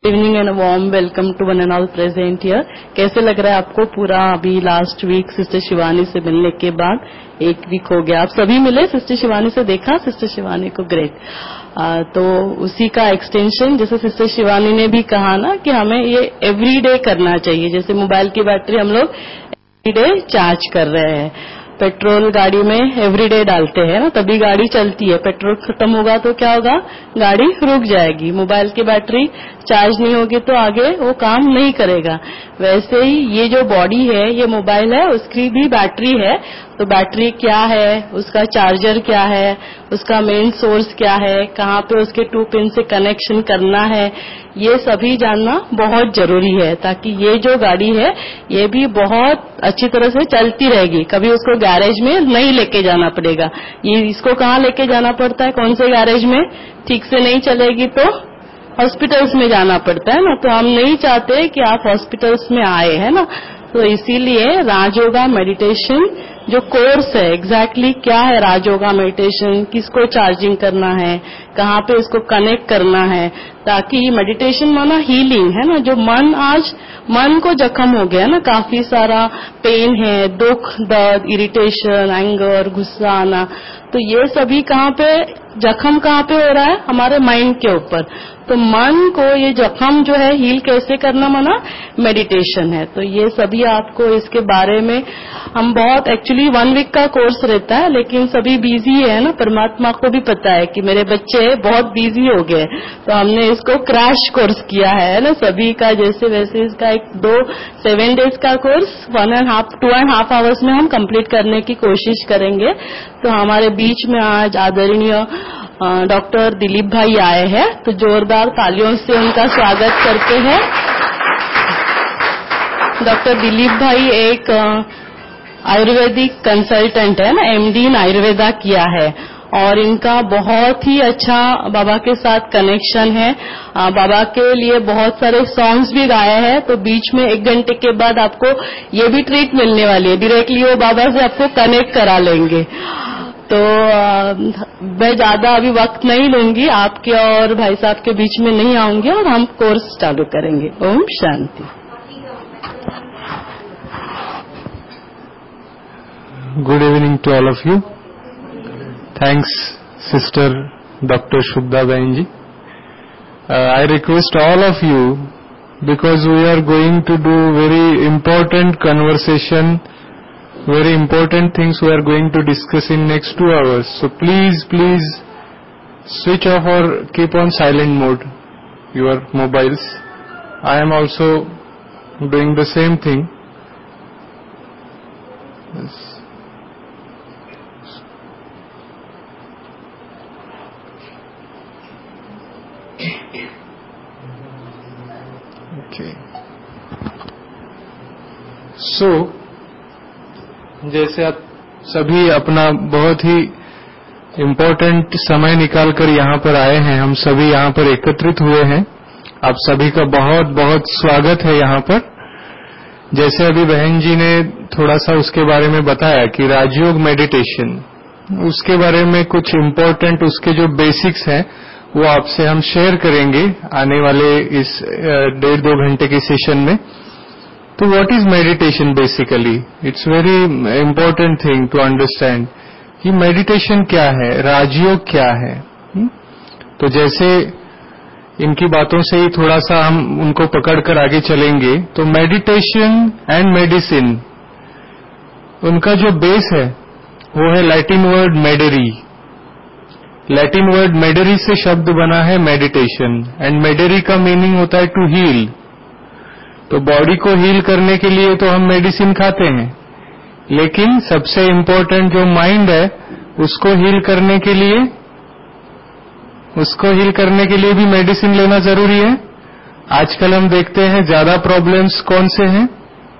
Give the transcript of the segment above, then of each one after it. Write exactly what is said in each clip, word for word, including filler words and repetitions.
Evening and warm welcome to one and all present here. कैसे लग रहा है आपको? पूरा अभी लास्ट वीक सिस्टर शिवानी से मिलने के बाद एक वीक हो गया, आप सभी मिले, सिस्टर शिवानी से देखा सिस्टर शिवानी को, ग्रेट। आ, तो उसी का एक्सटेंशन, जैसे सिस्टर शिवानी ने भी कहा ना कि हमें ये एवरीडे करना चाहिए। जैसे मोबाइल की बैटरी हम लोग एवरीडे चार्ज कर रहे हैं, पेट्रोल गाड़ी में एवरीडे डालते हैं ना, तभी गाड़ी चलती है। पेट्रोल खत्म होगा तो क्या होगा? गाड़ी रुक जाएगी। मोबाइल की बैटरी चार्ज नहीं होगी तो आगे वो काम नहीं करेगा। वैसे ही ये जो बॉडी है, ये मोबाइल है, उसकी भी बैटरी है। तो बैटरी क्या है, उसका चार्जर क्या है, उसका मेन सोर्स क्या है, कहाँ पे उसके टू पिन से कनेक्शन करना है, ये सभी जानना बहुत जरूरी है, ताकि ये जो गाड़ी है ये भी बहुत अच्छी तरह से चलती रहेगी। कभी उसको गैरेज में नहीं लेके जाना पड़ेगा। ये इसको कहाँ लेके जाना पड़ता है? कौन से गैरेज में? ठीक से नहीं चलेगी तो हॉस्पिटल्स में जाना पड़ता है ना। तो हम नहीं चाहते कि आप हॉस्पिटल्स में आए, है ना। तो इसीलिए राजयोगा मेडिटेशन जो कोर्स है, एग्जैक्टली exactly क्या है राजयोगा मेडिटेशन, किसको चार्जिंग करना है, कहाँ पे इसको कनेक्ट करना है, ताकि मेडिटेशन माना हीलिंग है ना। जो मन आज मन को जख्म हो गया ना, काफी सारा पेन है, दुख, दर्द, इरिटेशन, एंगर, गुस्सा आना, तो ये सभी कहाँ पे जख्म कहाँ पे हो रहा है? हमारे माइंड के ऊपर। तो मन को ये जख्म जो है हील कैसे करना माना मेडिटेशन है। तो ये सभी आपको इसके बारे में हम बहुत, एक्चुअली वन वीक का कोर्स रहता है, लेकिन सभी बिजी है ना। परमात्मा को भी पता है कि मेरे बच्चे बहुत बिजी हो गए, तो हमने इसको क्रैश कोर्स किया है ना सभी का। जैसे वैसे इसका एक दो सेवन डेज का course one and half two and half hours में हम कंप्लीट करने की कोशिश करेंगे। तो हमारे बीच में आज आदरणीय डॉक्टर दिलीप भाई आए हैं, तो जोरदार तालियों से उनका स्वागत करते हैं। डॉक्टर दिलीप भाई एक आयुर्वेदिक कंसल्टेंट है ना, एमडी इन आयुर्वेदा किया है, और इनका बहुत ही अच्छा बाबा के साथ कनेक्शन है। बाबा के लिए बहुत सारे सॉन्ग्स भी गाए हैं। तो बीच में एक घंटे के बाद आपको ये भी ट्रीट मिलने वाली है, डायरेक्टली वो बाबा से आपको कनेक्ट करा लेंगे। तो मैं ज्यादा अभी वक्त नहीं लूंगी आपके और भाई साहब के बीच में नहीं आऊंगी, और हम कोर्स चालू करेंगे। Om Shanti. Good evening to all of you. Thanks, Sister Doctor Shubda Bainji. Uh, I request all of you, because we are going to do very important conversation, very important things we are going to discuss in next two hours. So please, please switch off or keep on silent mode your mobiles. I am also doing the same thing. Yes. Okay. So, जैसे आप सभी अपना बहुत ही important समय निकालकर यहाँ पर आए हैं, हम सभी यहाँ पर एकत्रित हुए हैं, आप सभी का बहुत बहुत स्वागत है यहाँ पर। जैसे अभी बहन जी ने थोड़ा सा उसके बारे में बताया कि राजयोग मेडिटेशन, उसके बारे में कुछ इम्पोर्टेंट उसके जो बेसिक्स हैं वो आपसे हम शेयर करेंगे आने वाले इस डेढ़ दो घंटे के सेशन में। तो what is meditation basically? It's very important thing to understand कि मेडिटेशन क्या है, राजयोग क्या है। तो जैसे इनकी बातों से ही थोड़ा सा हम उनको पकड़कर आगे चलेंगे। तो मेडिटेशन एंड मेडिसिन, उनका जो बेस है वो है Latin word mederi. Latin word mederi से शब्द बना है मेडिटेशन, एंड मेडेरी का मीनिंग होता है टू हील। तो बॉडी को हील करने के लिए तो हम मेडिसिन खाते हैं, लेकिन सबसे इम्पोर्टेंट जो माइंड है उसको हील करने के लिए उसको हील करने के लिए भी मेडिसिन लेना जरूरी है। आजकल हम देखते हैं ज्यादा प्रॉब्लम्स कौन से हैं?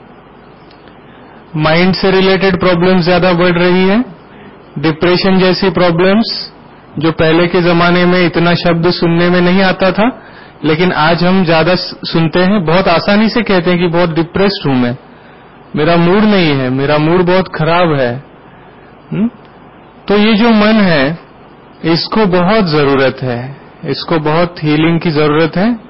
माइंड से रिलेटेड प्रॉब्लम्स ज्यादा बढ़ रही है। डिप्रेशन जैसी प्रॉब्लम्स, जो पहले के जमाने में इतना शब्द सुनने में नहीं आता था, लेकिन आज हम ज्यादा सुनते हैं। बहुत आसानी से कहते हैं कि बहुत डिप्रेस्ड हूं मैं, मेरा मूड नहीं है, मेरा मूड बहुत खराब है। हुँ? तो ये जो मन है इसको बहुत जरूरत है, इसको बहुत हीलिंग की जरूरत है।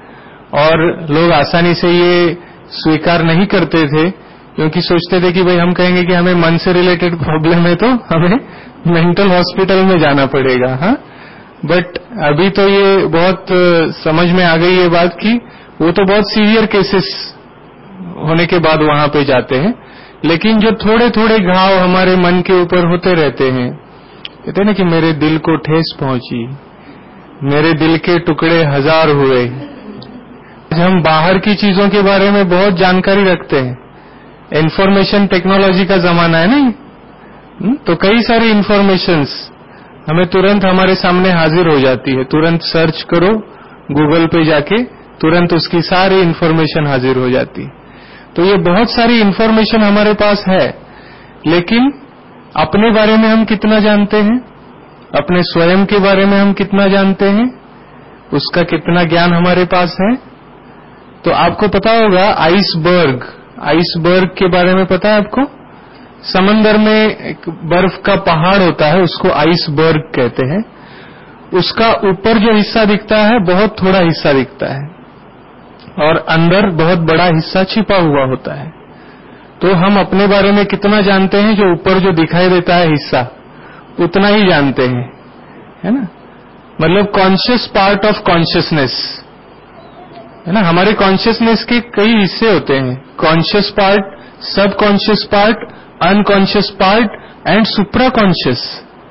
और लोग आसानी से ये स्वीकार नहीं करते थे, क्योंकि सोचते थे कि भाई हम कहेंगे कि हमें मन से रिलेटेड प्रॉब्लम है तो हमें मेंटल हॉस्पिटल में जाना पड़ेगा। हाँ, बट अभी तो ये बहुत समझ में आ गई ये बात कि वो तो बहुत सीवियर केसेस होने के बाद वहां पे जाते हैं, लेकिन जो थोड़े थोड़े घाव हमारे मन के ऊपर होते रहते हैं, कहते हैं ना कि मेरे दिल को ठेस पहुंची, मेरे दिल के टुकड़े हजार हुए। हम बाहर की चीजों के बारे में बहुत जानकारी रखते हैं, इंफॉर्मेशन टेक्नोलॉजी का जमाना है ना, तो कई सारी इंफॉर्मेशंस हमें तुरंत हमारे सामने हाजिर हो जाती है। तुरंत सर्च करो गूगल पे जाके, तुरंत उसकी सारी इंफॉर्मेशन हाजिर हो जाती है। तो ये बहुत सारी इंफॉर्मेशन हमारे पास है, लेकिन अपने बारे में हम कितना जानते हैं, अपने स्वयं के बारे में हम कितना जानते हैं, उसका कितना ज्ञान हमारे पास है। तो आपको पता होगा आइसबर्ग, आइसबर्ग के बारे में पता है आपको? समंदर में एक बर्फ का पहाड़ होता है, उसको आइसबर्ग कहते हैं। उसका ऊपर जो हिस्सा दिखता है बहुत थोड़ा हिस्सा दिखता है, और अंदर बहुत बड़ा हिस्सा छिपा हुआ होता है। तो हम अपने बारे में कितना जानते हैं? जो ऊपर जो दिखाई देता है हिस्सा, उतना ही जानते हैं, है ना। मतलब कॉन्शियस पार्ट ऑफ कॉन्शियसनेस, है ना। हमारे कॉन्शियसनेस के कई हिस्से होते हैं, conscious part, subconscious part, unconscious part and supra conscious.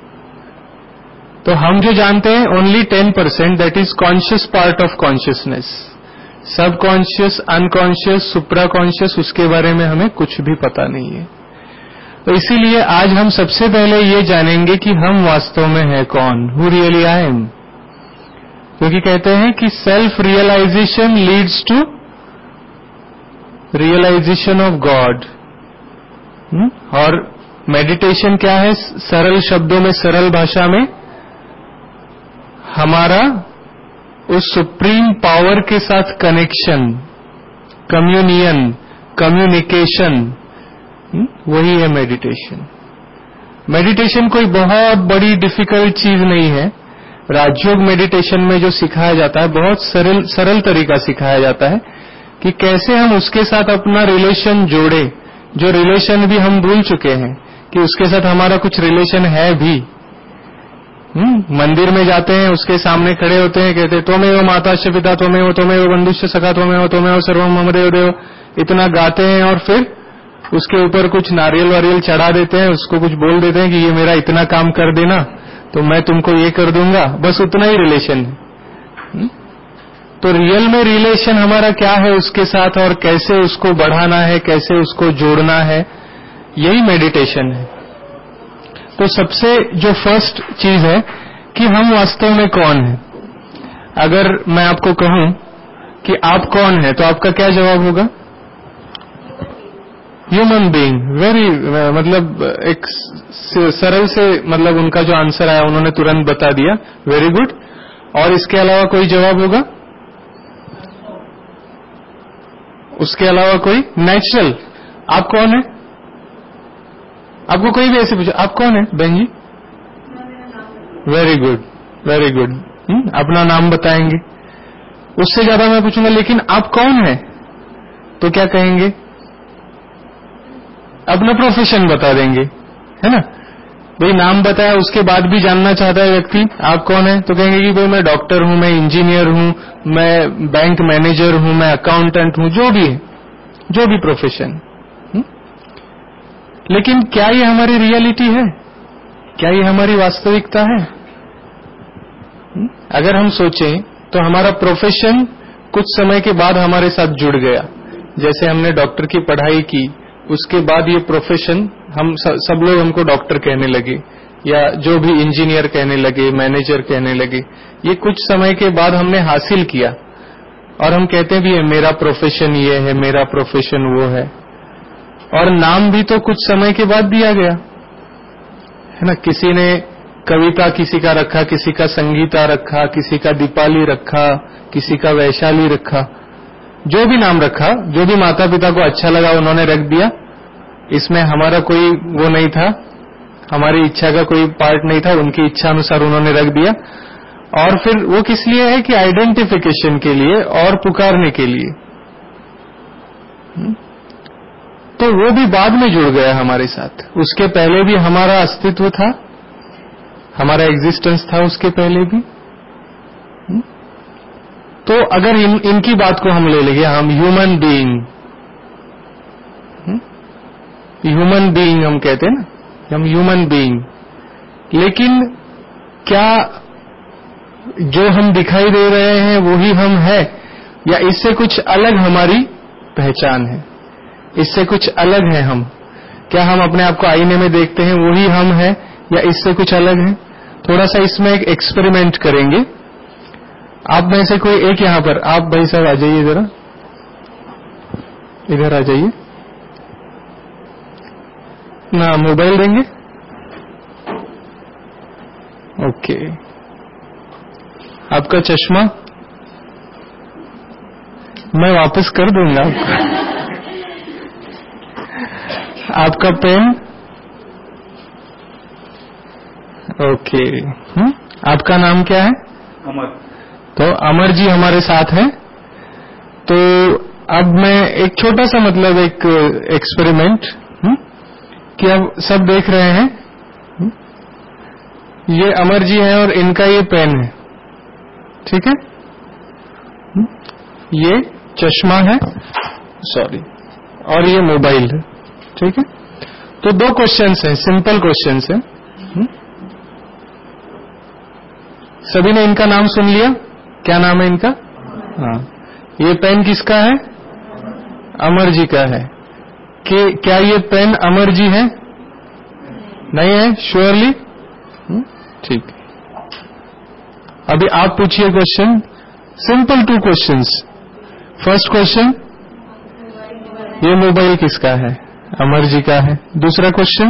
तो हम जो जानते हैं only ten percent, that is conscious part of consciousness. Subconscious, unconscious, supra conscious, उसके बारे में हमें कुछ भी पता नहीं है। तो इसीलिए आज हम सबसे पहले ये जानेंगे कि हम वास्तव में है कौन, हु रियली आई एम। क्योंकि कहते हैं कि self realisation leads to realisation of God. और मेडिटेशन क्या है? सरल शब्दों में, सरल भाषा में, हमारा उस सुप्रीम पावर के साथ कनेक्शन, कम्युनियन, कम्युनिकेशन, वही है मेडिटेशन। मेडिटेशन कोई बहुत बड़ी डिफिकल्ट चीज नहीं है। राजयोग मेडिटेशन में जो सिखाया जाता है, बहुत सरल सरल तरीका सिखाया जाता है कि कैसे हम उसके साथ अपना रिलेशन जोड़े, जो रिलेशन भी हम भूल चुके हैं कि उसके साथ हमारा कुछ रिलेशन है भी। हम्म मंदिर में जाते हैं, उसके सामने खड़े होते हैं, कहते हैं त्वमेव माताश्च पिता त्वमेव त्वमेव बंधुश्च सखा त्वमेव त्वमेव सर्वं मम देव देव, इतना गाते हैं और फिर उसके ऊपर कुछ नारियल वारियल चढ़ा देते हैं, उसको कुछ बोल देते हैं कि ये मेरा इतना काम कर देना तो मैं तुमको ये कर दूंगा, बस उतना ही रिलेशन है। तो रियल में रिलेशन हमारा क्या है उसके साथ, और कैसे उसको बढ़ाना है, कैसे उसको जोड़ना है, यही मेडिटेशन है। तो सबसे जो फर्स्ट चीज है कि हम वास्तव में कौन है। अगर मैं आपको कहूं कि आप कौन है, तो आपका क्या जवाब होगा? Human being. वेरी मतलब एक सरल से, मतलब उनका जो आंसर आया उन्होंने तुरंत बता दिया, वेरी गुड। और इसके अलावा कोई जवाब होगा? उसके अलावा कोई? नेचुरल। आप कौन है? आपको कोई भी ऐसे पूछो आप कौन है बहन जी? Very good, very good. अपना नाम बताएंगे। उससे ज्यादा मैं पूछूंगा लेकिन आप कौन है, तो क्या कहेंगे? अपना प्रोफेशन बता देंगे, है ना। भाई नाम बताया, उसके बाद भी जानना चाहता है व्यक्ति आप कौन है, तो कहेंगे कि भाई मैं डॉक्टर हूं, मैं इंजीनियर हूं, मैं बैंक मैनेजर हूं, मैं अकाउंटेंट हूं, जो भी है, जो भी प्रोफेशन। लेकिन क्या ये हमारी रियलिटी है? क्या ये हमारी वास्तविकता है? अगर हम सोचें तो हमारा प्रोफेशन कुछ समय के बाद हमारे साथ जुड़ गया। जैसे हमने डॉक्टर की पढ़ाई की, उसके बाद ये प्रोफेशन, हम सब लोग हमको डॉक्टर कहने लगे, या जो भी इंजीनियर कहने लगे, मैनेजर कहने लगे। ये कुछ समय के बाद हमने हासिल किया और हम कहते भी है मेरा प्रोफेशन ये है, मेरा प्रोफेशन वो है। और नाम भी तो कुछ समय के बाद दिया गया, है ना। किसी ने कविता किसी का रखा, किसी का संगीता रखा, किसी का दीपाली रखा, किसी का वैशाली रखा। जो भी नाम रखा, जो भी माता पिता को अच्छा लगा उन्होंने रख दिया। इसमें हमारा कोई वो नहीं था, हमारी इच्छा का कोई पार्ट नहीं था, उनकी इच्छा अनुसार उन्होंने रख दिया। और फिर वो किस लिए है कि आइडेंटिफिकेशन के लिए और पुकारने के लिए। तो वो भी बाद में जुड़ गया हमारे साथ, उसके पहले भी हमारा अस्तित्व था, हमारा एग्जिस्टेंस था उसके पहले भी। तो अगर इन, इनकी बात को हम ले लेंगे, हम ह्यूमन बीइंग, ह्यूमन बीइंग हम कहते हैं ना, हम ह्यूमन बीइंग, लेकिन क्या जो हम दिखाई दे रहे हैं वही हम है, या इससे कुछ अलग हमारी पहचान है, इससे कुछ अलग है हम? क्या हम अपने आप को आईने में देखते हैं वही हम है, या इससे कुछ अलग है? थोड़ा सा इसमें एक एक्सपेरिमेंट करेंगे। आप में से कोई एक यहां पर, आप भाई साहब आ जाइए, जरा इधर आ जाइए ना, मोबाइल देंगे? ओके, आपका चश्मा मैं वापस कर दूंगा आपको। आपका पेन? ओके। हुँ? आपका नाम क्या है? अमर। तो अमर जी हमारे साथ हैं। तो अब मैं एक छोटा सा मतलब एक एक्सपेरिमेंट कि अब सब देख रहे हैं, हुँ? ये अमर जी हैं और इनका ये पेन है, ठीक है? हुँ? ये चश्मा है, सॉरी, और ये मोबाइल है, ठीक है? तो दो क्वेश्चंस हैं, सिंपल क्वेश्चंस हैं। सभी ने इनका नाम सुन लिया? क्या नाम है इनका? हाँ। ये पेन किसका है? अमर जी का है। कि क्या ये पेन अमर जी है? नहीं है? श्योरली? ठीक। अभी आप पूछिए question, simple two questions. First question, ये मोबाइल किसका है? अमर जी का है। दूसरा क्वेश्चन,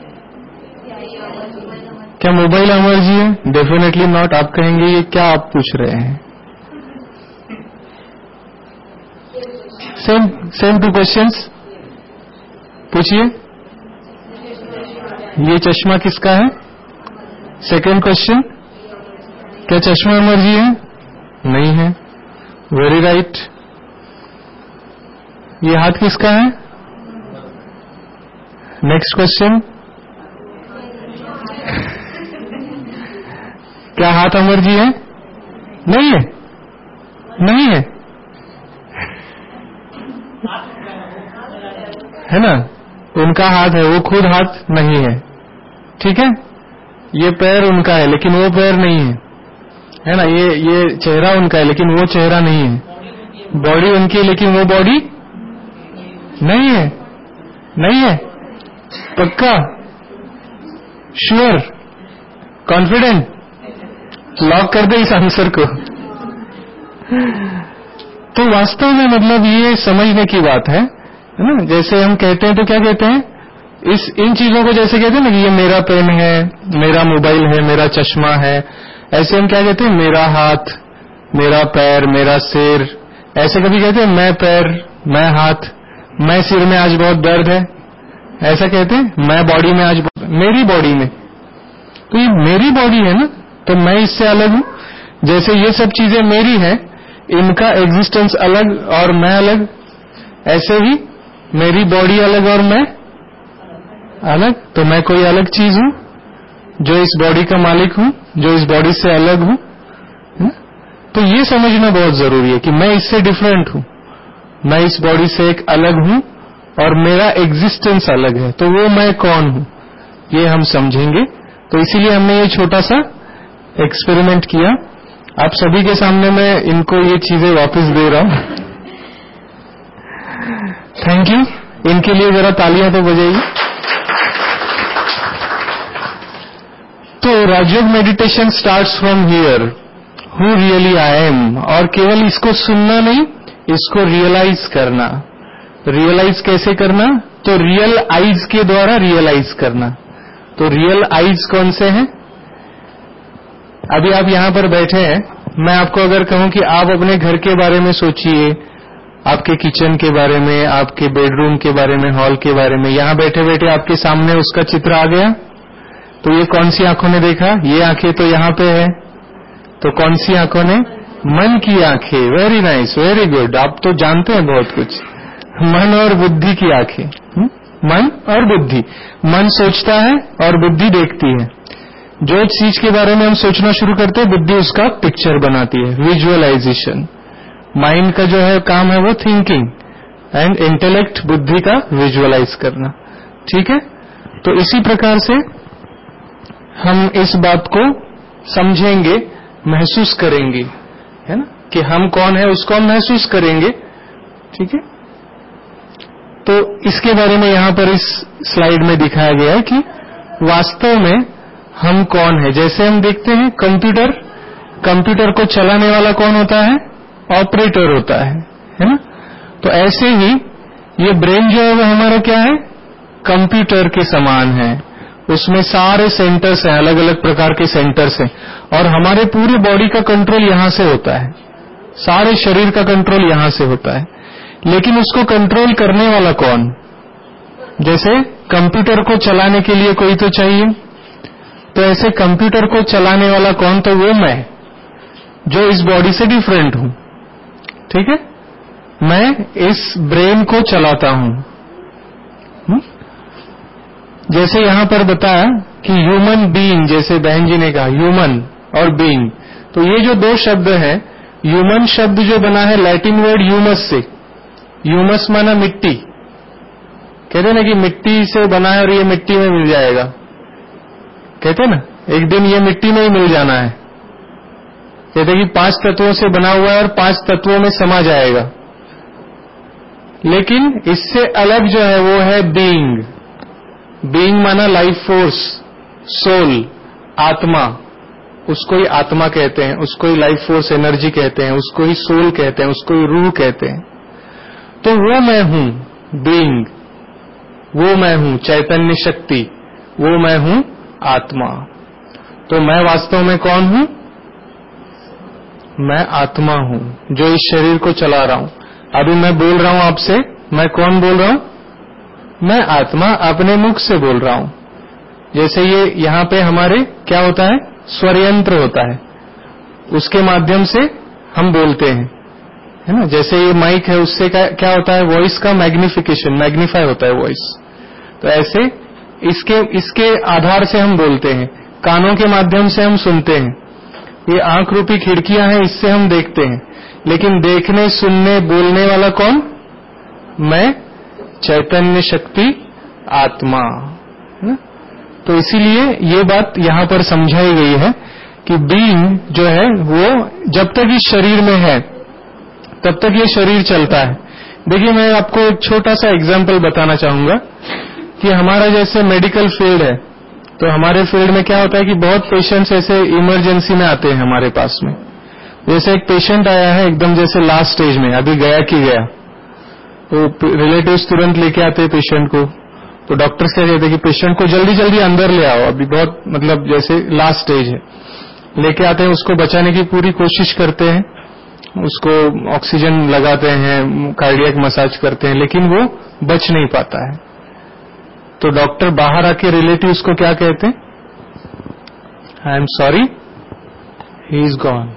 क्या मोबाइल अमर जी है? Definitely not. आप कहेंगे ये क्या आप पूछ रहे हैं? सेम सेम टू क्वेश्चंस, पूछिए। ये चश्मा किसका है? सेकेंड क्वेश्चन, क्या चश्मा अमर जी है? नहीं है। Very right. ये हाथ किसका है? नेक्स्ट क्वेश्चन, क्या हाथ अमर जी है? नहीं है। नहीं है, है ना? उनका हाथ है, वो खुद हाथ नहीं है, ठीक है? ये पैर उनका है लेकिन वो पैर नहीं है, है ना? ये ये चेहरा उनका है लेकिन वो चेहरा नहीं है। बॉडी उनकी है लेकिन वो बॉडी नहीं है। नहीं है? पक्का? श्योर? कॉन्फिडेंट? लॉक कर दे इस आंसर को। तो वास्तव में मतलब ये समझने की बात है, है ना? जैसे हम कहते हैं तो क्या कहते हैं, इस इन चीजों को जैसे कहते हैं ना कि ये मेरा पेन है, मेरा मोबाइल है, मेरा चश्मा है, ऐसे हम क्या कहते हैं, मेरा हाथ, मेरा पैर, मेरा सिर। ऐसे कभी कहते हैं मैं पैर, मैं हाथ, मैं सिर में आज बहुत दर्द है, ऐसा कहते हैं? मैं बॉडी में आज, मेरी बॉडी में। तो ये मेरी बॉडी है ना, तो मैं इससे अलग हूं। जैसे ये सब चीजें मेरी हैं, इनका एग्जिस्टेंस अलग और मैं अलग, ऐसे ही मेरी बॉडी अलग और मैं अलग। तो मैं कोई अलग चीज हूं जो इस बॉडी का मालिक हूं, जो इस बॉडी से अलग हूं। तो ये समझना बहुत जरूरी है कि मैं इससे डिफरेंट हूं, मैं इस बॉडी से एक अलग हूं और मेरा एग्जिस्टेंस अलग है। तो वो मैं कौन हूं, ये हम समझेंगे। तो इसीलिए हमने ये छोटा सा एक्सपेरिमेंट किया। आप सभी के सामने मैं इनको ये चीजें वापस दे रहा हूं। Thank you. इनके लिए जरा तालियां तो बजाइए। तो Rajyoga meditation starts from here, who really I am. और केवल इसको सुनना नहीं, इसको रियलाइज करना। रियलाइज कैसे करना? तो रियल आइज के द्वारा रियलाइज करना। तो रियल आइज कौन से हैं? अभी आप यहां पर बैठे हैं, मैं आपको अगर कहूं कि आप अपने घर के बारे में सोचिए, आपके किचन के बारे में, आपके बेडरूम के बारे में, हॉल के बारे में, यहां बैठे बैठे आपके सामने उसका चित्र आ गया, तो ये कौन सी आंखों ने देखा? ये आंखें तो यहां पे है, तो कौन सी आंखों ने? मन की आंखें। वेरी नाइस, वेरी गुड, आप तो जानते हैं बहुत कुछ। मन और बुद्धि की आंखें। मन और बुद्धि, मन सोचता है और बुद्धि देखती है। जो चीज के बारे में हम सोचना शुरू करते हैं, बुद्धि उसका पिक्चर बनाती है, विजुअलाइजेशन। माइंड का जो है काम है वो थिंकिंग, एंड इंटेलेक्ट बुद्धि का विजुअलाइज करना। ठीक है, तो इसी प्रकार से हम इस बात को समझेंगे, महसूस करेंगे, है ना, कि हम कौन है उसको हम महसूस करेंगे। ठीक है, तो इसके बारे में यहां पर इस स्लाइड में दिखाया गया है कि वास्तव में हम कौन है। जैसे हम देखते हैं कंप्यूटर, कंप्यूटर को चलाने वाला कौन होता है? ऑपरेटर होता है, है ना। तो ऐसे ही ये ब्रेन जो है वो हमारा क्या है? कंप्यूटर के समान है। उसमें सारे सेंटर्स हैं, अलग अलग प्रकार के सेंटर्स हैं, और हमारे पूरी बॉडी का कंट्रोल यहां से होता है, सारे शरीर का कंट्रोल यहां से होता है। लेकिन उसको कंट्रोल करने वाला कौन? जैसे कंप्यूटर को चलाने के लिए कोई तो चाहिए, तो ऐसे कंप्यूटर को चलाने वाला कौन? तो वो मैं, जो इस बॉडी से डिफरेंट हूं। ठीक है, मैं इस ब्रेन को चलाता हूं। हुँ? जैसे यहां पर बताया कि ह्यूमन बीइंग, जैसे बहन जी ने कहा ह्यूमन और बीइंग, तो ये जो दो शब्द है, ह्यूमन शब्द जो बना है लैटिन वर्ड ह्यूमस से। ह्यूमस माना मिट्टी, कहते ना कि मिट्टी से बना है और ये मिट्टी में मिल जाएगा, कहते ना एक दिन ये मिट्टी में ही मिल जाना है। कहते कि पांच तत्वों से बना हुआ है और पांच तत्वों में समा जाएगा। लेकिन इससे अलग जो है वो है बीइंग। बीइंग माना लाइफ फोर्स, सोल, आत्मा। उसको ही आत्मा कहते हैं, उसको ही लाइफ फोर्स एनर्जी कहते हैं, उसको ही सोल कहते हैं, उसको ही रूह कहते हैं। तो वो मैं हूं बीइंग, वो मैं हूं चैतन्य शक्ति, वो मैं हूं आत्मा। तो मैं वास्तव में कौन हूं? मैं आत्मा हूं जो इस शरीर को चला रहा हूं। अभी मैं बोल रहा हूं आपसे, मैं कौन बोल रहा हूं? मैं आत्मा अपने मुख से बोल रहा हूं। जैसे ये यहां पे हमारे क्या होता है? स्वर यंत्र होता है, उसके माध्यम से हम बोलते हैं, है ना। जैसे ये माइक है, उससे क्या होता है? वॉइस का मैग्निफिकेशन, मैग्नीफाई होता है वॉइस। तो ऐसे इसके इसके आधार से हम बोलते हैं। कानों के माध्यम से हम सुनते हैं, ये आंख रूपी खिड़कियां हैं, इससे हम देखते हैं। लेकिन देखने, सुनने, बोलने वाला कौन? मैं चैतन्य शक्ति आत्मा, है ना? तो इसीलिए ये बात यहां पर समझाई गई है कि बीइंग जो है वो जब तक इस शरीर में है तब तक ये शरीर चलता है। देखिए, मैं आपको एक छोटा सा एग्जांपल बताना चाहूंगा कि हमारा जैसे मेडिकल फील्ड है, तो हमारे फील्ड में क्या होता है कि बहुत पेशेंट्स ऐसे इमरजेंसी में आते हैं हमारे पास में। जैसे एक पेशेंट आया है एकदम जैसे लास्ट स्टेज में, अभी गया कि गया, तो रिलेटिव्स तुरंत लेके आते हैं पेशेंट को। तो डॉक्टर्स क्या कहते हैं कि पेशेंट को जल्दी जल्दी अंदर ले आओ, अभी बहुत मतलब जैसे लास्ट स्टेज है। लेके आते हैं, उसको बचाने की पूरी कोशिश करते हैं, उसको ऑक्सीजन लगाते हैं, कार्डियक मसाज करते हैं, लेकिन वो बच नहीं पाता है। तो डॉक्टर बाहर आके रिलेटिव्स को क्या कहते हैं? I am sorry, he is gone.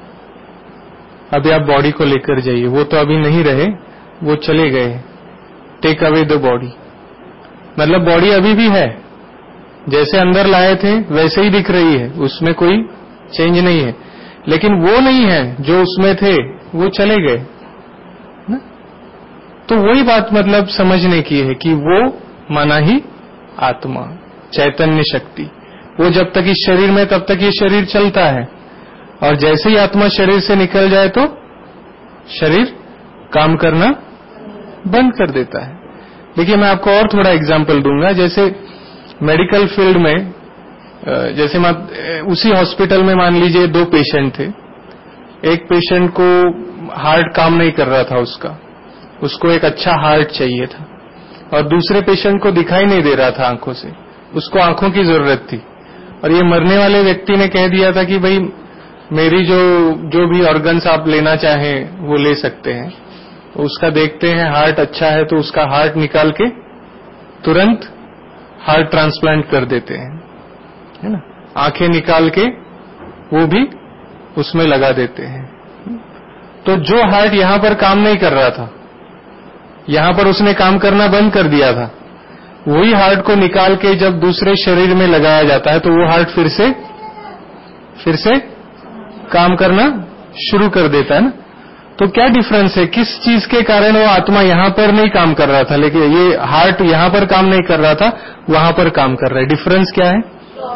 अभी आप बॉडी को लेकर जाइए, वो तो अभी नहीं रहे, वो चले गए, टेक अवे द बॉडी। मतलब बॉडी अभी भी है, जैसे अंदर लाए थे वैसे ही दिख रही है, उसमें कोई चेंज नहीं है, लेकिन वो नहीं है जो उसमें थे, वो चले गए ना। तो वही बात मतलब समझने की है कि वो माना ही आत्मा, चैतन्य शक्ति। वो जब तक इस शरीर में तब तक ये शरीर चलता है, और जैसे ही आत्मा शरीर से निकल जाए तो शरीर काम करना बंद कर देता है। देखिए, मैं आपको और थोड़ा एग्जांपल दूंगा। जैसे मेडिकल फील्ड में, जैसे उसी हॉस्पिटल में मान लीजिए दो पेशेंट थे। एक पेशेंट को हार्ट काम नहीं कर रहा था, उसका उसको एक अच्छा हार्ट चाहिए था, और दूसरे पेशेंट को दिखाई नहीं दे रहा था आंखों से, उसको आंखों की जरूरत थी। और ये मरने वाले व्यक्ति ने कह दिया था कि भाई मेरी जो जो भी ऑर्गन्स आप लेना चाहें वो ले सकते हैं। तो उसका देखते हैं हार्ट अच्छा है, तो उसका हार्ट निकाल के तुरंत हार्ट ट्रांसप्लांट कर देते हैं, है ना। आंखें निकाल के वो भी उसमें लगा देते हैं। तो जो हार्ट यहां पर काम नहीं कर रहा था, यहां पर उसने काम करना बंद कर दिया था, वही हार्ट को निकाल के जब दूसरे शरीर में लगाया जाता है तो वो हार्ट फिर से फिर से काम करना शुरू कर देता है ना। तो क्या डिफरेंस है, किस चीज के कारण वो आत्मा यहां पर नहीं काम कर रहा था लेकिन ये हार्ट यहां पर काम नहीं कर रहा था, वहां पर काम कर रहा है? डिफरेंस क्या है?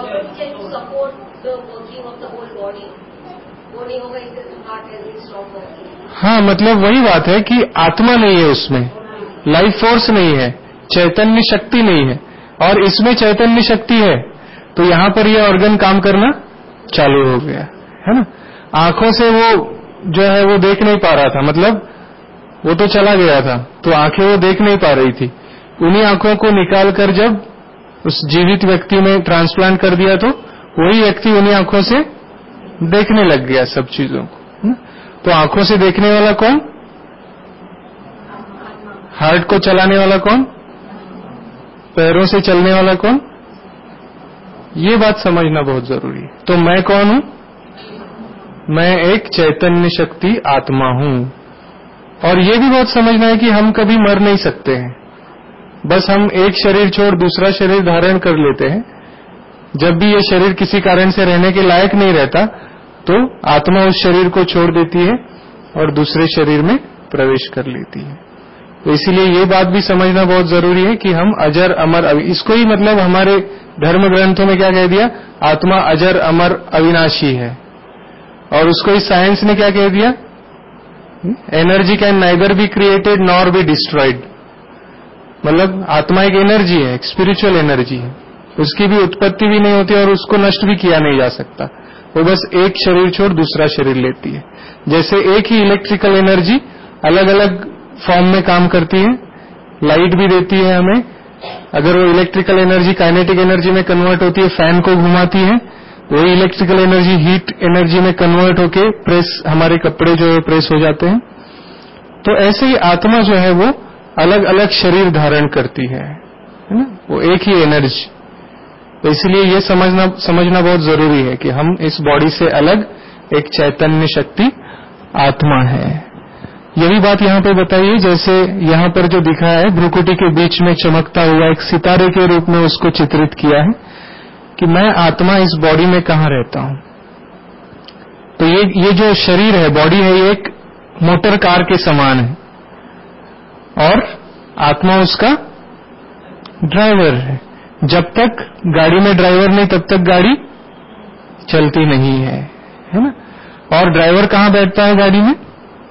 हाँ, मतलब वही बात है कि आत्मा नहीं है उसमें, लाइफ फोर्स नहीं है, चैतन्य शक्ति नहीं है, और इसमें चैतन्य शक्ति है। तो यहां पर ये ऑर्गन काम करना चालू हो गया है ना। आंखों से वो जो है वो देख नहीं पा रहा था, मतलब वो तो चला गया था, तो आंखें वो देख नहीं पा रही थी। उन्हीं आंखों को निकाल कर जब उस जीवित व्यक्ति में ट्रांसप्लांट कर दिया तो वही व्यक्ति उन्हीं आंखों से देखने लग गया सब चीजों को। तो आंखों से देखने वाला कौन? हार्ट को चलाने वाला कौन? पैरों से चलने वाला कौन? ये बात समझना बहुत जरूरी है। तो मैं कौन हूं? मैं एक चैतन्य शक्ति आत्मा हूं। और ये भी बहुत समझना है कि हम कभी मर नहीं सकते हैं, बस हम एक शरीर छोड़ दूसरा शरीर धारण कर लेते हैं। जब भी ये शरीर किसी कारण से रहने के लायक नहीं रहता तो आत्मा उस शरीर को छोड़ देती है और दूसरे शरीर में प्रवेश कर लेती है। तो इसीलिए ये बात भी समझना बहुत जरूरी है कि हम अजर अमर, इसको ही मतलब हमारे धर्म ग्रंथों में क्या कह दिया? आत्मा अजर अमर अविनाशी है। और उसको इस साइंस ने क्या कह दिया? Energy can neither be created nor be destroyed. मतलब आत्मा एक एनर्जी है, एक स्पिरिचुअल एनर्जी है, उसकी भी उत्पत्ति भी नहीं होती और उसको नष्ट भी किया नहीं जा सकता। वो बस एक शरीर छोड़ दूसरा शरीर लेती है। जैसे एक ही इलेक्ट्रिकल एनर्जी अलग अलग फॉर्म में काम करती है, लाइट भी देती है हमें, अगर वो इलेक्ट्रिकल एनर्जी काइनेटिक एनर्जी में कन्वर्ट होती है, फैन को घुमाती है, वही इलेक्ट्रिकल एनर्जी हीट एनर्जी में कन्वर्ट होके प्रेस, हमारे कपड़े जो है प्रेस हो जाते हैं। तो ऐसे ही आत्मा जो है वो अलग अलग शरीर धारण करती है, है ना, वो एक ही एनर्जी। तो इसलिए ये समझना समझना बहुत जरूरी है कि हम इस बॉडी से अलग एक चैतन्य शक्ति आत्मा है। यही बात यहाँ पे बताइए, जैसे यहाँ पर जो दिखा है भ्रुकुटी के बीच में चमकता हुआ एक सितारे के रूप में उसको चित्रित किया है कि मैं आत्मा इस बॉडी में कहाँ रहता हूँ। तो ये ये जो शरीर है, बॉडी है, ये एक मोटर कार के समान है और आत्मा उसका ड्राइवर है। जब तक गाड़ी में ड्राइवर नहीं तब तक गाड़ी चलती नहीं है, है ना। और ड्राइवर कहाँ बैठता है गाड़ी में?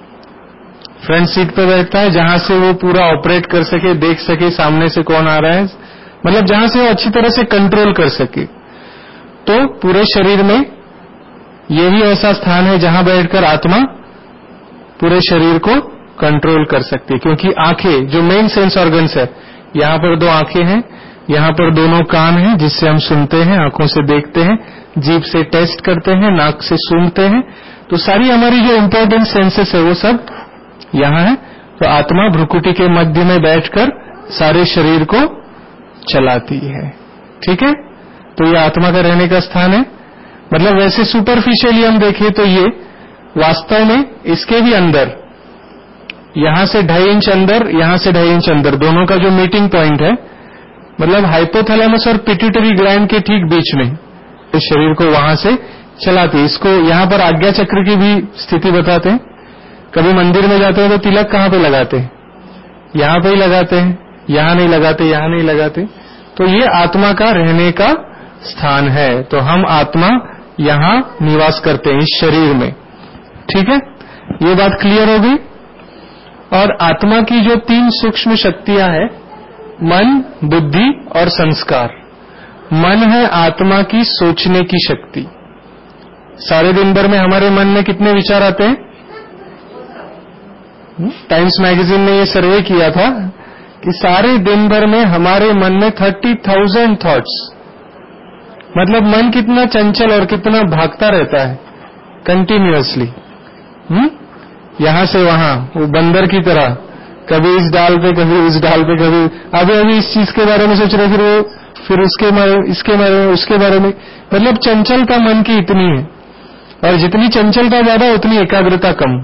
फ्रंट सीट पे बैठता है, जहां से वो पूरा ऑपरेट कर सके, देख सके सामने से कौन आ रहा है, मतलब जहां से वो अच्छी तरह से कंट्रोल कर सके। तो पूरे शरीर में यही ऐसा स्थान है जहां बैठकर आत्मा पूरे शरीर को कंट्रोल कर सकती है। क्योंकि आंखें जो मेन सेंस ऑर्गन्स है, यहाँ पर दो आंखें हैं, यहाँ पर दोनों कान हैं जिससे हम सुनते हैं, आंखों से देखते हैं, जीभ से टेस्ट करते हैं, नाक से सूंघते हैं। तो सारी हमारी जो इम्पोर्टेंट सेंसेस है वो सब यहाँ है। तो आत्मा भ्रुकुटी के मध्य में बैठकर सारे शरीर को चलाती है, ठीक है। तो ये आत्मा का रहने का स्थान है। मतलब वैसे सुपरफिशियली हम देखें तो ये वास्तव में इसके भी अंदर, यहां से ढाई इंच अंदर, यहां से ढाई इंच अंदर, दोनों का जो मीटिंग पॉइंट है, मतलब हाइपोथैलेमस और पिट्यूटरी ग्लैंड के ठीक बीच में इस शरीर को वहां से चलाती है। इसको यहां पर आज्ञा चक्र की भी स्थिति बताते हैं। कभी मंदिर में जाते हैं तो तिलक कहां पे लगाते हैं? यहां पे ही लगाते हैं, यहां नहीं लगाते, यहां नहीं लगाते। तो ये आत्मा का रहने का स्थान है। तो हम आत्मा यहां निवास करते हैं इस शरीर में, ठीक है। ये बात क्लियर हो गई। और आत्मा की जो तीन सूक्ष्म शक्तियां हैं, मन, बुद्धि और संस्कार। मन है आत्मा की सोचने की शक्ति। सारे दिन भर में हमारे मन में कितने विचार आते हैं? टाइम्स मैगजीन ने ये सर्वे किया था कि सारे दिन भर में हमारे मन में थर्टी थाउजेंड थॉट्स, मतलब मन कितना चंचल और कितना भागता रहता है कंटिन्यूअसली, हम्म यहां से वहां, वो बंदर की तरह, कभी इस डाल पे, कभी उस डाल पे, कभी अभी अभी इस चीज के बारे में सोच रहे, फिर वो फिर उसके बारे इसके बारे में, उसके बारे में, मतलब चंचलता मन की इतनी है। और जितनी चंचलता ज्यादा उतनी एकाग्रता कम।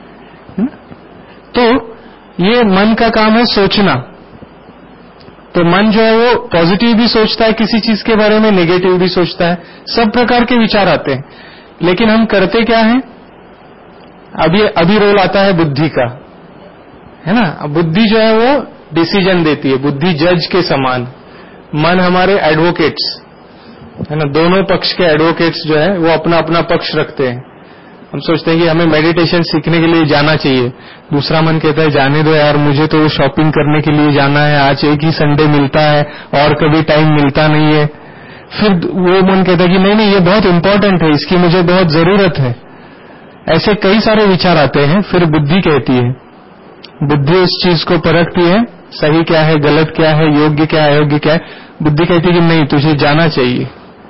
तो ये मन का काम है सोचना। तो मन जो है वो पॉजिटिव भी सोचता है किसी चीज के बारे में, नेगेटिव भी सोचता है, सब प्रकार के विचार आते हैं। लेकिन हम करते क्या है? अभी अभी रोल आता है बुद्धि का, है ना। बुद्धि जो है वो डिसीजन देती है, बुद्धि जज के समान, मन हमारे एडवोकेट्स, है ना। दोनों पक्ष के एडवोकेट्स जो है वो अपना अपना पक्ष रखते हैं। हम सोचते हैं कि हमें मेडिटेशन सीखने के लिए जाना चाहिए, दूसरा मन कहता है जाने दो यार, मुझे तो वो शॉपिंग करने के लिए जाना है, आज एक ही संडे मिलता है और कभी टाइम मिलता नहीं है। फिर वो मन कहता है कि नहीं नहीं ये बहुत इंपॉर्टेंट है, इसकी मुझे बहुत जरूरत है। ऐसे कई सारे विचार आते हैं। फिर बुद्धि कहती है, बुद्धि उस चीज को परखती है, सही क्या है, गलत क्या है, योग्य क्या है, अयोग्य क्या है। बुद्धि कहती है कि नहीं तुझे जाना चाहिए,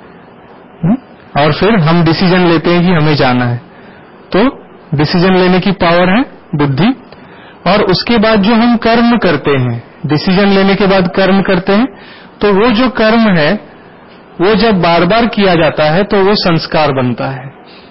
और फिर हम डिसीजन लेते हैं कि हमें जाना है। तो डिसीजन लेने की पावर है बुद्धि। और उसके बाद जो हम कर्म करते हैं, डिसीजन लेने के बाद कर्म करते हैं, तो वो जो कर्म है वो जब बार बार किया जाता है तो वो संस्कार बनता है।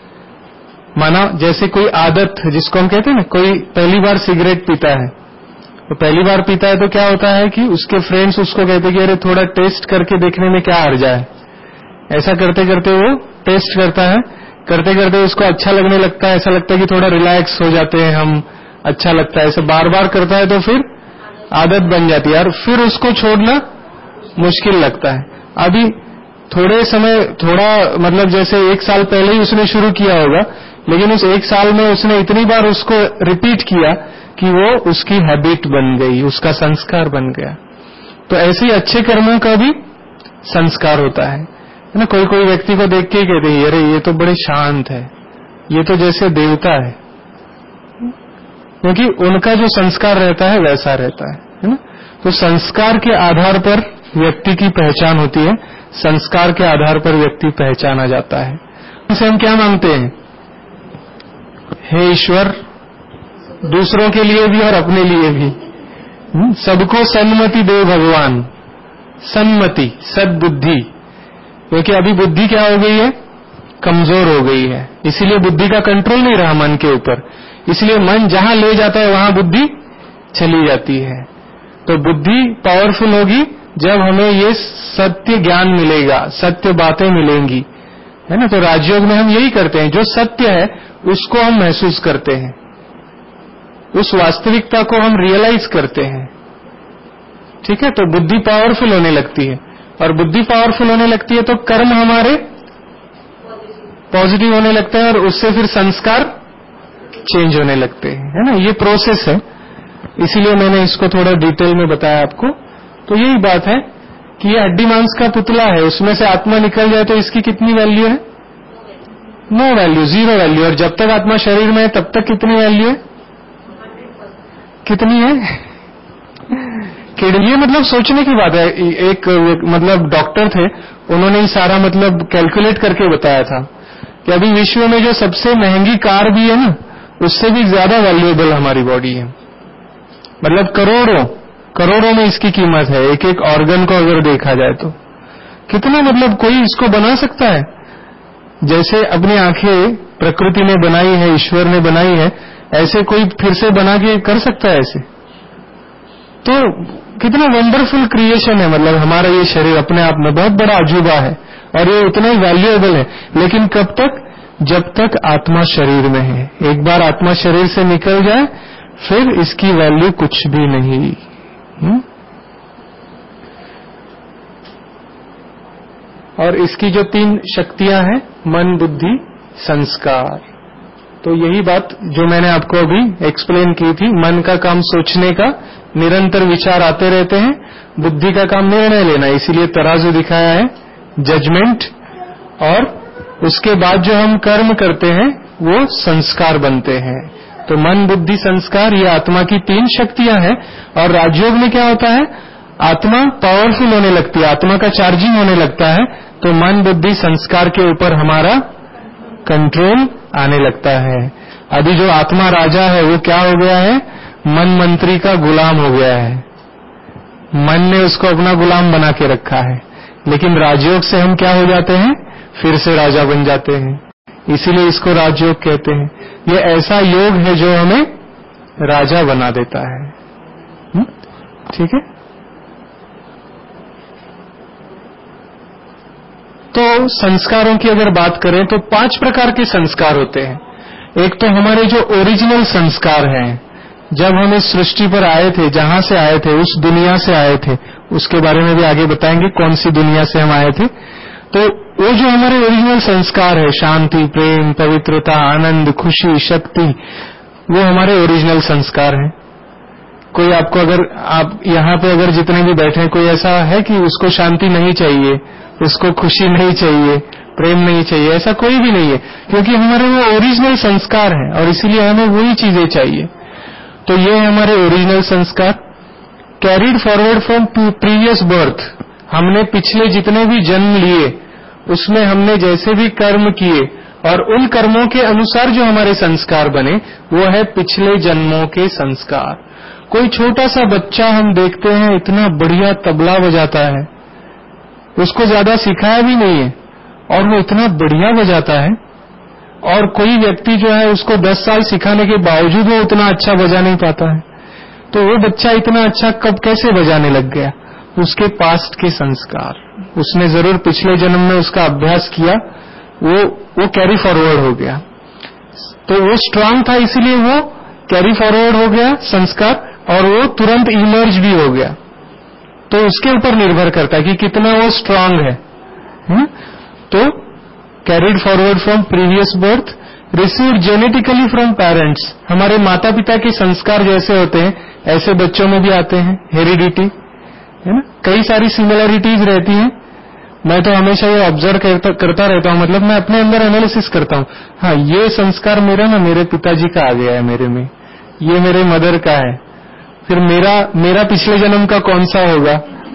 माना जैसे कोई आदत, जिसको हम कहते हैं ना, कोई पहली बार सिगरेट पीता है, तो पहली बार पीता है तो क्या होता है कि उसके फ्रेंड्स उसको कहते हैं कि अरे थोड़ा टेस्ट करके देखने में क्या हर्ज है। ऐसा करते करते वो टेस्ट करता है, करते करते उसको अच्छा लगने लगता है, ऐसा लगता है कि थोड़ा रिलैक्स हो जाते हैं हम, अच्छा लगता है। ऐसे बार बार करता है तो फिर आदत बन जाती है और फिर उसको छोड़ना मुश्किल लगता है। अभी थोड़े समय, थोड़ा मतलब जैसे एक साल पहले ही उसने शुरू किया होगा, लेकिन उस एक साल में उसने इतनी बार उसको रिपीट किया कि वो उसकी हैबिट बन गई, उसका संस्कार बन गया। तो ऐसे ही अच्छे कर्मों का भी संस्कार होता है ना। कोई कोई व्यक्ति को देख के ही कहते हैं अरे ये तो बड़े शांत है, ये तो जैसे देवता है, क्योंकि उनका जो संस्कार रहता है वैसा रहता है, है ना। तो संस्कार के आधार पर व्यक्ति की पहचान होती है, संस्कार के आधार पर व्यक्ति पहचाना जाता है। इसे हम क्या मांगते हैं? हे ईश्वर, दूसरों के लिए भी और अपने लिए भी सबको सन्मति दे भगवान। सन्मति, सद्बुद्धि, क्योंकि अभी बुद्धि क्या हो गई है? कमजोर हो गई है। इसीलिए बुद्धि का कंट्रोल नहीं रहा मन के ऊपर, इसलिए मन जहां ले जाता है वहां बुद्धि चली जाती है। तो बुद्धि पावरफुल होगी जब हमें ये सत्य ज्ञान मिलेगा, सत्य बातें मिलेंगी, है ना। तो राजयोग में हम यही करते हैं, जो सत्य है उसको हम महसूस करते हैं, उस वास्तविकता को हम रियलाइज करते हैं, ठीक है। तो बुद्धि पावरफुल होने लगती है, और बुद्धि पावरफुल होने लगती है तो कर्म हमारे पॉजिटिव होने लगते हैं, और उससे फिर संस्कार चेंज होने लगते हैं, है ना। ये प्रोसेस है, इसीलिए मैंने इसको थोड़ा डिटेल में बताया आपको। तो यही बात है कि ये हड्डी मांस का पुतला है, उसमें से आत्मा निकल जाए तो इसकी कितनी वैल्यू है? No value, zero value. और जब तक आत्मा शरीर में है तब तक कितनी वैल्यू है? कितनी है? ये मतलब सोचने की बात है। एक मतलब डॉक्टर थे, उन्होंने ही सारा मतलब कैलकुलेट करके बताया था कि अभी विश्व में जो सबसे महंगी कार भी है ना, उससे भी ज्यादा वैल्यूएबल हमारी बॉडी है। मतलब करोड़ों करोड़ों में इसकी कीमत है, एक एक ऑर्गन को अगर देखा जाए तो। कितना मतलब कोई इसको बना सकता है? जैसे अपनी आंखें प्रकृति ने बनाई है, ईश्वर ने बनाई है, ऐसे कोई फिर से बना के कर सकता है ऐसे? तो कितना वंडरफुल क्रिएशन है। मतलब हमारा ये शरीर अपने आप में बहुत बड़ा अजूबा है, और ये उतना ही वैल्यूएबल है। लेकिन कब तक? जब तक आत्मा शरीर में है। एक बार आत्मा शरीर से निकल जाए फिर इसकी वैल्यू कुछ भी नहीं। हुँ? और इसकी जो तीन शक्तियां हैं, मन, बुद्धि, संस्कार, तो यही बात जो मैंने आपको अभी एक्सप्लेन की थी। मन का काम सोचने का, निरंतर विचार आते रहते हैं। बुद्धि का काम निर्णय लेना, इसीलिए तराजू दिखाया है, जजमेंट। और उसके बाद जो हम कर्म करते हैं वो संस्कार बनते हैं। तो मन, बुद्धि, संस्कार, ये आत्मा की तीन शक्तियां हैं। और राजयोग में क्या होता है? आत्मा पावरफुल होने लगती है, आत्मा का चार्जिंग होने लगता है, तो मन, बुद्धि, संस्कार के ऊपर हमारा कंट्रोल आने लगता है। अभी जो आत्मा राजा है वो क्या हो गया है? मन मंत्री का गुलाम हो गया है। मन ने उसको अपना गुलाम बना के रखा है। लेकिन राजयोग से हम क्या हो जाते हैं? फिर से राजा बन जाते हैं। इसीलिए इसको राजयोग कहते हैं। ये ऐसा योग है जो हमें राजा बना देता है। ठीक है। तो संस्कारों की अगर बात करें तो पांच प्रकार के संस्कार होते हैं। एक तो हमारे जो ओरिजिनल संस्कार हैं, जब हम इस सृष्टि पर आए थे, जहां से आए थे, उस दुनिया से आए थे, उसके बारे में भी आगे बताएंगे कौन सी दुनिया से हम आए थे। तो वो जो हमारे ओरिजिनल संस्कार है, शांति, प्रेम, पवित्रता, आनंद, खुशी, शक्ति, वो हमारे ओरिजिनल संस्कार हैं। कोई आपको अगर आप यहाँ पे अगर जितने भी बैठे हैं, कोई ऐसा है कि उसको शांति नहीं चाहिए, उसको खुशी नहीं चाहिए, प्रेम नहीं चाहिए? ऐसा कोई भी नहीं है, क्योंकि हमारे वो ओरिजिनल संस्कार हैं और इसीलिए हमें वही चीजें चाहिए। तो ये है हमारे ओरिजिनल संस्कार, carried forward from previous birth. हमने पिछले जितने भी जन्म लिए उसमें हमने जैसे भी कर्म किए और उन कर्मों के अनुसार जो हमारे संस्कार बने, वो है पिछले जन्मों के संस्कार। कोई छोटा सा बच्चा हम देखते हैं इतना बढ़िया तबला बजाता है, उसको ज्यादा सिखाया भी नहीं है और वो इतना बढ़िया बजाता है, और कोई व्यक्ति जो है उसको दस साल सिखाने के बावजूद वो उतना अच्छा बजा नहीं पाता है। तो वो बच्चा इतना अच्छा कब कैसे बजाने लग गया? उसके पास्ट के संस्कार, उसने जरूर पिछले जन्म में उसका अभ्यास किया, वो वो कैरी फॉरवर्ड हो गया। तो वो स्ट्रांग था, इसीलिए वो कैरी फॉरवर्ड हो गया संस्कार, और वो तुरंत इमर्ज भी हो गया। तो उसके ऊपर निर्भर करता है कि कितना वो स्ट्रांग है। हुँ? तो carried forward from previous birth, received genetically from parents. हमारे माता पिता के संस्कार जैसे होते हैं ऐसे बच्चों में भी आते हैं, हेरिडिटी है ना। कई सारी सिमिलरिटीज रहती हैं। मैं तो हमेशा ये ऑब्जर्व करता, करता रहता हूं, मतलब मैं अपने अंदर एनालिसिस करता हूं। हाँ, ये संस्कार मेरा ना मेरे पिताजी का आ गया है मेरे में, ये मेरे मदर का है, फिर मेरा मेरा पिछले जन्म का कौन सा होगा?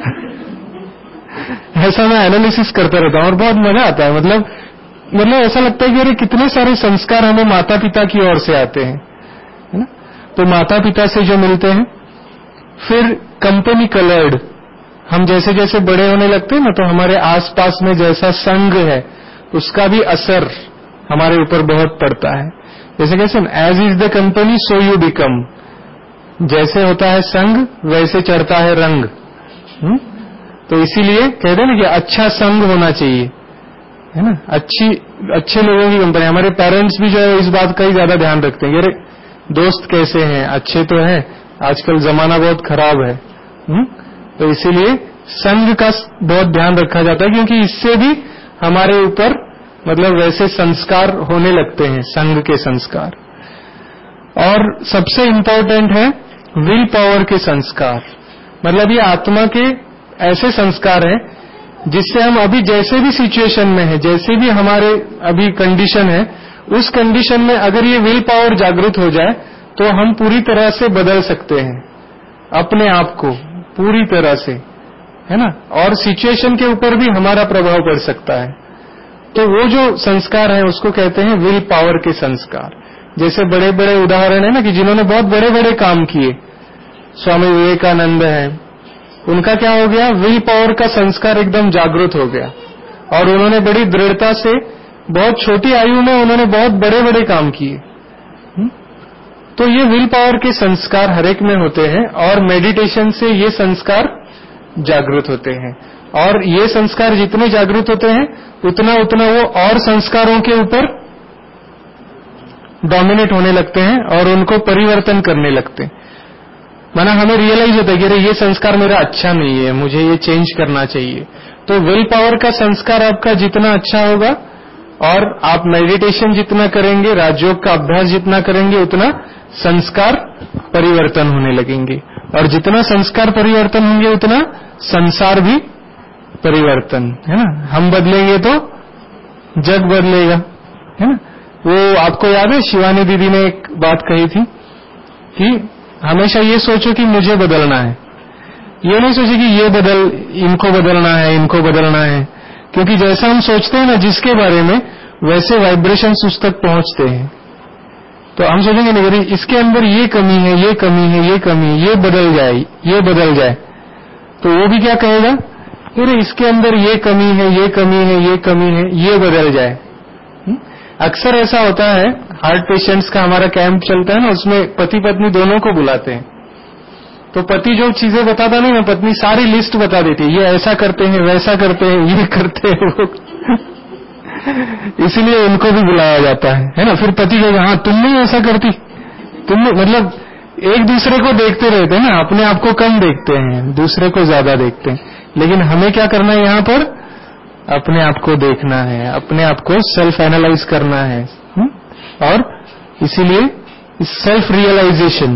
ऐसा मैं एनालिसिस करता रहता हूं और बहुत मजा आता है। मतलब मतलब ऐसा लगता है कि अरे कितने सारे संस्कार हमें माता पिता की ओर से आते हैं, है ना। तो माता पिता से जो मिलते हैं, फिर कंपनी कलर्ड, हम जैसे जैसे बड़े होने लगते हैं ना, तो हमारे आसपास में जैसा संग है उसका भी असर हमारे ऊपर बहुत पड़ता है। जैसे कैसे, as is the company so you become. जैसे होता है संग वैसे चढ़ता है रंग। हुँ? तो इसीलिए कहते हैं ना कि अच्छा संग होना चाहिए, है ना। अच्छी अच्छे लोगों की कंपनी। हमारे पेरेंट्स भी जो है इस बात का ही ज्यादा ध्यान रखते हैं, अरे दोस्त कैसे हैं, अच्छे तो हैं, आजकल जमाना बहुत खराब है। हुँ? तो इसीलिए संग का बहुत ध्यान रखा जाता है, क्योंकि इससे भी हमारे ऊपर मतलब वैसे संस्कार होने लगते हैं, संग के संस्कार। और सबसे इम्पोर्टेंट है विल पावर के संस्कार। मतलब ये आत्मा के ऐसे संस्कार हैं जिससे हम अभी जैसे भी सिचुएशन में है, जैसे भी हमारे अभी कंडीशन है, उस कंडीशन में अगर ये विल पावर जागृत हो जाए तो हम पूरी तरह से बदल सकते हैं अपने आप को, पूरी तरह से, है ना। और सिचुएशन के ऊपर भी हमारा प्रभाव पड़ सकता है। तो वो जो संस्कार है उसको कहते हैं विल पावर के संस्कार। जैसे बड़े बड़े उदाहरण है ना कि जिन्होंने बहुत बड़े बड़े काम किए, स्वामी विवेकानंद है, उनका क्या हो गया, विल पावर का संस्कार एकदम जागृत हो गया और उन्होंने बड़ी दृढ़ता से बहुत छोटी आयु में उन्होंने बहुत बड़े बड़े काम किए। तो ये विल पावर के संस्कार हरेक में होते हैं और मेडिटेशन से ये संस्कार जागृत होते हैं। और ये संस्कार जितने जागृत होते हैं उतना उतना वो और संस्कारों के ऊपर डोमिनेट होने लगते हैं और उनको परिवर्तन करने लगते हैं। माना हमें रियलाइज होता है कि अरे ये संस्कार मेरा अच्छा नहीं है, मुझे ये चेंज करना चाहिए। तो विल पावर का संस्कार आपका जितना अच्छा होगा और आप मेडिटेशन जितना करेंगे, राजयोग का अभ्यास जितना करेंगे, उतना संस्कार परिवर्तन होने लगेंगे। और जितना संस्कार परिवर्तन होंगे उतना संसार भी परिवर्तन, है ना। हम बदलेंगे तो जग बदलेगा, है ना। वो आपको याद है शिवानी दीदी ने एक बात कही थी कि हमेशा ये सोचो कि मुझे बदलना है, ये नहीं सोचे कि ये बदल इनको बदलना है, इनको बदलना है। क्योंकि जैसा हम सोचते हैं ना जिसके बारे में, वैसे वाइब्रेशंस उस तक पहुंचते हैं। तो हम सोचेंगे नहीं इसके अंदर ये कमी है, ये कमी है, ये कमी है, ये बदल जाए, ये बदल जाए, तो वो भी क्या कहेगा, अरे इसके अंदर ये कमी है, ये कमी है, ये कमी है, ये बदल जाए। अक्सर ऐसा होता है, हार्ट पेशेंट्स का हमारा कैंप चलता है ना, उसमें पति पत्नी दोनों को बुलाते हैं। तो पति जो चीजें बताता नहीं ना, पत्नी सारी लिस्ट बता देती है, ये ऐसा करते हैं, वैसा करते हैं, ये करते हैं वो इसीलिए उनको भी बुलाया जाता है, है ना। फिर पति कहेगा हाँ तुम नहीं ऐसा करती, तुमने, मतलब एक दूसरे को देखते रहते हैं ना, अपने आप को कम देखते हैं, दूसरे को ज्यादा देखते हैं। लेकिन हमें क्या करना है यहाँ पर, अपने आप को देखना है, अपने आप को सेल्फ एनालाइज करना है। हुँ? और इसीलिए सेल्फ रियलाइजेशन।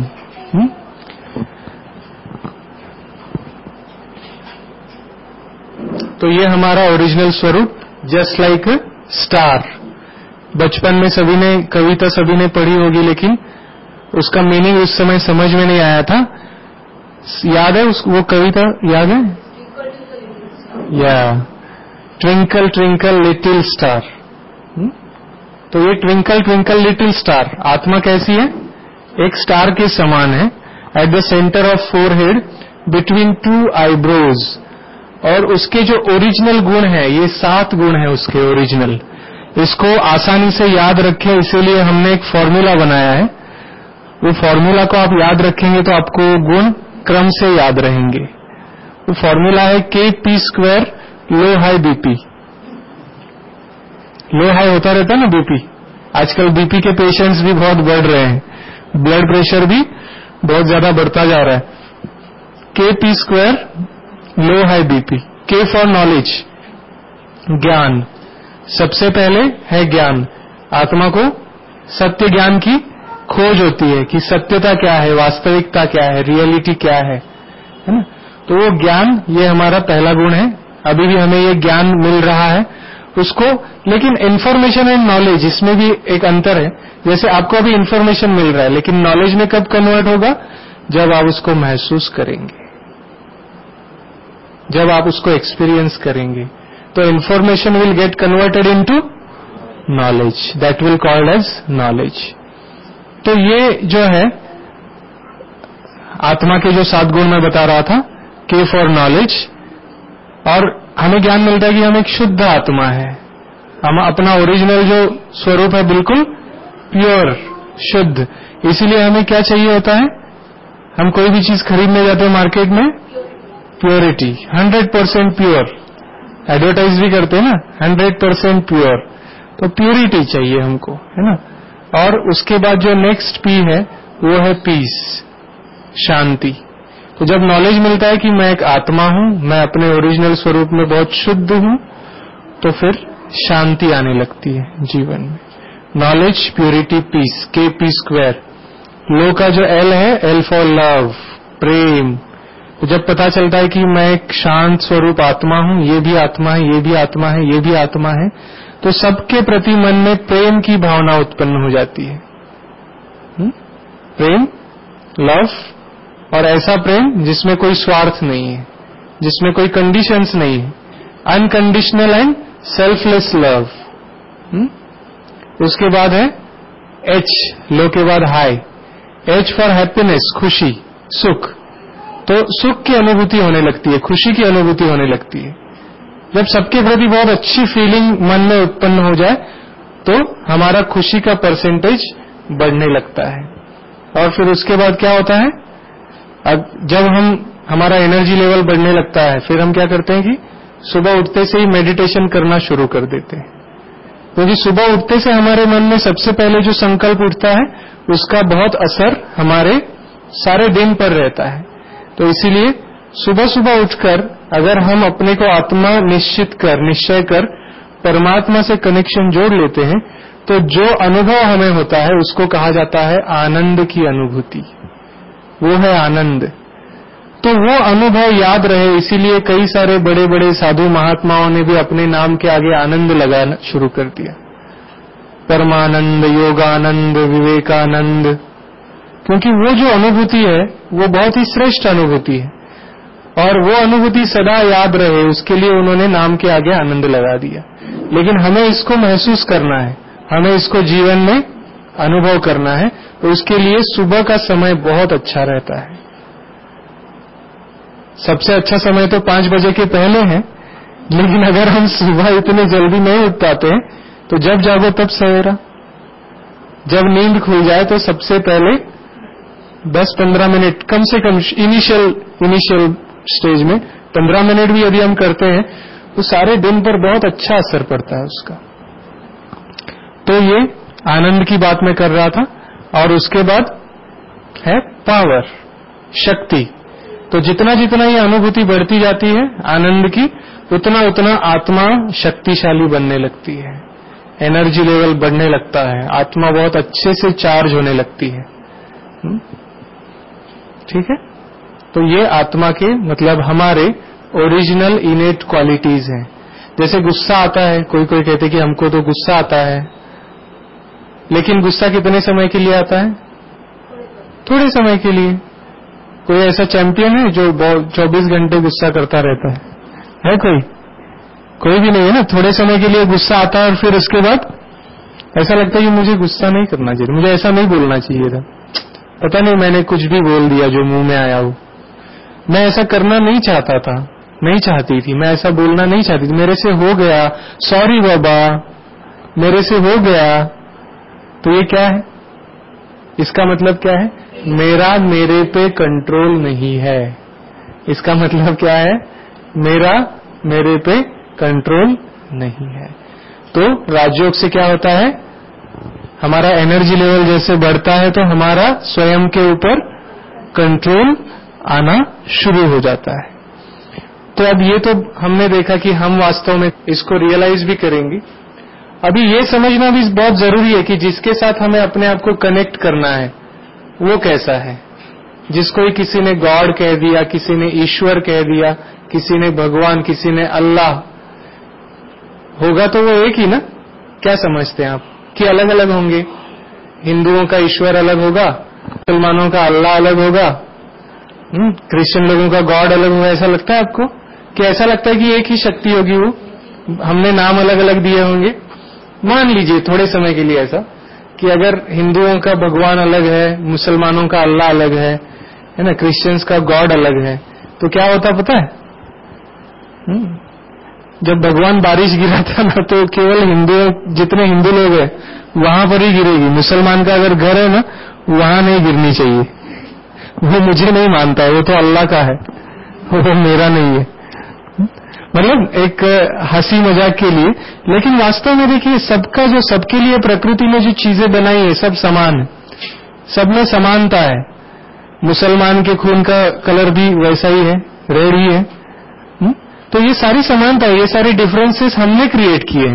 तो ये हमारा ओरिजिनल स्वरूप, जस्ट लाइक स्टार। बचपन में सभी ने कविता सभी ने पढ़ी होगी, लेकिन उसका मीनिंग उस समय समझ में नहीं आया था। याद है उस वो कविता, याद है? या ट्विंकल ट्विंकल लिटिल स्टार। तो ये ट्विंकल ट्विंकल लिटिल स्टार आत्मा कैसी है? एक स्टार के समान है। At the centre of forehead between two eyebrows. और उसके जो ओरिजिनल गुण है, ये सात गुण है उसके ओरिजिनल। इसको आसानी से याद रखें, इसीलिए हमने एक फॉर्मूला बनाया है। वो फॉर्मूला को आप याद रखेंगे तो आपको गुण क्रम से याद रहेंगे। वो फॉर्मूला है K P square low high BP. Low high होता रहता है ना बीपी। आजकल बीपी के पेशेंट्स भी बहुत बढ़ रहे हैं, ब्लड प्रेशर भी बहुत ज्यादा बढ़ता जा रहा है। K P square low high BP. K for knowledge, ज्ञान। सबसे पहले है ज्ञान। आत्मा को सत्य ज्ञान की खोज होती है कि सत्यता क्या है, वास्तविकता क्या है, रियलिटी क्या है, है ना। तो वो ज्ञान, ये हमारा पहला गुण है। अभी भी हमें ये ज्ञान मिल रहा है उसको। लेकिन इंफॉर्मेशन एंड नॉलेज, इसमें भी एक अंतर है। जैसे आपको अभी इंफॉर्मेशन मिल रहा है, लेकिन नॉलेज में कब कन्वर्ट होगा? जब आप उसको महसूस करेंगे, जब आप उसको एक्सपीरियंस करेंगे, तो information will get converted into knowledge, that will called as knowledge. तो ये जो है आत्मा के जो सात गुण मैं बता रहा था, के फॉर नॉलेज। और हमें ज्ञान मिलता है कि हम एक शुद्ध आत्मा है। हम अपना ओरिजिनल जो स्वरूप है बिल्कुल प्योर, शुद्ध। इसीलिए हमें क्या चाहिए होता है? हम कोई भी चीज खरीदने जाते हैं मार्केट में, purity, hundred percent pure. Advertise भी करते हैं ना, हंड्रेड परसेंट प्योर। तो प्योरिटी चाहिए हमको, है ना। और उसके बाद जो नेक्स्ट पी है वो है पीस, शांति। तो जब नॉलेज मिलता है कि मैं एक आत्मा हूं, मैं अपने ओरिजिनल स्वरूप में बहुत शुद्ध हूं, तो फिर शांति आने लगती है जीवन में। Knowledge, purity, peace, K P square. Low का जो एल है, एल फॉर लव, प्रेम। तो जब पता चलता है कि मैं एक शांत स्वरूप आत्मा हूं, ये भी आत्मा है, ये भी आत्मा है, ये भी आत्मा है, तो सबके प्रति मन में प्रेम की भावना उत्पन्न हो जाती है। हुँ? प्रेम, लव, और ऐसा प्रेम जिसमें कोई स्वार्थ नहीं है, जिसमें कोई कंडीशंस नहीं है। Unconditional and selfless love. उसके बाद है एच, लो के बाद हाई। एच फॉर हैप्पीनेस, खुशी, सुख। तो सुख की अनुभूति होने लगती है, खुशी की अनुभूति होने लगती है। जब सबके प्रति बहुत अच्छी फीलिंग मन में उत्पन्न हो जाए, तो हमारा खुशी का परसेंटेज बढ़ने लगता है। और फिर उसके बाद क्या होता है? अब जब हम हमारा एनर्जी लेवल बढ़ने लगता है, फिर हम क्या करते हैं कि सुबह उठते से ही मेडिटेशन करना शुरू कर देते हैं। क्योंकि सुबह उठते से हमारे मन में सबसे पहले जो संकल्प उठता है, उसका बहुत असर हमारे सारे दिन पर रहता है। तो इसीलिए सुबह सुबह उठकर अगर हम अपने को आत्मा निश्चित कर, निश्चय कर परमात्मा से कनेक्शन जोड़ लेते हैं, तो जो अनुभव हमें होता है उसको कहा जाता है आनंद की अनुभूति। वो है आनंद। तो वो अनुभव याद रहे, इसीलिए कई सारे बड़े बड़े साधु महात्माओं ने भी अपने नाम के आगे आनंद लगाना शुरू कर दिया। परमानंद, योगानंद, विवेकानंद। क्योंकि वो जो अनुभूति है वो बहुत ही श्रेष्ठ अनुभूति है, और वो अनुभूति सदा याद रहे, उसके लिए उन्होंने नाम के आगे आनंद लगा दिया। लेकिन हमें इसको महसूस करना है, हमें इसको जीवन में अनुभव करना है। तो उसके लिए सुबह का समय बहुत अच्छा रहता है। सबसे अच्छा समय तो पांच बजे के पहले है, लेकिन अगर हम सुबह इतने जल्दी नहीं उठ पाते हैं, तो जब जागो तब सवेरा, जब नींद खुल जाए तो सबसे पहले दस पंद्रह मिनट कम से कम इनिशियल इनिशियल स्टेज में पंद्रह मिनट भी यदि हम करते हैं तो सारे दिन पर बहुत अच्छा असर पड़ता है उसका। तो ये आनंद की बात मैं कर रहा था। और उसके बाद है पावर, शक्ति। तो जितना जितना ये अनुभूति बढ़ती जाती है आनंद की, उतना उतना आत्मा शक्तिशाली बनने लगती है, एनर्जी लेवल बढ़ने लगता है, आत्मा बहुत अच्छे से चार्ज होने लगती है। ठीक है। तो ये आत्मा के मतलब हमारे ओरिजिनल इनेट क्वालिटीज हैं। जैसे गुस्सा आता है, कोई कोई कहते कि हमको तो गुस्सा आता है, लेकिन गुस्सा कितने समय के लिए आता है? थोड़े समय के लिए। कोई ऐसा चैंपियन है जो चौबीस घंटे गुस्सा करता रहता है? है कोई? कोई भी नहीं है ना। थोड़े समय के लिए गुस्सा आता है और फिर उसके बाद ऐसा लगता है कि मुझे गुस्सा नहीं करना चाहिए, मुझे ऐसा नहीं बोलना चाहिए था, पता नहीं मैंने कुछ भी बोल दिया जो मुंह में आया हो, मैं ऐसा करना नहीं चाहता था, नहीं चाहती थी, मैं ऐसा बोलना नहीं चाहती थी, मेरे से हो गया, सॉरी बाबा, मेरे से हो गया। तो ये क्या है? इसका मतलब क्या है? मेरा मेरे पे कंट्रोल नहीं है। इसका मतलब क्या है? मेरा मेरे पे कंट्रोल नहीं है। तो राजयोग से क्या होता है? हमारा एनर्जी लेवल जैसे बढ़ता है तो हमारा स्वयं के ऊपर कंट्रोल आना शुरू हो जाता है। तो अब ये तो हमने देखा कि हम वास्तव में इसको रियलाइज भी करेंगे। अभी ये समझना भी बहुत जरूरी है कि जिसके साथ हमें अपने आप को कनेक्ट करना है वो कैसा है। जिसको ही किसी ने गॉड कह दिया, किसी ने ईश्वर कह दिया, किसी ने भगवान, किसी ने अल्लाह, होगा तो वो एक ही ना? क्या समझते हैं आप कि अलग अलग होंगे? हिंदुओं का ईश्वर अलग होगा, मुसलमानों का अल्लाह अलग होगा, क्रिश्चियन लोगों का गॉड अलग होगा। ऐसा लगता है आपको? कि ऐसा लगता है कि एक ही शक्ति होगी, वो हमने नाम अलग अलग दिए होंगे। मान लीजिए थोड़े समय के लिए ऐसा कि अगर हिंदुओं का भगवान अलग है, मुसलमानों का अल्लाह अलग है, है ना, क्रिश्चियंस का गॉड अलग है, तो क्या होता पता है? हुँ? जब भगवान बारिश गिरा था ना तो केवल हिंदू, जितने हिंदू लोग हैं वहां पर ही गिरेगी। मुसलमान का अगर घर है ना वहां नहीं गिरनी चाहिए, वो मुझे नहीं मानता है, वो तो अल्लाह का है, वो मेरा नहीं है। मतलब एक हंसी मजाक के लिए, लेकिन वास्तव में देखिए सबका जो सबके लिए प्रकृति में जो चीजें बनाई है सब समान है, सब में समानता है। मुसलमान के खून का कलर भी वैसा ही है, रेड ही है। हुँ? तो ये सारी समानता है, ये सारे डिफरेंसेस हमने क्रिएट किए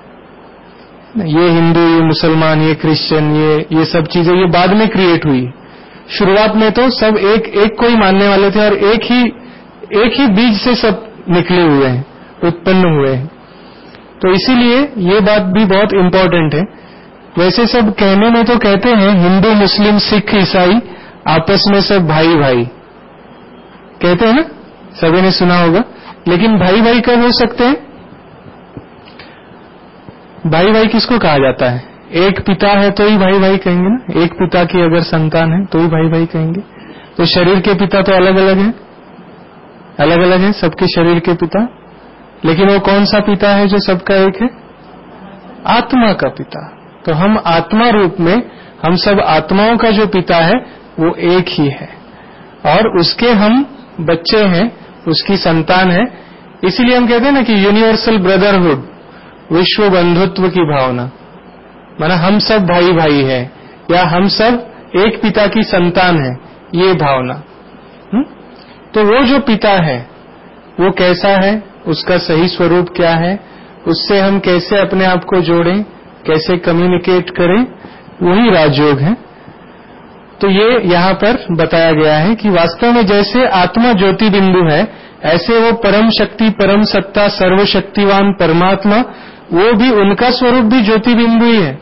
हैं। ये हिंदू, ये मुसलमान, ये क्रिश्चियन, ये ये सब चीजें ये बाद में क्रिएट हुई। शुरुआत में तो सब एक एक को ही मानने वाले थे और एक ही एक ही बीज से सब निकले हुए हैं, उत्पन्न हुए हैं। तो इसीलिए ये बात भी बहुत इंपॉर्टेंट है। वैसे सब कहने में तो कहते हैं हिंदू, मुस्लिम, सिख, ईसाई आपस में सब भाई भाई कहते हैं ना, सभी ने सुना होगा। लेकिन भाई भाई कब हो सकते हैं? भाई भाई किसको कहा जाता है? एक पिता है तो ही भाई भाई कहेंगे ना, एक पिता की अगर संतान है तो ही भाई भाई कहेंगे। तो शरीर के पिता तो अलग अलग हैं, अलग अलग है सबके शरीर के पिता, लेकिन वो कौन सा पिता है जो सबका एक है? आत्मा का पिता। तो हम आत्मा रूप में, हम सब आत्माओं का जो पिता है वो एक ही है और उसके हम बच्चे हैं, उसकी संतान है। इसीलिए हम कहते हैं ना कि यूनिवर्सल ब्रदरहुड, विश्व बंधुत्व की भावना, माना हम सब भाई भाई है या हम सब एक पिता की संतान है, ये भावना। हुँ? तो वो जो पिता है वो कैसा है, उसका सही स्वरूप क्या है, उससे हम कैसे अपने आप को जोड़ें, कैसे कम्युनिकेट करें, वही राजयोग है। तो ये यहाँ पर बताया गया है कि वास्तव में जैसे आत्मा ज्योति बिंदु है, ऐसे वो परम शक्ति, परम सत्ता, सर्वशक्तिवान परमात्मा, वो भी उनका स्वरूप भी ज्योति बिंदु ही है।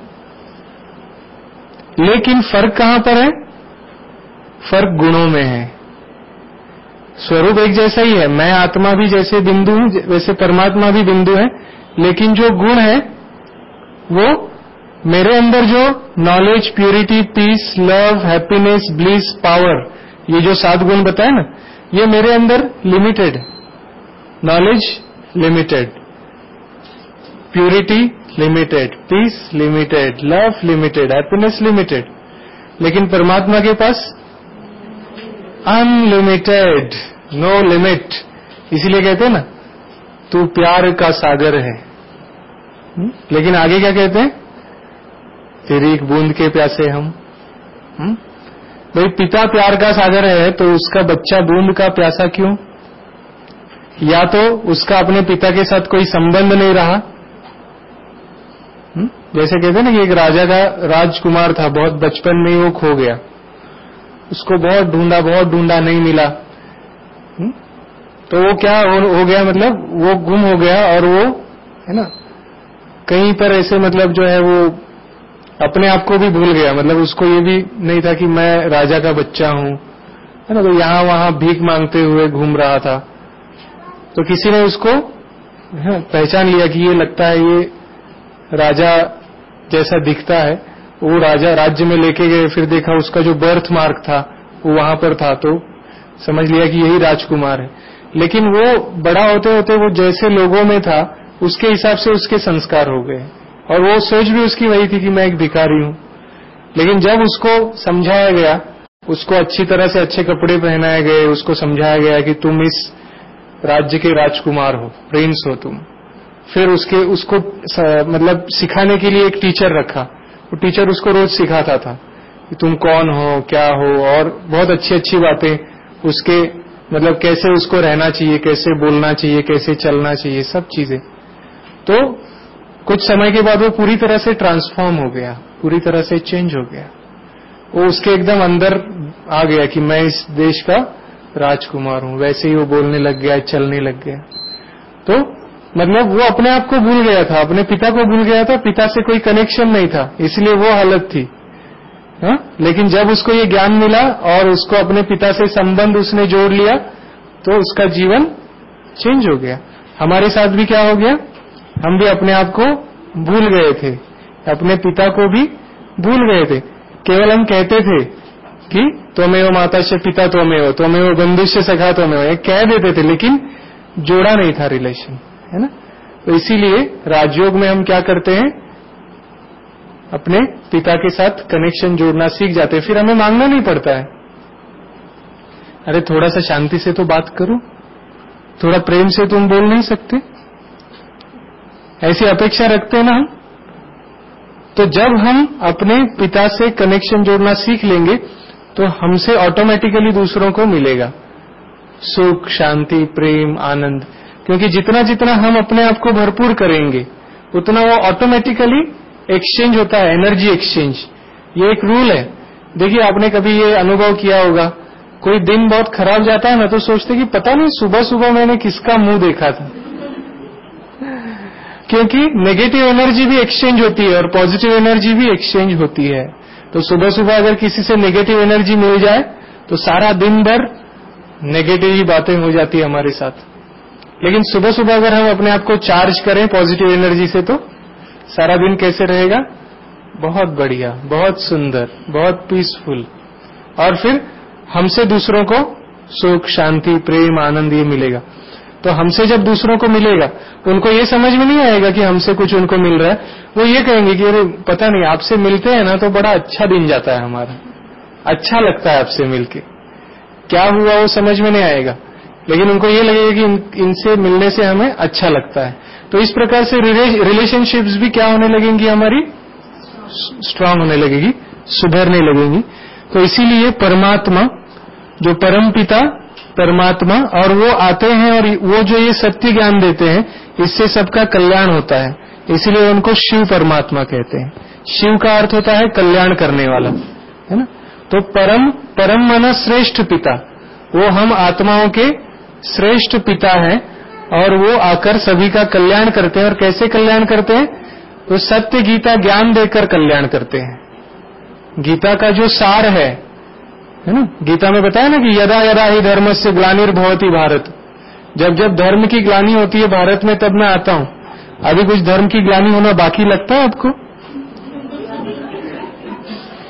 लेकिन फर्क कहाँ पर है? फर्क गुणों में है। स्वरूप एक जैसा ही है, मैं आत्मा भी जैसे बिंदु हूं वैसे परमात्मा भी बिंदु है, लेकिन जो गुण है वो मेरे अंदर जो knowledge, purity, peace, love, happiness, bliss, power, ये जो सात गुण बताए ना, ये मेरे अंदर limited, knowledge limited, purity limited, peace limited, love limited, happiness limited. लेकिन परमात्मा के पास अनलिमिटेड, नो लिमिट। इसीलिए कहते हैं ना, तू प्यार का सागर है। हुँ? लेकिन आगे क्या कहते हैं? तेरी एक बूंद के प्यासे हम। हुँ? भाई पिता प्यार का सागर है तो उसका बच्चा बूंद का प्यासा क्यों? या तो उसका अपने पिता के साथ कोई संबंध नहीं रहा। हुँ? जैसे कहते हैं ना कि एक राजा का राजकुमार था, बहुत बचपन में ही वो खो गया, उसको बहुत ढूंढा बहुत ढूंढा नहीं मिला। हुँ? तो वो क्या हो, हो गया, मतलब वो गुम हो गया और वो है ना कहीं पर ऐसे मतलब जो है वो अपने आप को भी भूल गया। मतलब उसको ये भी नहीं था कि मैं राजा का बच्चा हूं, है ना। तो यहां वहां भीख मांगते हुए घूम रहा था। तो किसी ने उसको पहचान लिया कि ये लगता है ये राजा जैसा दिखता है। वो राजा राज्य में लेके गए, फिर देखा उसका जो बर्थ मार्क था वो वहां पर था, तो समझ लिया कि यही राजकुमार है। लेकिन वो बड़ा होते होते वो जैसे लोगों में था उसके हिसाब से उसके संस्कार हो गए, और वो सोच भी उसकी वही थी कि मैं एक भिखारी हूं। लेकिन जब उसको समझाया गया, उसको अच्छी तरह से अच्छे कपड़े पहनाए गए, उसको समझाया गया कि तुम इस राज्य के राजकुमार हो, प्रिंस हो तुम। फिर उसके उसको मतलब सिखाने के लिए एक टीचर रखा। वो टीचर उसको रोज सिखाता था कि तुम कौन हो, क्या हो, और बहुत अच्छी अच्छी बातें उसके मतलब कैसे उसको रहना चाहिए, कैसे बोलना चाहिए, कैसे चलना चाहिए, सब चीजें। तो कुछ समय के बाद वो पूरी तरह से ट्रांसफॉर्म हो गया, पूरी तरह से चेंज हो गया। वो उसके एकदम अंदर आ गया कि मैं इस देश का राजकुमार हूं। वैसे ही वो बोलने लग गया, चलने लग गया। तो मतलब वो अपने आप को भूल गया था, अपने पिता को भूल गया था, पिता से कोई कनेक्शन नहीं था, इसलिए वो हालत थी। हा? लेकिन जब उसको ये ज्ञान मिला और उसको अपने पिता से संबंध उसने जोड़ लिया तो उसका जीवन चेंज हो गया। हमारे साथ भी क्या हो गया, हम भी अपने आप को भूल गए थे, अपने पिता को भी भूल गए थे। केवल हम कहते थे कि त्वमेव माता से पिता त्वमेव, त्वमेव बंधुश्च सखा त्वमेव, ये कह देते थे, लेकिन जोड़ा नहीं था रिलेशन, है ना। तो इसीलिए राजयोग में हम क्या करते हैं, अपने पिता के साथ कनेक्शन जोड़ना सीख जाते हैं। फिर हमें मांगना नहीं पड़ता है, अरे थोड़ा सा शांति से तो बात करो, थोड़ा प्रेम से तुम बोल नहीं सकते, ऐसी अपेक्षा रखते हैं ना हम। तो जब हम अपने पिता से कनेक्शन जोड़ना सीख लेंगे तो हमसे ऑटोमेटिकली दूसरों को मिलेगा सुख, शांति, प्रेम, आनंद। क्योंकि जितना जितना हम अपने आप को भरपूर करेंगे उतना वो ऑटोमेटिकली एक्सचेंज होता है, एनर्जी एक्सचेंज। ये एक रूल है। देखिए आपने कभी ये अनुभव किया होगा, कोई दिन बहुत खराब जाता है ना तो सोचते कि पता नहीं सुबह सुबह मैंने किसका मुंह देखा था। क्योंकि नेगेटिव एनर्जी भी एक्सचेंज होती है और पॉजिटिव एनर्जी भी एक्सचेंज होती है। तो सुबह सुबह अगर किसी से नेगेटिव एनर्जी मिल जाए तो सारा दिन भर नेगेटिव ही बातें हो जाती है हमारे साथ। लेकिन सुबह सुबह अगर हम अपने आप को चार्ज करें पॉजिटिव एनर्जी से तो सारा दिन कैसे रहेगा, बहुत बढ़िया, बहुत सुंदर, बहुत पीसफुल। और फिर हमसे दूसरों को सुख, शांति, प्रेम, आनंद ये मिलेगा। तो हमसे जब दूसरों को मिलेगा तो उनको ये समझ में नहीं आएगा कि हमसे कुछ उनको मिल रहा है। वो ये कहेंगे कि अरे पता नहीं आपसे मिलते हैं ना तो बड़ा अच्छा दिन जाता है हमारा, अच्छा लगता है आपसे मिलके। क्या हुआ वो समझ में नहीं आएगा, लेकिन उनको ये लगेगा कि इन, इनसे मिलने से हमें अच्छा लगता है। तो इस प्रकार से रिलेशनशिप्स भी क्या होने लगेंगी, हमारी स्ट्रांग होने लगेगी, सुधरने लगेंगी। तो इसीलिए परमात्मा, जो परम पिता परमात्मा, और वो आते हैं और वो जो ये सत्य ज्ञान देते हैं, इससे सबका कल्याण होता है। इसीलिए उनको शिव परमात्मा कहते हैं। शिव का अर्थ होता है कल्याण करने वाला, है ना। तो परम परम माना श्रेष्ठ पिता, वो हम आत्माओं के श्रेष्ठ पिता हैं और वो आकर सभी का कल्याण करते हैं। और कैसे कल्याण करते हैं, वो सत्य गीता ज्ञान देकर कल्याण करते हैं। गीता का जो सार है है ना, गीता में बताया ना कि यदा यदा ही धर्मस्य ग्लानिर्भवति भारत, जब जब धर्म की ग्लानि होती है भारत में तब मैं आता हूं। अभी कुछ धर्म की ग्लानि होना बाकी लगता है आपको?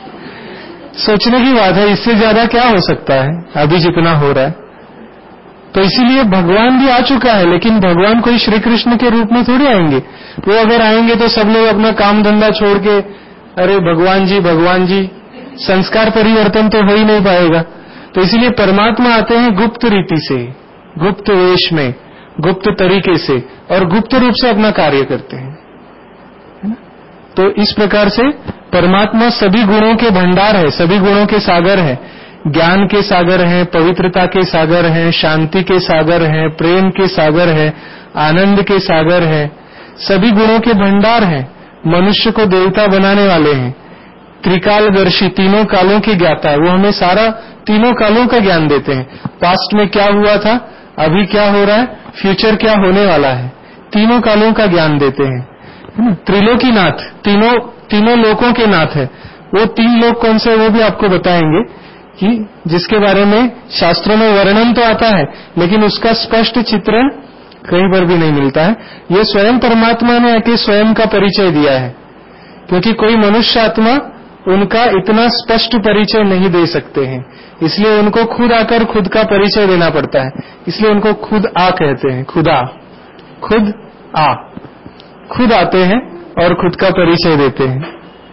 सोचने की बात है, इससे ज्यादा क्या हो सकता है अभी जितना हो रहा है। तो इसीलिए भगवान भी आ चुका है, लेकिन भगवान कोई श्री कृष्ण के रूप में थोड़ी आएंगे। वो अगर आएंगे तो सब लोग अपना काम धंधा छोड़ के अरे भगवान जी भगवान जी, संस्कार परिवर्तन तो हो ही नहीं पाएगा। तो इसीलिए परमात्मा आते हैं गुप्त रीति से, गुप्त वेश में, गुप्त तरीके से, और गुप्त रूप से अपना कार्य करते हैं, है ना। तो इस प्रकार से परमात्मा सभी गुणों के भंडार है, सभी गुणों के सागर है, ज्ञान के सागर हैं, पवित्रता के सागर हैं, शांति के सागर हैं, प्रेम के सागर है, आनंद के सागर है, सभी गुणों के भंडार हैं। मनुष्य को देवता बनाने वाले हैं, त्रिकालदर्शी, तीनों कालों के ज्ञाता है। वो हमें सारा तीनों कालों का ज्ञान देते हैं। पास्ट में क्या हुआ था, अभी क्या हो रहा है, फ्यूचर क्या होने वाला है, तीनों कालों का ज्ञान देते हैं, है ना। त्रिलोकीनाथ, तीनों तीनों लोकों के नाथ है। वो तीन लोक कौन से, वो भी आपको बताएंगे कि जिसके बारे में शास्त्रों में वर्णन तो आता है, लेकिन उसका स्पष्ट चित्रण कहीं पर भी नहीं मिलता है। ये स्वयं परमात्मा ने आके स्वयं का परिचय दिया है, क्योंकि कोई मनुष्य आत्मा उनका इतना स्पष्ट परिचय नहीं दे सकते हैं, इसलिए उनको खुद आकर खुद का परिचय देना पड़ता है। इसलिए उनको खुद आ कहते हैं, खुदा, खुद आ, खुद आते हैं और खुद का परिचय देते हैं।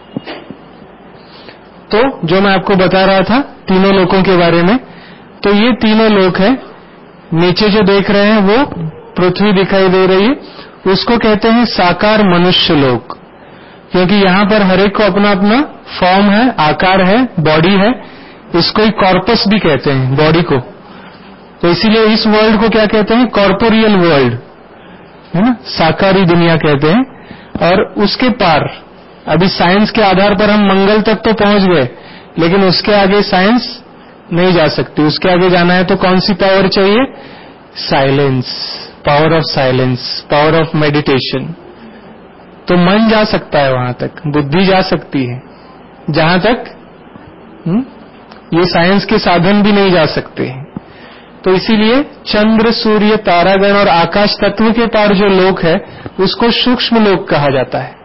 तो जो मैं आपको बता रहा था तीनों लोकों के बारे में, तो ये तीनों लोक है। नीचे जो देख रहे हैं वो पृथ्वी दिखाई दे रही है, उसको कहते हैं साकार मनुष्य लोक, क्योंकि यहाँ पर हर एक को अपना अपना फॉर्म है, आकार है, बॉडी है। इसको ही कॉर्पस भी कहते हैं, बॉडी को। तो इसीलिए इस वर्ल्ड को क्या कहते हैं, कॉर्पोरियल वर्ल्ड, है ना, साकारी दुनिया कहते हैं। और उसके पार अभी साइंस के आधार पर हम मंगल तक तो पहुंच गए, लेकिन उसके आगे साइंस नहीं जा सकती। उसके आगे जाना है तो कौन सी पावर चाहिए, silence, power of silence, power of meditation. तो मन जा सकता है वहां तक, बुद्धि जा सकती है जहां तक हुँ? ये साइंस के साधन भी नहीं जा सकते। तो इसीलिए चंद्र, सूर्य, तारागण और आकाश तत्व के पार जो लोक है उसको सूक्ष्म लोक कहा जाता है।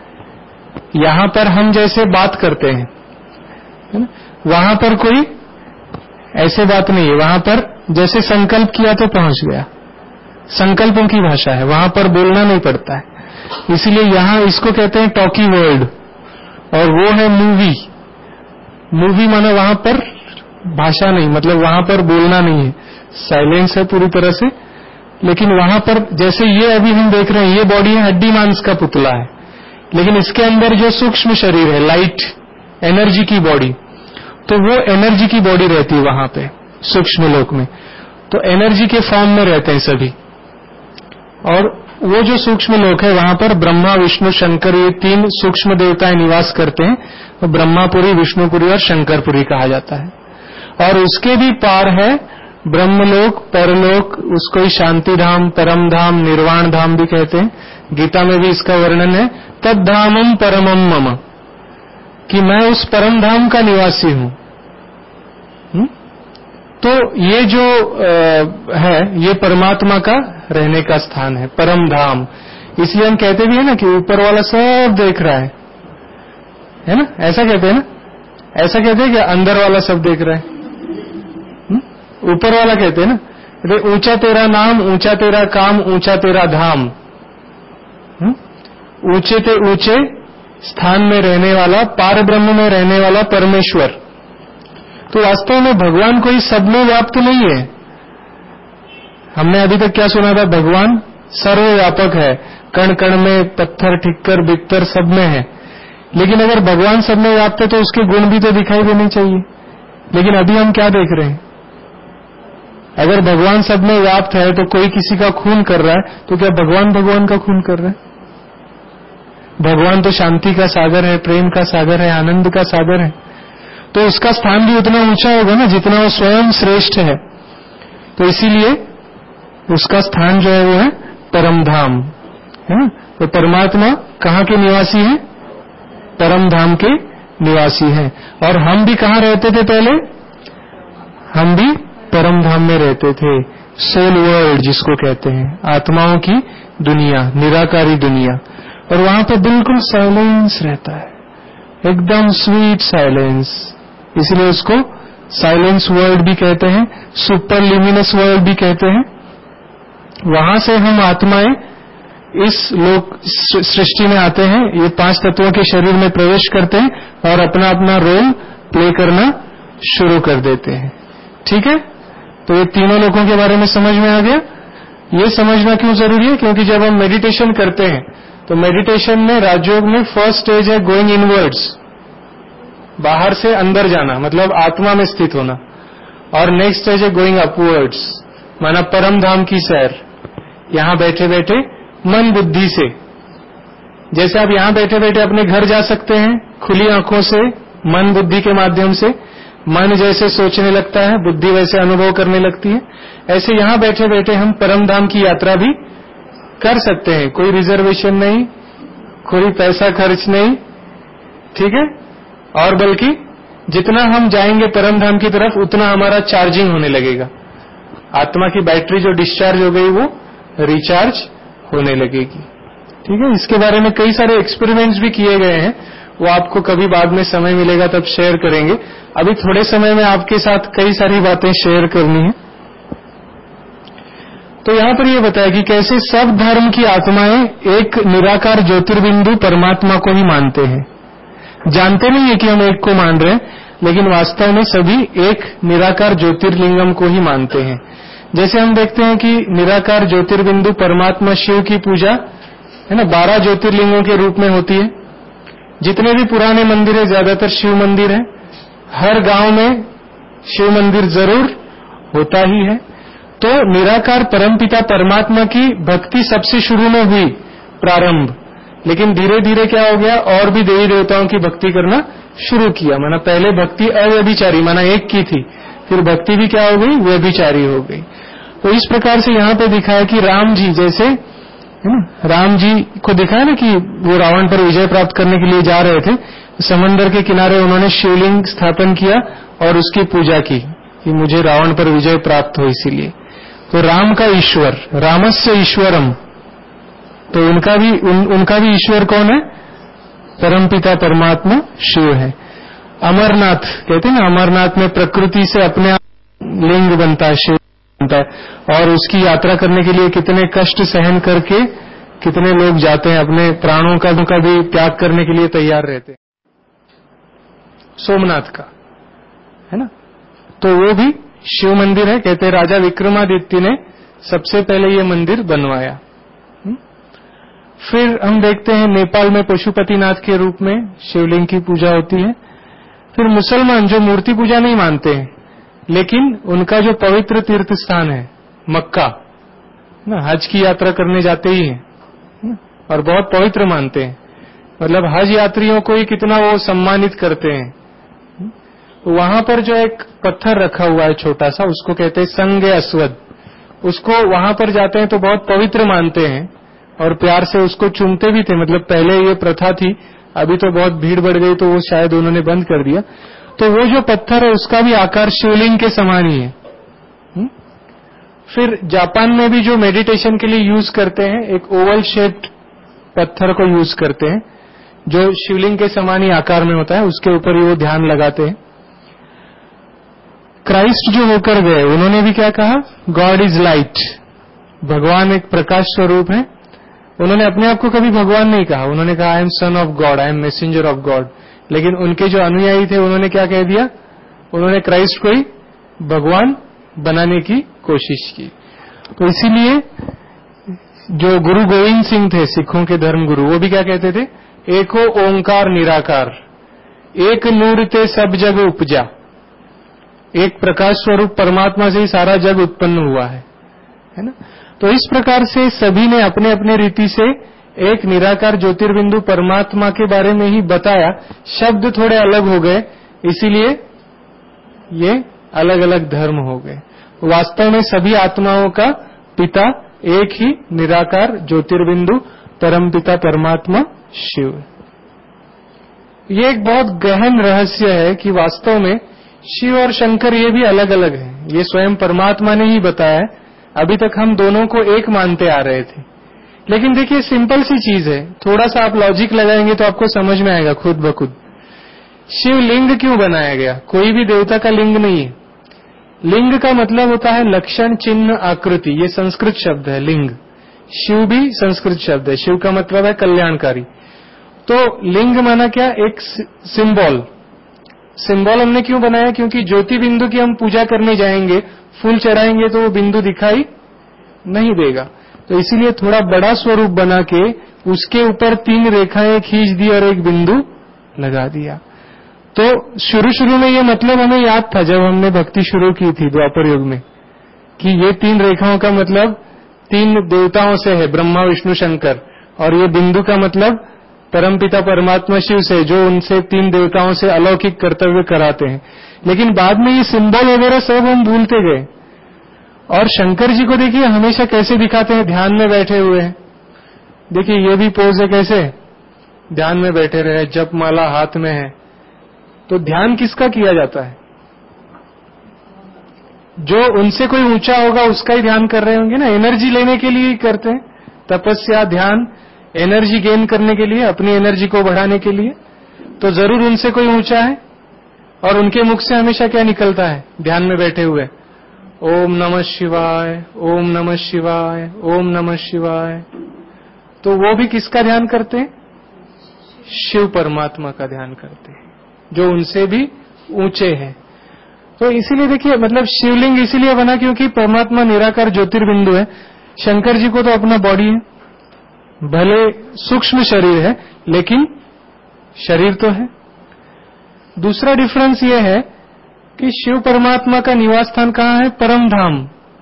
यहां पर हम जैसे बात करते हैं, है ना, वहां पर कोई ऐसे बात नहीं है। वहां पर जैसे संकल्प किया तो पहुंच गया, संकल्पों की भाषा है, वहां पर बोलना नहीं पड़ता है। इसलिए यहां इसको कहते हैं टॉकी वर्ल्ड, और वो है मूवी। मूवी माने वहां पर भाषा नहीं, मतलब वहां पर बोलना नहीं है, साइलेंस है पूरी तरह से। लेकिन वहां पर जैसे ये अभी हम देख रहे हैं, ये बॉडी है, हड्डी मांस का पुतला है, लेकिन इसके अंदर जो सूक्ष्म शरीर है, लाइट एनर्जी की बॉडी, तो वो एनर्जी की बॉडी रहती है वहां पे सूक्ष्म लोक में। तो एनर्जी के फॉर्म में रहते हैं सभी। और वो जो सूक्ष्म लोक है वहां पर ब्रह्मा, विष्णु, शंकर, ये तीन सूक्ष्म देवताएं निवास करते हैं। तो ब्रह्मापुरी, विष्णुपुरी और शंकरपुरी कहा जाता है। और उसके भी पार है ब्रह्मलोक, परलोक, उसको ही शांति धाम, परम धाम, निर्वाण धाम भी कहते हैं। गीता में भी इसका वर्णन है, तद्धामम परमम मम, कि मैं उस परम धाम का निवासी हूं। तो ये जो आ, है, ये परमात्मा का रहने का स्थान है, परम धाम। इसलिए हम कहते भी है ना कि ऊपर वाला सब देख रहा है, है ना, ऐसा कहते हैं ना, ऐसा कहते हैं कि अंदर वाला सब देख रहा है। ऊपर वाला कहते हैं ना, अरे ऊंचा तेरा नाम, ऊंचा तेरा काम, ऊंचा तेरा धाम। ऊंचे ते ऊंचे स्थान में रहने वाला, पार ब्रह्म में रहने वाला परमेश्वर। तो वास्तव में भगवान कोई सब में व्याप्त नहीं है। हमने अभी तक क्या सुना था, भगवान सर्वव्यापक है, कण कण में, पत्थर, ठिक्कर, बिक्तर सब में है। लेकिन अगर भगवान सब में व्याप्त है तो उसके गुण भी तो दिखाई देने चाहिए। लेकिन अभी हम क्या देख रहे हैं, अगर भगवान सब में व्याप्त है तो कोई किसी का खून कर रहा है, तो क्या भगवान भगवान का खून कर रहा है? भगवान तो शांति का सागर है, प्रेम का सागर है, आनंद का सागर है। तो उसका स्थान भी उतना ऊंचा होगा ना जितना वो स्वयं श्रेष्ठ है। तो इसीलिए उसका स्थान जो है वो है परम धाम, है ना। तो परमात्मा कहाँ के निवासी है, परम धाम के निवासी हैं। और हम भी कहाँ रहते थे पहले, हम भी परम धाम में रहते थे। सोल वर्ल्ड जिसको कहते हैं, आत्माओं की दुनिया, निराकारी दुनिया। और वहां पर बिल्कुल साइलेंस रहता है, एकदम स्वीट साइलेंस। इसलिए उसको साइलेंस वर्ल्ड भी कहते हैं, सुपर ल्यूमिनस वर्ल्ड भी कहते हैं। वहां से हम आत्माएं इस लोक सृष्टि में आते हैं, ये पांच तत्वों के शरीर में प्रवेश करते हैं और अपना अपना रोल प्ले करना शुरू कर देते हैं। ठीक है, तो ये तीनों लोगों के बारे में समझ में आ गया। ये समझना क्यों जरूरी है? क्योंकि जब हम मेडिटेशन करते हैं तो मेडिटेशन में राजयोग में फर्स्ट स्टेज है गोइंग इनवर्ड्स, बाहर से अंदर जाना, मतलब आत्मा में स्थित होना, और नेक्स्ट स्टेज है गोइंग अपवर्ड्स, माना परम धाम की सैर, यहां बैठे बैठे मन बुद्धि से। जैसे आप यहां बैठे बैठे अपने घर जा सकते हैं खुली आंखों से, मन बुद्धि के माध्यम से, मन जैसे सोचने लगता है बुद्धि वैसे अनुभव करने लगती है, ऐसे यहां बैठे बैठे हम परम धाम की यात्रा भी कर सकते हैं। कोई रिजर्वेशन नहीं, कोई पैसा खर्च नहीं, ठीक है, और बल्कि जितना हम जाएंगे परम धाम की तरफ उतना हमारा चार्जिंग होने लगेगा, आत्मा की बैटरी जो डिस्चार्ज हो गई वो रिचार्ज होने लगेगी। ठीक है, इसके बारे में कई सारे एक्सपेरिमेंट्स भी किए गए हैं, वो आपको कभी बाद में समय मिलेगा तब शेयर करेंगे। अभी थोड़े समय में आपके साथ कई सारी बातें शेयर करनी है। तो यहां पर ये बताया कि कैसे सब धर्म की आत्माएं एक निराकार ज्योतिर्बिंदु परमात्मा को ही मानते हैं। जानते नहीं है कि हम एक को मान रहे हैं, लेकिन वास्तव में सभी एक निराकार ज्योतिर्लिंगम को ही मानते हैं। जैसे हम देखते हैं कि निराकार ज्योतिर्बिंदु परमात्मा शिव की पूजा है ना बारह ज्योतिर्लिंगों के रूप में होती है। जितने भी पुराने मंदिर है ज्यादातर शिव मंदिर है, हर गांव में शिव मंदिर जरूर होता ही है। तो निराकार परमपिता परमात्मा की भक्ति सबसे शुरू में हुई प्रारंभ, लेकिन धीरे धीरे क्या हो गया, और भी देवी देवताओं की भक्ति करना शुरू किया। माना पहले भक्ति अव्यभिचारी माना एक की थी, फिर भक्ति भी क्या हो गई, व्यभिचारी हो गई। तो इस प्रकार से यहाँ पे दिखाया कि राम जी जैसे है ना, राम जी को दिखाया ना कि वो रावण पर विजय प्राप्त करने के लिए जा रहे थे, समंदर के किनारे उन्होंने शिवलिंग स्थापन किया और उसकी पूजा की कि मुझे रावण पर विजय प्राप्त हो। इसीलिए तो राम का ईश्वर, रामस्य ईश्वरम, तो उनका भी उन, उनका भी ईश्वर कौन है, परमपिता परमात्मा शिव है। अमरनाथ कहते हैं ना, अमरनाथ में प्रकृति से अपने आप लिंग बनता है, शिव बनता है, और उसकी यात्रा करने के लिए कितने कष्ट सहन करके कितने लोग जाते हैं, अपने प्राणों का का भी त्याग करने के लिए तैयार रहते हैं। सोमनाथ का है ना, तो वो भी शिव मंदिर है। कहते हैं राजा विक्रमादित्य ने सबसे पहले ये मंदिर बनवाया। फिर हम देखते हैं नेपाल में पशुपतिनाथ के रूप में शिवलिंग की पूजा होती है। फिर मुसलमान जो मूर्ति पूजा नहीं मानते हैं, लेकिन उनका जो पवित्र तीर्थ स्थान है मक्का ना, हज की यात्रा करने जाते ही हैं और बहुत पवित्र मानते हैं, मतलब हज यात्रियों को ही कितना वो सम्मानित करते हैं। वहां पर जो एक पत्थर रखा हुआ है छोटा सा, उसको कहते हैं संगे अस्वद, उसको वहां पर जाते हैं तो बहुत पवित्र मानते हैं और प्यार से उसको चूमते भी थे। मतलब पहले ये प्रथा थी, अभी तो बहुत भीड़ बढ़ गई तो वो शायद उन्होंने बंद कर दिया। तो वो जो पत्थर है उसका भी आकार शिवलिंग के समान ही है। हुँ? फिर जापान में भी जो मेडिटेशन के लिए यूज करते हैं, एक ओवल शेप्ड पत्थर को यूज करते हैं जो शिवलिंग के समान ही आकार में होता है, उसके ऊपर ही वो ध्यान लगाते हैं। क्राइस्ट जो होकर गए उन्होंने भी क्या कहा, गॉड इज लाइट, भगवान एक प्रकाश स्वरूप है। उन्होंने अपने आप को कभी भगवान नहीं कहा, उन्होंने कहा I am son of God, I am messenger of God. लेकिन उनके जो अनुयायी थे उन्होंने क्या कह दिया, उन्होंने क्राइस्ट को ही भगवान बनाने की कोशिश की। तो इसीलिए जो गुरु गोविंद सिंह थे सिखों के धर्म गुरु, वो भी क्या कहते थे, एको ओंकार निराकार, एक नूर ते सब जग उपजा, एक प्रकाश स्वरूप परमात्मा से ही सारा जग उत्पन्न हुआ है, है ना। तो इस प्रकार से सभी ने अपने अपने रीति से एक निराकार ज्योतिर्बिंदु परमात्मा के बारे में ही बताया। शब्द थोड़े अलग हो गए, इसीलिए ये अलग अलग धर्म हो गए। वास्तव में सभी आत्माओं का पिता एक ही निराकार ज्योतिर्बिंदु परमपिता परमात्मा शिव। ये एक बहुत गहन रहस्य है कि वास्तव में शिव और शंकर ये भी अलग अलग हैं। ये स्वयं परमात्मा ने ही बताया है। अभी तक हम दोनों को एक मानते आ रहे थे, लेकिन देखिए सिंपल सी चीज है, थोड़ा सा आप लॉजिक लगाएंगे तो आपको समझ में आएगा खुद ब खुद। शिवलिंग क्यों बनाया गया? कोई भी देवता का लिंग नहीं है। लिंग का मतलब होता है लक्षण, चिन्ह, आकृति। ये संस्कृत शब्द है लिंग। शिव भी संस्कृत शब्द है। शिव का मतलब है कल्याणकारी। तो लिंग माना क्या? एक सिंबल। सिंबल हमने क्यों बनाया? क्योंकि ज्योति बिंदु की हम पूजा करने जाएंगे, फूल चढ़ाएंगे तो वो बिंदु दिखाई नहीं देगा, तो इसीलिए थोड़ा बड़ा स्वरूप बना के उसके ऊपर तीन रेखाएं खींच दी और एक बिंदु लगा दिया। तो शुरू शुरू में ये मतलब हमें याद था जब हमने भक्ति शुरू की थी द्वापर युग में, कि ये तीन रेखाओं का मतलब तीन देवताओं से है, ब्रह्मा, विष्णु, शंकर, और ये बिंदु का मतलब परमपिता परमात्मा शिव से, जो उनसे तीन देवताओं से अलौकिक कर्तव्य कराते हैं। लेकिन बाद में ये सिंबल वगैरह सब हम भूलते गए। और शंकर जी को देखिए हमेशा कैसे दिखाते हैं, ध्यान में बैठे हुए हैं। देखिए ये भी पोज है, कैसे ध्यान में बैठे रहे, जप माला हाथ में है। तो ध्यान किसका किया जाता है? जो उनसे कोई ऊंचा होगा उसका ही ध्यान कर रहे होंगे ना, एनर्जी लेने के लिए ही करते हैं। तपस्या, ध्यान, एनर्जी गेन करने के लिए, अपनी एनर्जी को बढ़ाने के लिए। तो जरूर उनसे कोई ऊंचा है। और उनके मुख से हमेशा क्या निकलता है ध्यान में बैठे हुए? ओम नमः शिवाय, ओम नमः शिवाय, ओम नमः शिवाय। तो वो भी किसका ध्यान करते हैं? शिव परमात्मा का ध्यान करते हैं, जो उनसे भी ऊंचे हैं। तो इसीलिए देखिए, मतलब शिवलिंग इसीलिए बना क्योंकि परमात्मा निराकार ज्योतिर्बिंदु है। शंकर जी को तो अपना बॉडी है, भले सूक्ष्म शरीर है लेकिन शरीर तो है। दूसरा डिफरेंस यह है कि शिव परमात्मा का निवास स्थान कहाँ है? परम धाम,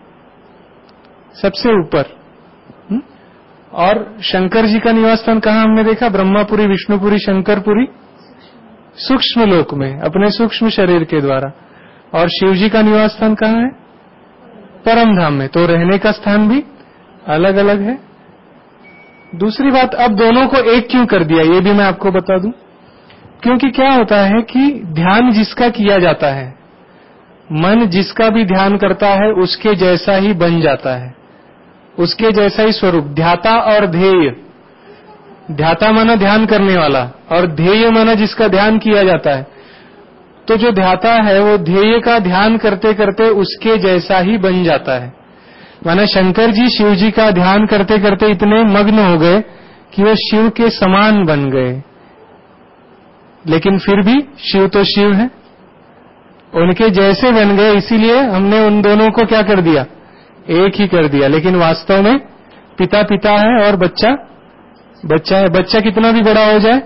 सबसे ऊपर। और शंकर जी का निवास स्थान कहाँ हमने देखा? ब्रह्मापुरी, विष्णुपुरी, शंकरपुरी, सूक्ष्म लोक में, अपने सूक्ष्म शरीर के द्वारा। और शिव जी का निवास स्थान कहाँ है? परम धाम में। तो रहने का स्थान भी अलग अलग है। दूसरी बात, अब दोनों को एक क्यों कर दिया ये भी मैं आपको बता दूं। क्योंकि क्या होता है कि ध्यान जिसका किया जाता है, मन जिसका भी ध्यान करता है उसके जैसा ही बन जाता है, उसके जैसा ही स्वरूप। ध्याता और ध्येय, ध्याता माना ध्यान करने वाला, और ध्येय माना जिसका ध्यान किया जाता है। तो जो ध्याता है वो ध्येय का ध्यान करते करते उसके जैसा ही बन जाता है। माना शंकर जी शिव जी का ध्यान करते करते इतने मग्न हो गए कि वो शिव के समान बन गए। लेकिन फिर भी शिव तो शिव है, उनके जैसे बन गए। इसीलिए हमने उन दोनों को क्या कर दिया? एक ही कर दिया। लेकिन वास्तव में पिता पिता है और बच्चा बच्चा है। बच्चा कितना भी बड़ा हो जाए,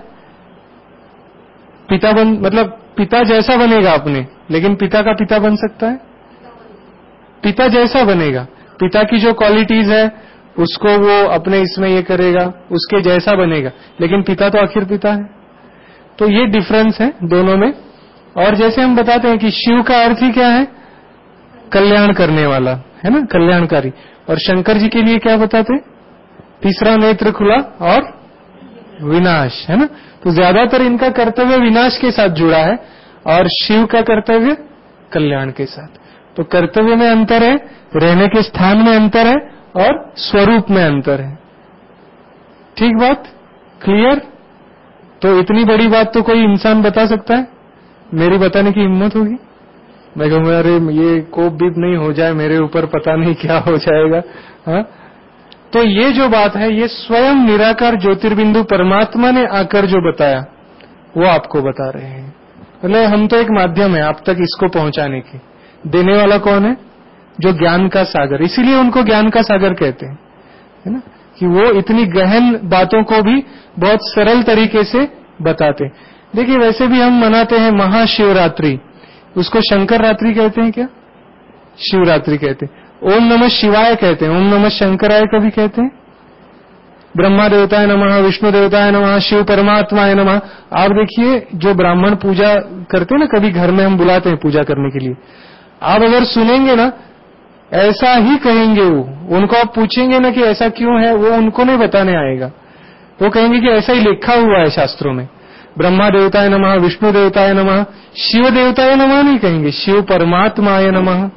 पिता बन मतलब पिता जैसा बनेगा अपने, लेकिन पिता का पिता बन सकता है? पिता जैसा बनेगा, पिता की जो क्वालिटीज है उसको वो अपने इसमें ये करेगा, उसके जैसा बनेगा, लेकिन पिता तो आखिर पिता है। तो ये डिफरेंस है दोनों में। और जैसे हम बताते हैं कि शिव का अर्थ ही क्या है? कल्याण करने वाला, है ना, कल्याणकारी। और शंकर जी के लिए क्या बताते? तीसरा नेत्र खुला और विनाश, है ना। तो ज्यादातर इनका कर्तव्य विनाश के साथ जुड़ा है और शिव का कर्तव्य कल्याण के साथ। तो कर्तव्य में अंतर है, रहने के स्थान में अंतर है और स्वरूप में अंतर है। ठीक बात, क्लियर? तो इतनी बड़ी बात तो कोई इंसान बता सकता है? मेरी बताने की हिम्मत होगी? मैं कहूंगा अरे ये कोप बीप नहीं हो जाए मेरे ऊपर, पता नहीं क्या हो जाएगा। हाँ, तो ये जो बात है ये स्वयं निराकार ज्योतिर्बिंदु परमात्मा ने आकर जो बताया वो आपको बता रहे हैं। मतलब हम तो एक माध्यम है आप तक इसको पहुंचाने की। देने वाला कौन है? जो ज्ञान का सागर। इसीलिए उनको ज्ञान का सागर कहते हैं, है ना, कि वो इतनी गहन बातों को भी बहुत सरल तरीके से बताते। देखिए वैसे भी हम मनाते हैं महाशिवरात्रि, उसको शंकर रात्रि कहते हैं क्या? शिवरात्रि कहते हैं। ओम नमः शिवाय कहते हैं, ओम नमः शंकराय कभी कहते हैं। ब्रह्मा देवताय नमः, विष्णु देवताय नमः, शिव परमात्माय नमः। आप देखिए जो ब्राह्मण पूजा करते हैं ना, कभी घर में हम बुलाते हैं पूजा करने के लिए, आप अगर सुनेंगे ना ऐसा ही कहेंगे वो। उनको आप पूछेंगे ना कि ऐसा क्यों है, वो उनको नहीं बताने आएगा। वो कहेंगे कि ऐसा ही लिखा हुआ है शास्त्रों में, ब्रह्मा देवताय नमः, विष्णु देवताय नमः। शिव देवताय नमः नहीं कहेंगे, शिव परमात्माय नमः।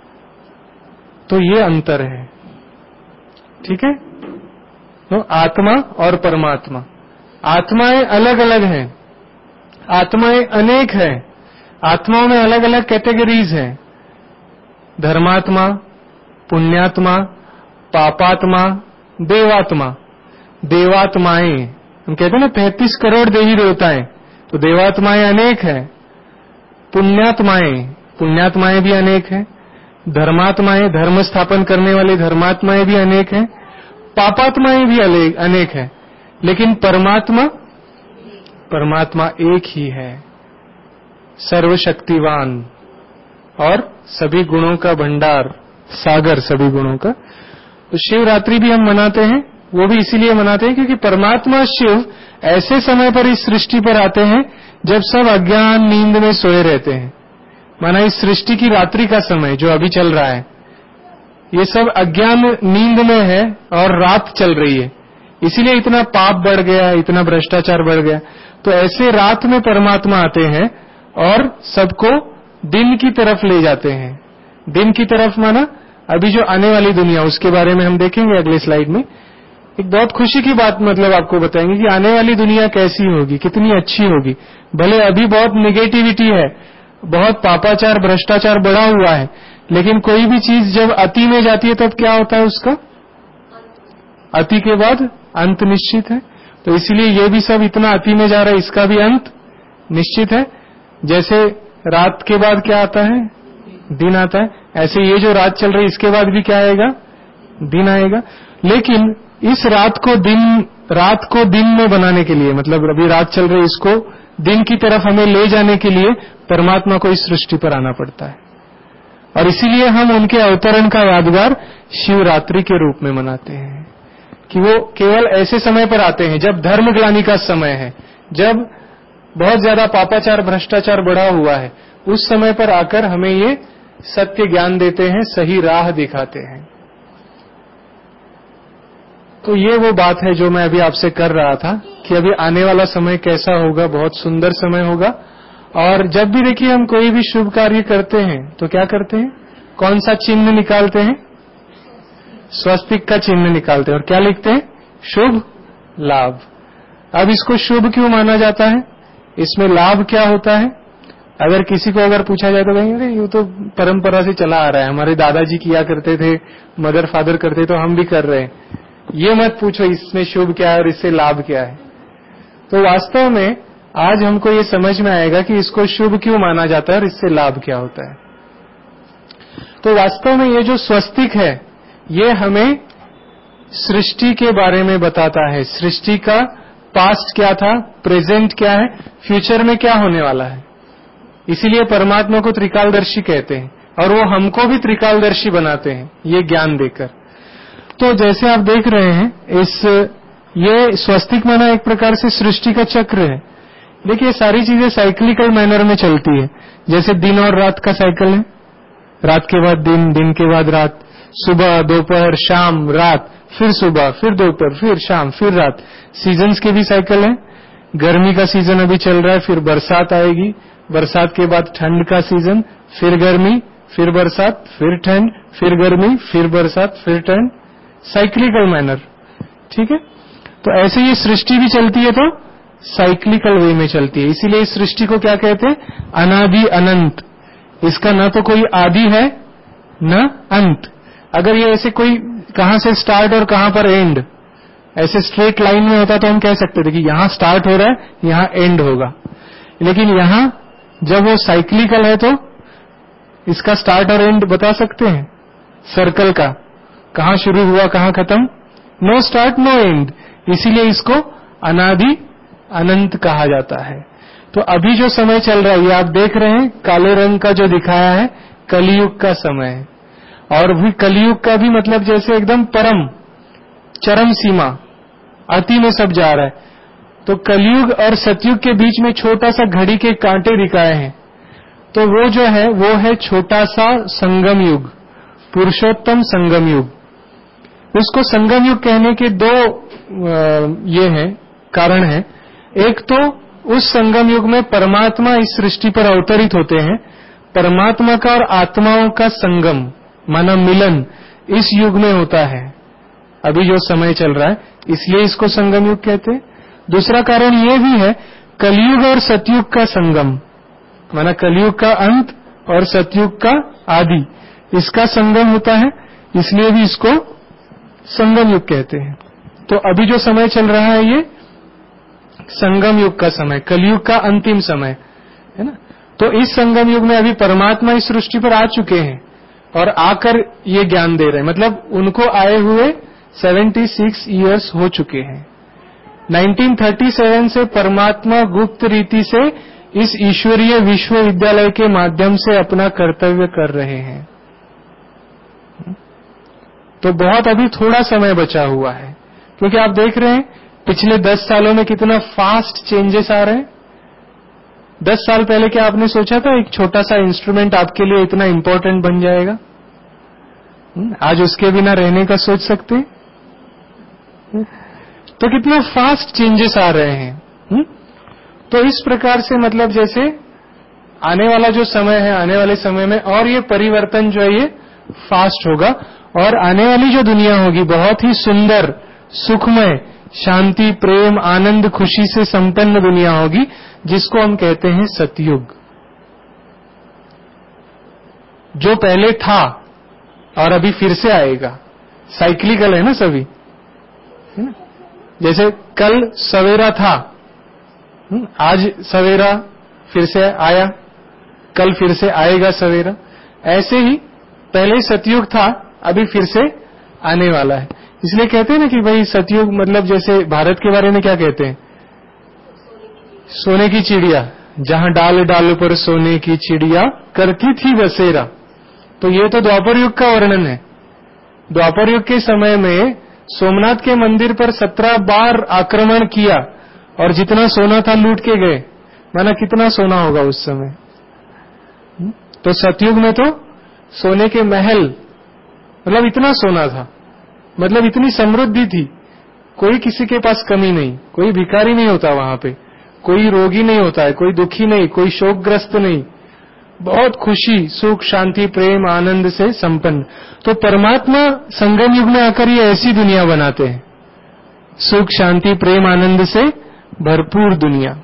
तो ये अंतर है, ठीक है। तो आत्मा और परमात्मा, आत्माएं अलग अलग हैं आत्माएं अनेक है, आत्माओं में अलग अलग कैटेगरीज हैं, धर्मात्मा, पुण्यात्मा, पापात्मा, देवात्मा। देवात्माएं हम कहते हैं ना पैंतीस करोड़ देवी देवताएं, तो देवात्माएं अनेक है। पुण्यात्माएं पुण्यात्माएं भी अनेक है। धर्मात्माएं धर्म स्थापन करने वाले धर्मात्माएं भी अनेक है। पापात्माएं भी अनेक है। लेकिन परमात्मा परमात्मा एक ही है, सर्वशक्तिवान और सभी गुणों का भंडार, सागर सभी गुणों का। तो शिवरात्रि भी हम मनाते हैं, वो भी इसीलिए मनाते हैं क्योंकि परमात्मा शिव ऐसे समय पर इस सृष्टि पर आते हैं जब सब अज्ञान नींद में सोए रहते हैं। माना इस सृष्टि की रात्रि का समय जो अभी चल रहा है, ये सब अज्ञान नींद में है और रात चल रही है, इसीलिए इतना पाप बढ़ गया, इतना भ्रष्टाचार बढ़ गया। तो ऐसे रात में परमात्मा आते हैं और सबको दिन की तरफ ले जाते हैं। दिन की तरफ माना अभी जो आने वाली दुनिया, उसके बारे में हम देखेंगे अगले स्लाइड में। एक बहुत खुशी की बात मतलब आपको बताएंगे कि आने वाली दुनिया कैसी होगी, कितनी अच्छी होगी। भले अभी बहुत नेगेटिविटी है, बहुत पापाचार भ्रष्टाचार बढ़ा हुआ है, लेकिन कोई भी चीज जब अति में जाती है तब क्या होता है उसका? अति के बाद अंत निश्चित है। तो इसीलिए ये भी सब इतना अति में जा रहा है, इसका भी अंत निश्चित है। जैसे रात के बाद क्या आता है? दिन आता है। ऐसे ये जो रात चल रही है इसके बाद भी क्या आएगा? दिन आएगा। लेकिन इस रात को दिन रात को दिन में बनाने के लिए, मतलब अभी रात चल रही है, इसको दिन की तरफ हमें ले जाने के लिए परमात्मा को इस सृष्टि पर आना पड़ता है। और इसीलिए हम उनके अवतरण का यादगार शिवरात्रि के रूप में मनाते हैं कि वो केवल ऐसे समय पर आते हैं जब धर्मग्लानि का समय है, जब बहुत ज्यादा पापाचार भ्रष्टाचार बढ़ा हुआ है, उस समय पर आकर हमें ये सत्य ज्ञान देते हैं, सही राह दिखाते हैं। तो ये वो बात है जो मैं अभी आपसे कर रहा था कि अभी आने वाला समय कैसा होगा, बहुत सुंदर समय होगा। और जब भी देखिए हम कोई भी शुभ कार्य करते हैं तो क्या करते हैं? कौन सा चिन्ह निकालते हैं? स्वस्तिक का चिन्ह निकालते हैं और क्या लिखते हैं? शुभ लाभ। अब इसको शुभ क्यों माना जाता है? इसमें लाभ क्या होता है? अगर किसी को अगर पूछा जाए तो कहेंगे ये तो परंपरा से चला आ रहा है, हमारे दादाजी किया करते थे, मदर फादर करते तो हम भी कर रहे हैं। ये मत पूछो इसमें शुभ क्या है और इससे लाभ क्या है। तो वास्तव में आज हमको ये समझ में आएगा कि इसको शुभ क्यों माना जाता है और इससे लाभ क्या होता है। तो वास्तव में ये जो स्वस्तिक है ये हमें सृष्टि के बारे में बताता है। सृष्टि का पास्ट क्या था, प्रेजेंट क्या है, फ्यूचर में क्या होने वाला है। इसीलिए परमात्मा को त्रिकालदर्शी कहते हैं और वो हमको भी त्रिकालदर्शी बनाते हैं ये ज्ञान देकर। तो जैसे आप देख रहे हैं इस ये स्वस्तिक माना एक प्रकार से सृष्टि का चक्र है। देखिए सारी चीजें साइक्लिकल मैनर में चलती है। जैसे दिन और रात का साइकिल है, रात के बाद दिन, दिन के बाद रात, सुबह दोपहर शाम रात, फिर सुबह फिर दोपहर फिर शाम फिर रात। सीजन्स के भी साइकिल है। गर्मी का सीजन अभी चल रहा है, फिर बरसात आएगी, बरसात के बाद ठंड का सीजन, फिर गर्मी, फिर बरसात, फिर ठंड, फिर गर्मी, फिर बरसात, फिर ठंड। साइक्लिकल मैनर, ठीक है। तो ऐसे ये सृष्टि भी चलती है तो साइक्लिकल वे में चलती है। इसीलिए इस सृष्टि को क्या कहते हैं? अनादि अनंत। इसका न तो कोई आदि है न अंत। अगर ये ऐसे कोई कहां से स्टार्ट और कहां पर एंड ऐसे स्ट्रेट लाइन में होता तो हम कह सकते थे कि यहां स्टार्ट हो रहा है, यहां एंड होगा। लेकिन यहां जब वो साइक्लिकल है तो इसका स्टार्ट और एंड बता सकते हैं सर्कल का, कहां शुरू हुआ कहां खत्म। नो स्टार्ट नो एंड, इसीलिए इसको अनादि अनंत कहा जाता है। तो अभी जो समय चल रहा है ये आप देख रहे हैं, काले रंग का जो दिखाया है कलियुग का समय है। और भी कलियुग का भी मतलब जैसे एकदम परम चरम सीमा, अति में सब जा रहा है। तो कलियुग और सतयुग के बीच में छोटा सा घड़ी के कांटे दिखाए हैं, तो वो जो है वो है छोटा सा संगम युग, पुरुषोत्तम संगम युग। उसको संगम युग कहने के दो ये हैं कारण हैं। एक तो उस संगम युग में परमात्मा इस सृष्टि पर अवतरित होते हैं। परमात्मा का और आत्माओं का संगम माना मिलन इस युग में होता है, अभी जो समय चल रहा है, इसलिए इसको संगम युग कहते हैं। दूसरा कारण ये भी है कलयुग और सतयुग का संगम, माना कलयुग का अंत और सतयुग का आदि, इसका संगम होता है, इसलिए भी इसको संगम युग कहते हैं। तो अभी जो समय चल रहा है ये संगम युग का समय, कलयुग का अंतिम समय है ना। तो इस संगम युग में अभी परमात्मा इस सृष्टि पर आ चुके हैं और आकर ये ज्ञान दे रहे हैं, मतलब उनको आए हुए छिहत्तर इयर्स हो चुके हैं। उन्नीस सौ सैंतीस से परमात्मा गुप्त रीति से इस ईश्वरीय विश्वविद्यालय के माध्यम से अपना कर्तव्य कर रहे हैं। तो बहुत अभी थोड़ा समय बचा हुआ है, क्योंकि आप देख रहे हैं पिछले दस सालों में कितना फास्ट चेंजेस आ रहे हैं। दस साल पहले क्या आपने सोचा था एक छोटा सा इंस्ट्रूमेंट आपके लिए इतना इंपॉर्टेंट बन जाएगा? आज उसके बिना रहने का सोच सकते हैं? तो कितना फास्ट चेंजेस आ रहे हैं। तो इस प्रकार से मतलब जैसे आने वाला जो समय है, आने वाले समय में और ये परिवर्तन जो है ये फास्ट होगा, और आने वाली जो दुनिया होगी बहुत ही सुंदर, सुखमय, शांति, प्रेम, आनंद, खुशी से संपन्न दुनिया होगी, जिसको हम कहते हैं सतयुग। जो पहले था और अभी फिर से आएगा, साइक्लिकल है ना सभी, है ना। जैसे कल सवेरा था, आज सवेरा फिर से आया, कल फिर से आएगा सवेरा। ऐसे ही पहले सतयुग था, अभी फिर से आने वाला है। इसलिए कहते हैं ना कि भाई सतयुग मतलब जैसे भारत के बारे में क्या कहते हैं, सोने की चिड़िया, जहां डाल डाल पर सोने की चिड़िया करती थी बसेरा। तो ये तो द्वापर युग का वर्णन है। द्वापर युग के समय में सोमनाथ के मंदिर पर सत्रह बार आक्रमण किया और जितना सोना था लूट के गए। माना कितना सोना होगा उस समय। तो सतयुग में तो सोने के महल, मतलब इतना सोना था, मतलब इतनी समृद्धि थी, कोई किसी के पास कमी नहीं, कोई भिखारी नहीं होता वहां पे, कोई रोगी नहीं होता है, कोई दुखी नहीं, कोई शोकग्रस्त नहीं, बहुत खुशी, सुख, शांति, प्रेम, आनंद से संपन्न। तो परमात्मा संगम युग में आकर ये ऐसी दुनिया बनाते हैं, सुख, शांति, प्रेम, आनंद से भरपूर दुनिया।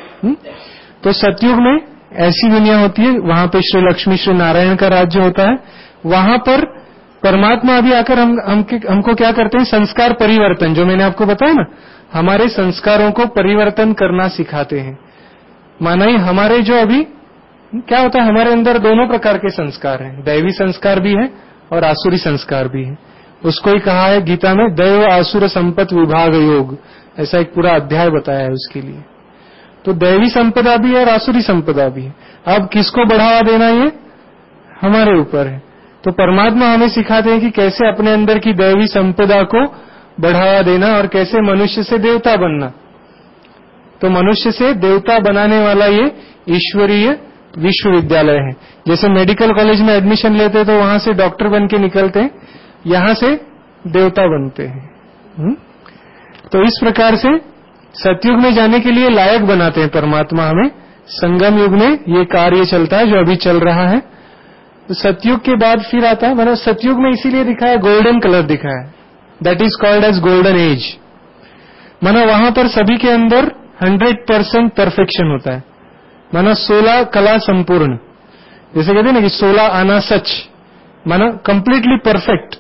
तो सतयुग में ऐसी दुनिया होती है, वहां पे श्री लक्ष्मी श्री नारायण का राज्य होता है। वहां पर परमात्मा अभी आकर हम, हम हमको क्या करते हैं, संस्कार परिवर्तन, जो मैंने आपको बताया ना, हमारे संस्कारों को परिवर्तन करना सिखाते हैं। माना ही हमारे जो अभी क्या होता है, हमारे अंदर दोनों प्रकार के संस्कार हैं, दैवी संस्कार भी है और आसुरी संस्कार भी है। उसको ही कहा है गीता में दैव आसुर संपत विभाग योग, ऐसा एक पूरा अध्याय बताया है उसके लिए। तो दैवी संपदा भी है और आसुरी संपदा भी है। अब किसको बढ़ावा देना ये हमारे ऊपर है। तो परमात्मा हमें सिखाते हैं कि कैसे अपने अंदर की दैवी संपदा को बढ़ावा देना और कैसे मनुष्य से देवता बनना। तो मनुष्य से देवता बनाने वाला ये ईश्वरीय विश्वविद्यालय है। जैसे मेडिकल कॉलेज में एडमिशन लेते हैं तो वहां से डॉक्टर बन के निकलते हैं, यहां से देवता बनते हैं। हुँ? तो इस प्रकार से सतयुग में जाने के लिए लायक बनाते हैं परमात्मा हमें। संगम युग में ये कार्य चलता है जो अभी चल रहा है। तो सतयुग के बाद फिर आता है, मतलब सतयुग में इसीलिए दिखाया गोल्डन कलर दिखा है, that is called as golden age. माना वहां पर सभी के अंदर हंड्रेड परसेंट परफेक्शन होता है, माना सोलह कला संपूर्ण। जैसे कहते हैं ना कि सोलह आना सच, माना कंप्लीटली परफेक्ट।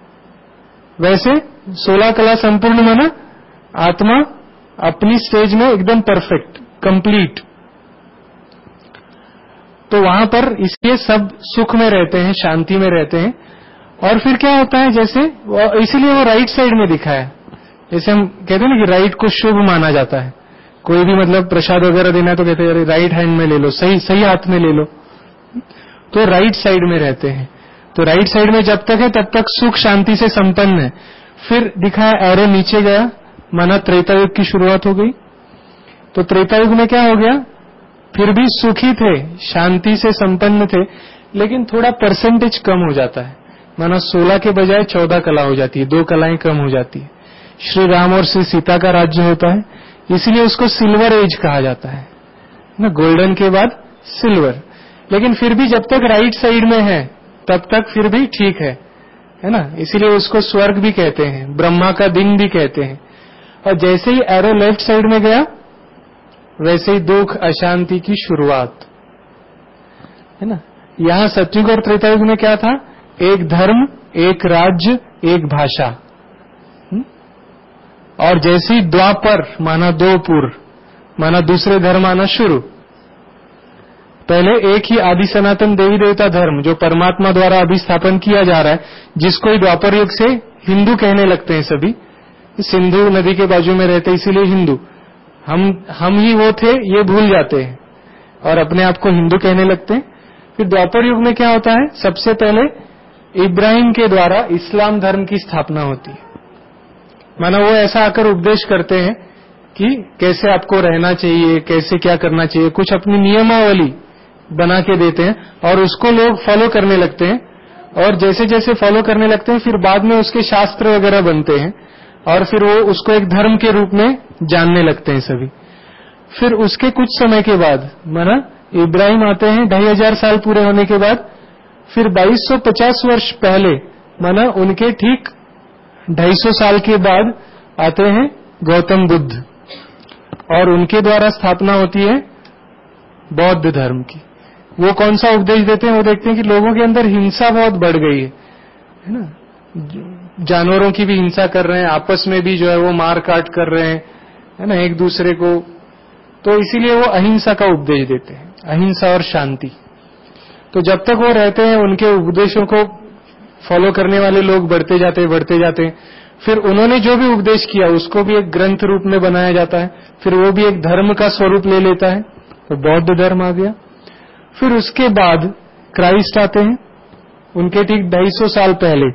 वैसे सोलह कला संपूर्ण माना आत्मा अपनी स्टेज में एकदम परफेक्ट, कंप्लीट। तो वहां पर इसलिए सब सुख में रहते हैं, शांति में रहते हैं। और फिर क्या होता है, जैसे इसीलिए वो राइट साइड में दिखा है। जैसे हम कहते हैं ना कि राइट को शुभ माना जाता है। कोई भी मतलब प्रसाद वगैरह देना है तो कहते हैं राइट हैंड में ले लो, सही सही हाथ में ले लो। तो राइट साइड में रहते हैं। तो राइट साइड में जब तक है तब तक सुख शांति से संपन्न है। फिर दिखाया एरो नीचे गया, माना त्रेता युग की शुरुआत हो गई। तो त्रेता युग में क्या हो गया, फिर भी सुखी थे, शांति से संपन्न थे, लेकिन थोड़ा परसेंटेज कम हो जाता है। माना सोलह के बजाय चौदह कला हो जाती है, दो कलाएं कम हो जाती है। श्री राम और श्री सीता का राज्य होता है, इसलिए उसको सिल्वर एज कहा जाता है ना, गोल्डन के बाद सिल्वर। लेकिन फिर भी जब तक राइट साइड में है तब तक फिर भी ठीक है, है ना। इसीलिए उसको स्वर्ग भी कहते हैं, ब्रह्मा का दिन भी कहते हैं। और जैसे ही एरो लेफ्ट साइड में गया वैसे ही दुख अशांति की शुरुआत, है ना। यहां सतयुग और त्रेता युग में क्या था? एक धर्म, एक राज्य, एक भाषा। और जैसे ही द्वापर माना दो पूर्व, माना दूसरे धर्म आना शुरू। पहले एक ही आदि सनातन देवी देवता धर्म जो परमात्मा द्वारा अभी स्थापन किया जा रहा है, जिसको ही द्वापर युग से हिंदू कहने लगते हैं सभी। सिंधु नदी के बाजू में रहते इसीलिए हिंदू। हम हम ही वो थे ये भूल जाते हैं और अपने आप को हिंदू कहने लगते हैं। फिर द्वापर युग में क्या होता है? सबसे पहले इब्राहिम के द्वारा इस्लाम धर्म की स्थापना होती है। माना वो ऐसा आकर उपदेश करते हैं कि कैसे आपको रहना चाहिए, कैसे क्या करना चाहिए, कुछ अपनी नियमावली बना के देते हैं और उसको लोग फॉलो करने लगते हैं। और जैसे जैसे फॉलो करने लगते हैं फिर बाद में उसके शास्त्र वगैरह बनते हैं और फिर वो उसको एक धर्म के रूप में जानने लगते हैं सभी। फिर उसके कुछ समय के बाद माना इब्राहिम आते हैं ढाई हजार साल पूरे होने के बाद। फिर बाईस सौ पचास वर्ष पहले माना उनके ठीक ढाई सौ साल के बाद आते हैं गौतम बुद्ध और उनके द्वारा स्थापना होती है बौद्ध धर्म की। वो कौन सा उपदेश देते हैं? वो देखते हैं कि लोगों के अंदर हिंसा बहुत बढ़ गई है, है ना। जानवरों की भी हिंसा कर रहे हैं, आपस में भी जो है वो मार काट कर रहे हैं, है ना, एक दूसरे को। तो इसीलिए वो अहिंसा का उपदेश देते हैं, अहिंसा और शांति। तो जब तक वो रहते हैं उनके उपदेशों को फॉलो करने वाले लोग बढ़ते जाते हैं बढ़ते जाते हैं। फिर उन्होंने जो भी उपदेश किया उसको भी एक ग्रंथ रूप में बनाया जाता है, फिर वो भी एक धर्म का स्वरूप ले लेता है, तो बौद्ध धर्म आ गया। फिर उसके बाद क्राइस्ट आते हैं, उनके ठीक ढाई सौ साल पहले,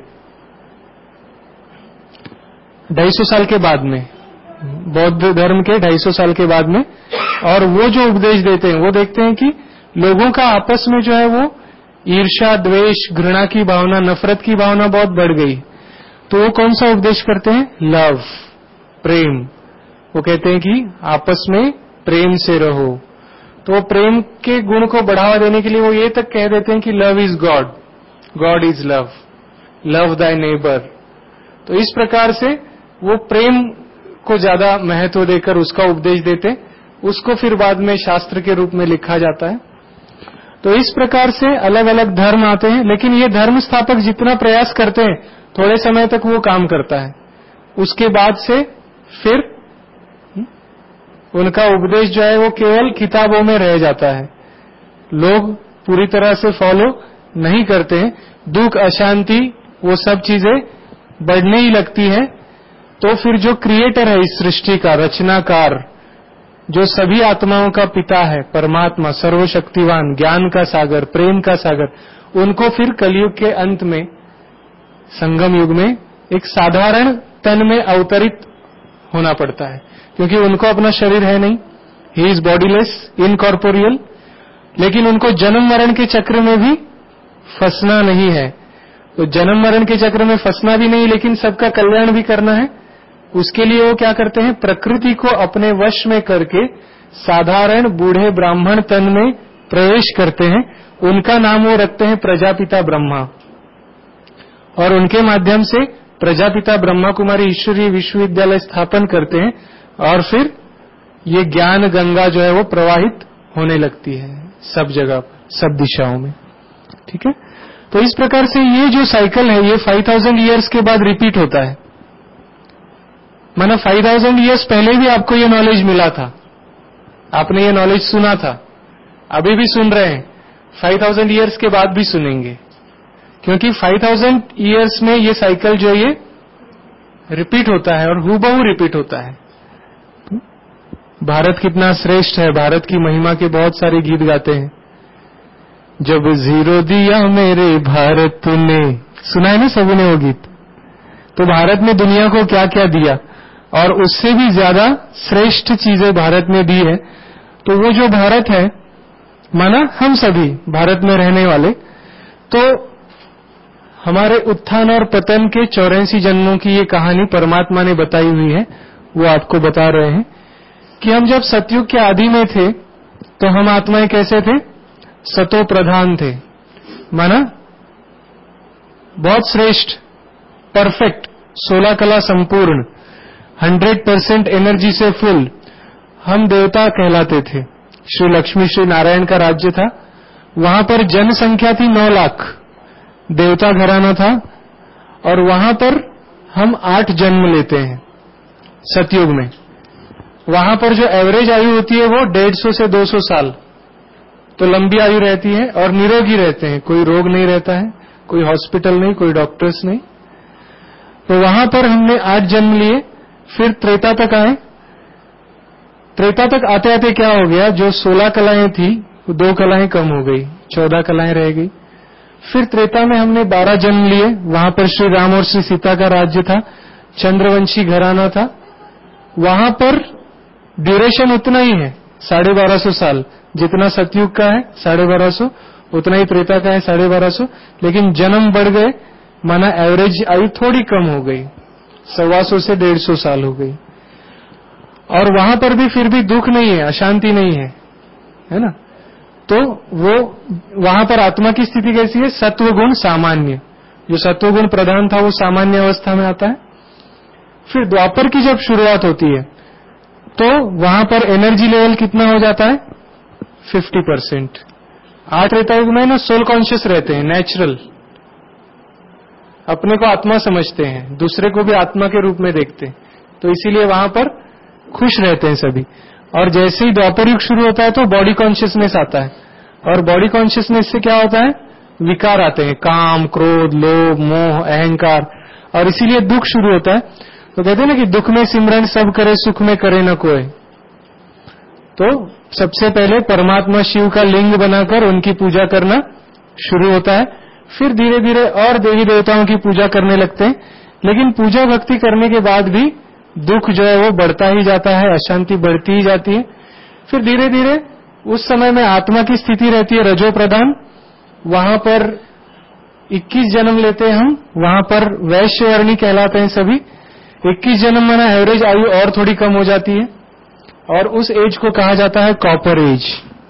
ढाई सौ साल के बाद में, बौद्ध धर्म के ढाई सौ साल के बाद में। और वो जो उपदेश देते हैं वो देखते हैं कि लोगों का आपस में जो है वो ईर्ष्या, द्वेष, घृणा की भावना, नफरत की भावना बहुत बढ़ गई। तो वो कौन सा उपदेश करते हैं? लव, प्रेम। वो कहते हैं कि आपस में प्रेम से रहो। तो वो प्रेम के गुण को बढ़ावा देने के लिए वो ये तक कह देते हैं कि love is God, God is love, love thy neighbour. तो इस प्रकार से वो प्रेम को ज्यादा महत्व देकर उसका उपदेश देते, उसको फिर बाद में शास्त्र के रूप में लिखा जाता है। तो इस प्रकार से अलग अलग धर्म आते हैं, लेकिन ये धर्म स्थापक जितना प्रयास करते हैं थोड़े समय तक वो काम करता है, उसके बाद से फिर उनका उपदेश जो है वो केवल किताबों में रह जाता है, लोग पूरी तरह से फॉलो नहीं करते हैं। दुख, अशांति, वो सब चीजें बढ़ने ही लगती है। तो फिर जो क्रिएटर है इस सृष्टि का, रचनाकार, जो सभी आत्माओं का पिता है, परमात्मा, सर्वशक्तिवान, ज्ञान का सागर, प्रेम का सागर, उनको फिर कलयुग के अंत में, संगम युग में एक साधारण तन में अवतरित होना पड़ता है, क्योंकि उनको अपना शरीर है नहीं, ही इज बॉडीलेस, इनकॉर्पोरियल। लेकिन उनको जन्म मरण के चक्र में भी फंसना नहीं है। तो जन्म मरण के चक्र में फंसना भी नहीं, लेकिन सबका कल्याण भी करना है। उसके लिए वो क्या करते हैं? प्रकृति को अपने वश में करके साधारण बूढ़े ब्राह्मण तन में प्रवेश करते हैं। उनका नाम वो रखते हैं प्रजापिता ब्रह्मा, और उनके माध्यम से प्रजापिता ब्रह्मा कुमारी ईश्वरीय विश्वविद्यालय स्थापन करते हैं। और फिर ये ज्ञान गंगा जो है वो प्रवाहित होने लगती है सब जगह, सब दिशाओं में। ठीक है। तो इस प्रकार से ये जो साइकिल है ये फाइव थाउजेंड ईयर्स के बाद रिपीट होता है। माना फाइव थाउजेंड ईयर्स पहले भी आपको ये नॉलेज मिला था, आपने ये नॉलेज सुना था, अभी भी सुन रहे हैं, फाइव थाउजेंड ईयर्स के बाद भी सुनेंगे, क्योंकि फाइव थाउजेंड ईयर्स में ये साइकिल जो ये रिपीट होता है और हूबहू रिपीट होता है। भारत कितना श्रेष्ठ है, भारत की महिमा के बहुत सारे गीत गाते हैं। जब जीरो दिया मेरे भारत तूने, सुना है ना सभी ने वो गीत। तो भारत ने दुनिया को क्या क्या दिया, और उससे भी ज्यादा श्रेष्ठ चीजें भारत ने दी है। तो वो जो भारत है, माना हम सभी भारत में रहने वाले, तो हमारे उत्थान और पतन के चौरासी जन्मों की ये कहानी परमात्मा ने बताई हुई है। वो आपको बता रहे हैं कि हम जब सतयुग के आदि में थे तो हम आत्माएं कैसे थे? सतो प्रधान थे, माना बहुत श्रेष्ठ, परफेक्ट, सोलह कला संपूर्ण, हंड्रेड परसेंट एनर्जी से फुल, हम देवता कहलाते थे। श्री लक्ष्मी श्री नारायण का राज्य था, वहां पर जनसंख्या थी नौ लाख, देवता घराना था, और वहां पर हम आठ जन्म लेते हैं सतयुग में। वहां पर जो एवरेज आयु होती है वो डेढ़ सौ से दो सौ साल, तो लंबी आयु रहती है और निरोगी रहते हैं, कोई रोग नहीं रहता है, कोई हॉस्पिटल नहीं, कोई डॉक्टर्स नहीं। तो वहां पर हमने आठ जन्म लिए, फिर त्रेता तक आए। त्रेता तक आते आते क्या हो गया, जो सोलह कलाएं थी वो दो कलाएं कम हो गई, चौदह कलाएं रह गई। फिर त्रेता में हमने बारह जन्म लिए, वहां पर श्री राम और श्री सीता का राज्य था, चंद्रवंशी घराना था। वहां पर ड्यूरेशन उतना ही है, साढ़े बारह सौ साल, जितना सतयुग का है साढ़े बारह सौ, उतना ही त्रेता का है साढ़े बारह सौ। लेकिन जन्म बढ़ गए, माना एवरेज आयु थोड़ी कम हो गई, सवा सौ से डेढ़ सौ साल हो गई। और वहां पर भी फिर भी दुख नहीं है, अशांति नहीं है, है ना। तो वो वहां पर आत्मा की स्थिति कैसी है, सत्व गुण सामान्य, जो सत्व गुण प्रधान था वो सामान्य अवस्था में आता है। फिर द्वापर की जब शुरुआत होती है तो वहां पर एनर्जी लेवल कितना हो जाता है, फिफ्टी परसेंट। आठ त्रेता युग में ना सोल कॉन्शियस रहते हैं, नेचुरल, अपने को आत्मा समझते हैं, दूसरे को भी आत्मा के रूप में देखते हैं, तो इसीलिए वहां पर खुश रहते हैं सभी। और जैसे ही द्वापर युग शुरू होता है तो बॉडी कॉन्शियसनेस आता है, और बॉडी कॉन्शियसनेस से क्या होता है, विकार आते हैं, काम, क्रोध, लोभ, मोह, अहंकार, और इसीलिए दुख शुरू होता है। तो कहते हैं ना कि दुख में सिमरन सब करे, सुख में करे न कोई। तो सबसे पहले परमात्मा शिव का लिंग बनाकर उनकी पूजा करना शुरू होता है, फिर धीरे धीरे और देवी देवताओं की पूजा करने लगते हैं। लेकिन पूजा भक्ति करने के बाद भी दुख जो है वो बढ़ता ही जाता है, अशांति बढ़ती ही जाती है। फिर धीरे धीरे उस समय में आत्मा की स्थिति रहती है रजो प्रधान, वहां पर इक्कीस जन्म लेते हैं हम, वहां पर वैश्य वर्णी कहलाते हैं सभी। इक्कीस जन्म माना एवरेज आयु और थोड़ी कम हो जाती है, और उस एज को कहा जाता है कॉपर एज।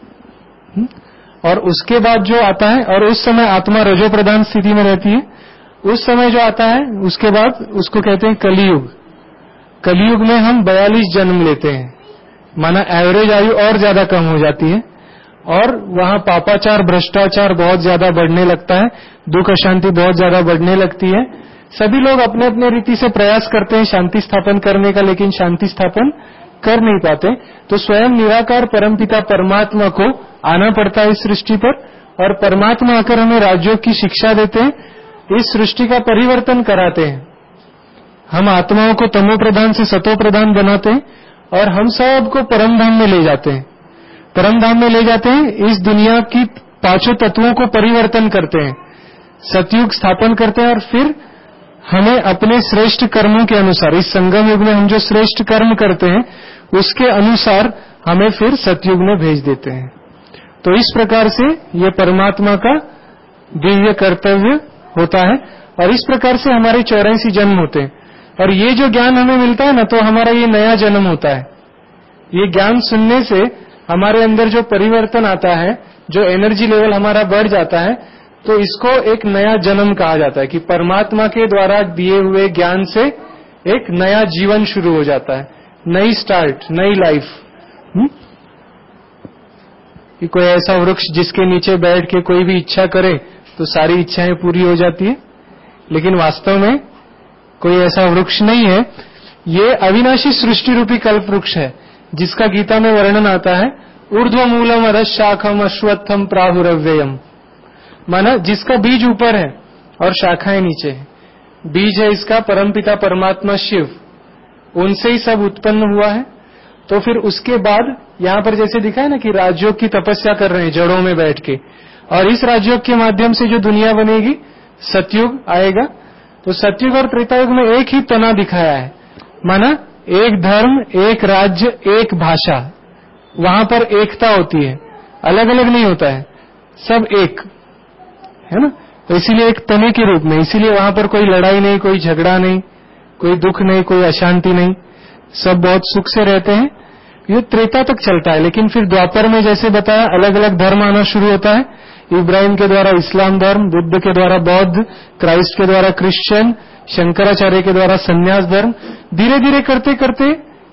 और उसके बाद जो आता है, और उस समय आत्मा रजो प्रधान स्थिति में रहती है, उस समय जो आता है उसके बाद उसको कहते हैं कलियुग। कलियुग में हम बयालीस जन्म लेते हैं, माना एवरेज आयु और ज्यादा कम हो जाती है, और वहां पापाचार, भ्रष्टाचार बहुत ज्यादा बढ़ने लगता है, दुख अशांति बहुत ज्यादा बढ़ने लगती है। सभी लोग अपने अपने रीति से प्रयास करते हैं शांति स्थापन करने का, लेकिन शांति स्थापन कर नहीं पाते। तो स्वयं निराकार परमपिता परमात्मा को आना पड़ता है इस सृष्टि पर, और परमात्मा आकर हमें राजयोग की शिक्षा देते हैं, इस सृष्टि का परिवर्तन कराते हैं। हम आत्माओं को तमो प्रधान से सतो प्रधान बनाते हैं, और हम सबको परम धाम में ले जाते हैं। परम धाम में ले जाते हैं, इस दुनिया की पांचों तत्वों को परिवर्तन करते हैं, सतयुग स्थापन करते हैं, और फिर हमें अपने श्रेष्ठ कर्मों के अनुसार, इस संगम युग में हम जो श्रेष्ठ कर्म करते हैं उसके अनुसार हमें फिर सतयुग में भेज देते हैं। तो इस प्रकार से ये परमात्मा का दिव्य कर्तव्य होता है, और इस प्रकार से हमारे चौरासी जन्म होते हैं। और ये जो ज्ञान हमें मिलता है ना, तो हमारा ये नया जन्म होता है। ये ज्ञान सुनने से हमारे अंदर जो परिवर्तन आता है, जो एनर्जी लेवल हमारा बढ़ जाता है, तो इसको एक नया जन्म कहा जाता है, कि परमात्मा के द्वारा दिए हुए ज्ञान से एक नया जीवन शुरू हो जाता है, नई स्टार्ट, नई लाइफ। कि कोई ऐसा वृक्ष जिसके नीचे बैठ के कोई भी इच्छा करे तो सारी इच्छाएं पूरी हो जाती है, लेकिन वास्तव में कोई ऐसा वृक्ष नहीं है। ये अविनाशी सृष्टि रूपी कल्प वृक्ष है, जिसका गीता में वर्णन आता है, ऊर्ध्व मूलम अधः शाखम अश्वत्थम प्राहुरव्ययम, माना जिसका बीज ऊपर है और शाखाएं नीचे है। बीज है इसका परमपिता परमात्मा शिव, उनसे ही सब उत्पन्न हुआ है। तो फिर उसके बाद यहाँ पर जैसे दिखा है ना कि राजयोग की तपस्या कर रहे हैं जड़ों में बैठ के, और इस राजयोग के माध्यम से जो दुनिया बनेगी, सतयुग आएगा। तो सतयुग और त्रेतायुग में एक ही तना दिखाया है, माना एक धर्म, एक राज्य, एक भाषा, वहां पर एकता होती है, अलग अलग नहीं होता है, सब एक है ना। तो इसीलिए एक तने के रूप में, इसीलिए वहां पर कोई लड़ाई नहीं, कोई झगड़ा नहीं, कोई दुख नहीं, कोई अशांति नहीं, सब बहुत सुख से रहते हैं। ये त्रेता तक चलता है, लेकिन फिर द्वापर में जैसे बताया अलग अलग धर्म आना शुरू होता है। इब्राहिम के द्वारा इस्लाम धर्म, बुद्ध के द्वारा बौद्ध, क्राइस्ट के द्वारा क्रिश्चियन, शंकराचार्य के द्वारा संन्यास धर्म, धीरे धीरे करते करते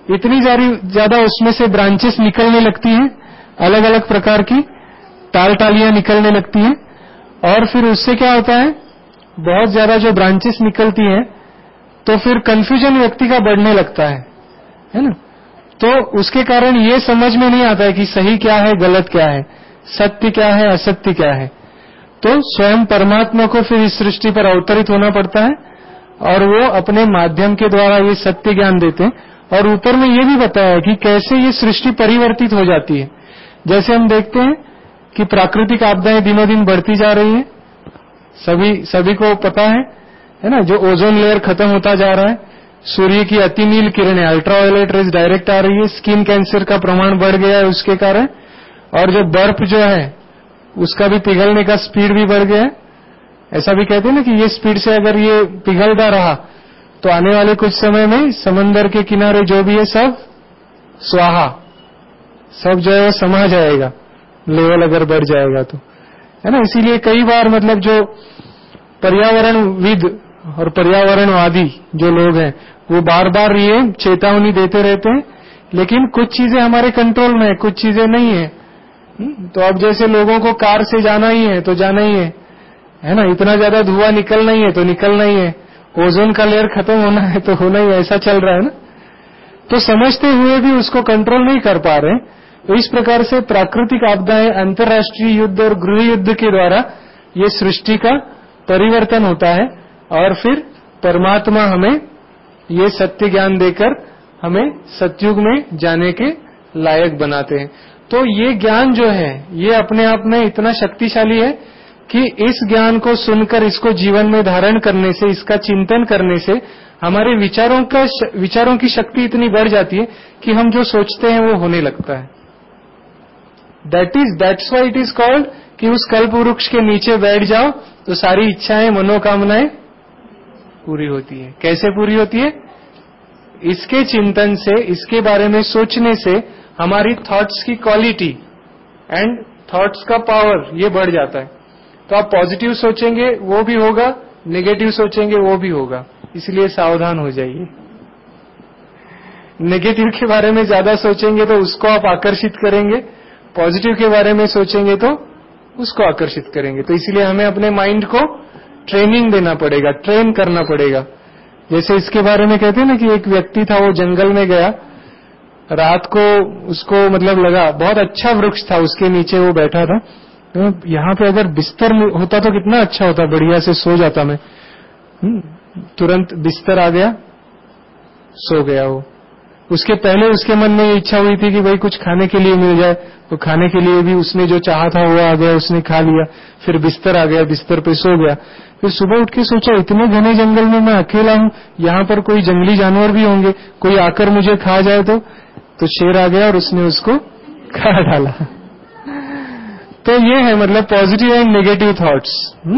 इतनी ज्यादा उसमें से ब्रांचेस निकलने लगती हैं, अलग अलग प्रकार की टाल टालियां निकलने लगती हैं, और फिर उससे क्या होता है, बहुत ज्यादा जो ब्रांचेस निकलती हैं तो फिर कंफ्यूजन व्यक्ति का बढ़ने लगता है, है ना। तो उसके कारण ये समझ में नहीं आता है कि सही क्या है, गलत क्या है, सत्य क्या है, असत्य क्या है। तो स्वयं परमात्मा को फिर इस सृष्टि पर अवतरित होना पड़ता है और वो अपने माध्यम के द्वारा ये सत्य ज्ञान देते हैं। और ऊपर में ये भी बताया है कि कैसे ये सृष्टि परिवर्तित हो जाती है। जैसे हम देखते हैं कि प्राकृतिक आपदाएं दिनों दिन बढ़ती जा रही हैं, सभी सभी को पता है है ना। जो ओजोन लेयर खत्म होता जा रहा है, सूर्य की अति नील किरणें, अल्ट्रावायलेट रेज डायरेक्ट आ रही है, स्किन कैंसर का प्रमाण बढ़ गया है उसके कारण, और जो बर्फ जो है उसका भी पिघलने का स्पीड भी बढ़ गया है। ऐसा भी कहते हैं ना कि ये स्पीड से अगर ये पिघलता रहा तो आने वाले कुछ समय में समंदर के किनारे जो भी है सब स्वाहा, सब जो है वो समा जाएगा, लेवल अगर बढ़ जाएगा तो, है ना। इसीलिए कई बार मतलब जो पर्यावरणविद और पर्यावरणवादी जो लोग हैं वो बार बार ये चेतावनी देते रहते हैं, लेकिन कुछ चीजें हमारे कंट्रोल में है, कुछ चीजें नहीं है। तो अब जैसे लोगों को कार से जाना ही है तो जाना ही है, है ना। इतना ज्यादा धुआं निकलना ही है तो निकलना ही है, ओजोन का लेयर खत्म होना है तो होना ही है, ऐसा चल रहा है ना। तो समझते हुए भी उसको कंट्रोल नहीं कर पा रहे। तो इस प्रकार से प्राकृतिक आपदाएं, अंतर्राष्ट्रीय युद्ध और गृह युद्ध के द्वारा ये सृष्टि का परिवर्तन होता है और फिर परमात्मा हमें ये सत्य ज्ञान देकर हमें सतयुग में जाने के लायक बनाते हैं। तो ये ज्ञान जो है ये अपने आप में इतना शक्तिशाली है कि इस ज्ञान को सुनकर इसको जीवन में धारण करने से, इसका चिंतन करने से हमारे विचारों का विचारों की शक्ति इतनी बढ़ जाती है कि हम जो सोचते हैं वो होने लगता है। That is that's why it is called कि उस कल्प वृक्ष के नीचे बैठ जाओ तो सारी इच्छाएं, मनोकामनाएं पूरी होती है। कैसे पूरी होती है? इसके चिंतन से, इसके बारे में सोचने से हमारी थॉट्स की क्वालिटी एंड थॉट्स का पावर ये बढ़ जाता है। तो आप पॉजिटिव सोचेंगे वो भी होगा, नेगेटिव सोचेंगे वो भी होगा, इसलिए सावधान हो जाइए। नेगेटिव के बारे में ज्यादा सोचेंगे तो उसको आप आकर्षित करेंगे, पॉजिटिव के बारे में सोचेंगे तो उसको आकर्षित करेंगे। तो इसलिए हमें अपने माइंड को ट्रेनिंग देना पड़ेगा, ट्रेन करना पड़ेगा। जैसे इसके बारे में कहते हैं ना कि एक व्यक्ति था, वो जंगल में गया, रात को उसको मतलब लगा बहुत अच्छा वृक्ष था, उसके नीचे वो बैठा था। तो यहाँ पे अगर बिस्तर होता तो कितना अच्छा होता, बढ़िया से सो जाता मैं। तुरंत बिस्तर आ गया, सो गया वो। उसके पहले उसके मन में ये इच्छा हुई थी कि भाई कुछ खाने के लिए मिल जाए, तो खाने के लिए भी उसने जो चाहा था वो आ गया, उसने खा लिया। फिर बिस्तर आ गया, बिस्तर पे सो गया। फिर सुबह उठ के सोचा इतने घने जंगल में मैं अकेला हूँ, यहाँ पर कोई जंगली जानवर भी होंगे, कोई आकर मुझे खा जाए तो तो शेर आ गया और उसने उसको खा डाला। तो ये है मतलब पॉजिटिव एंड नेगेटिव थॉट्स।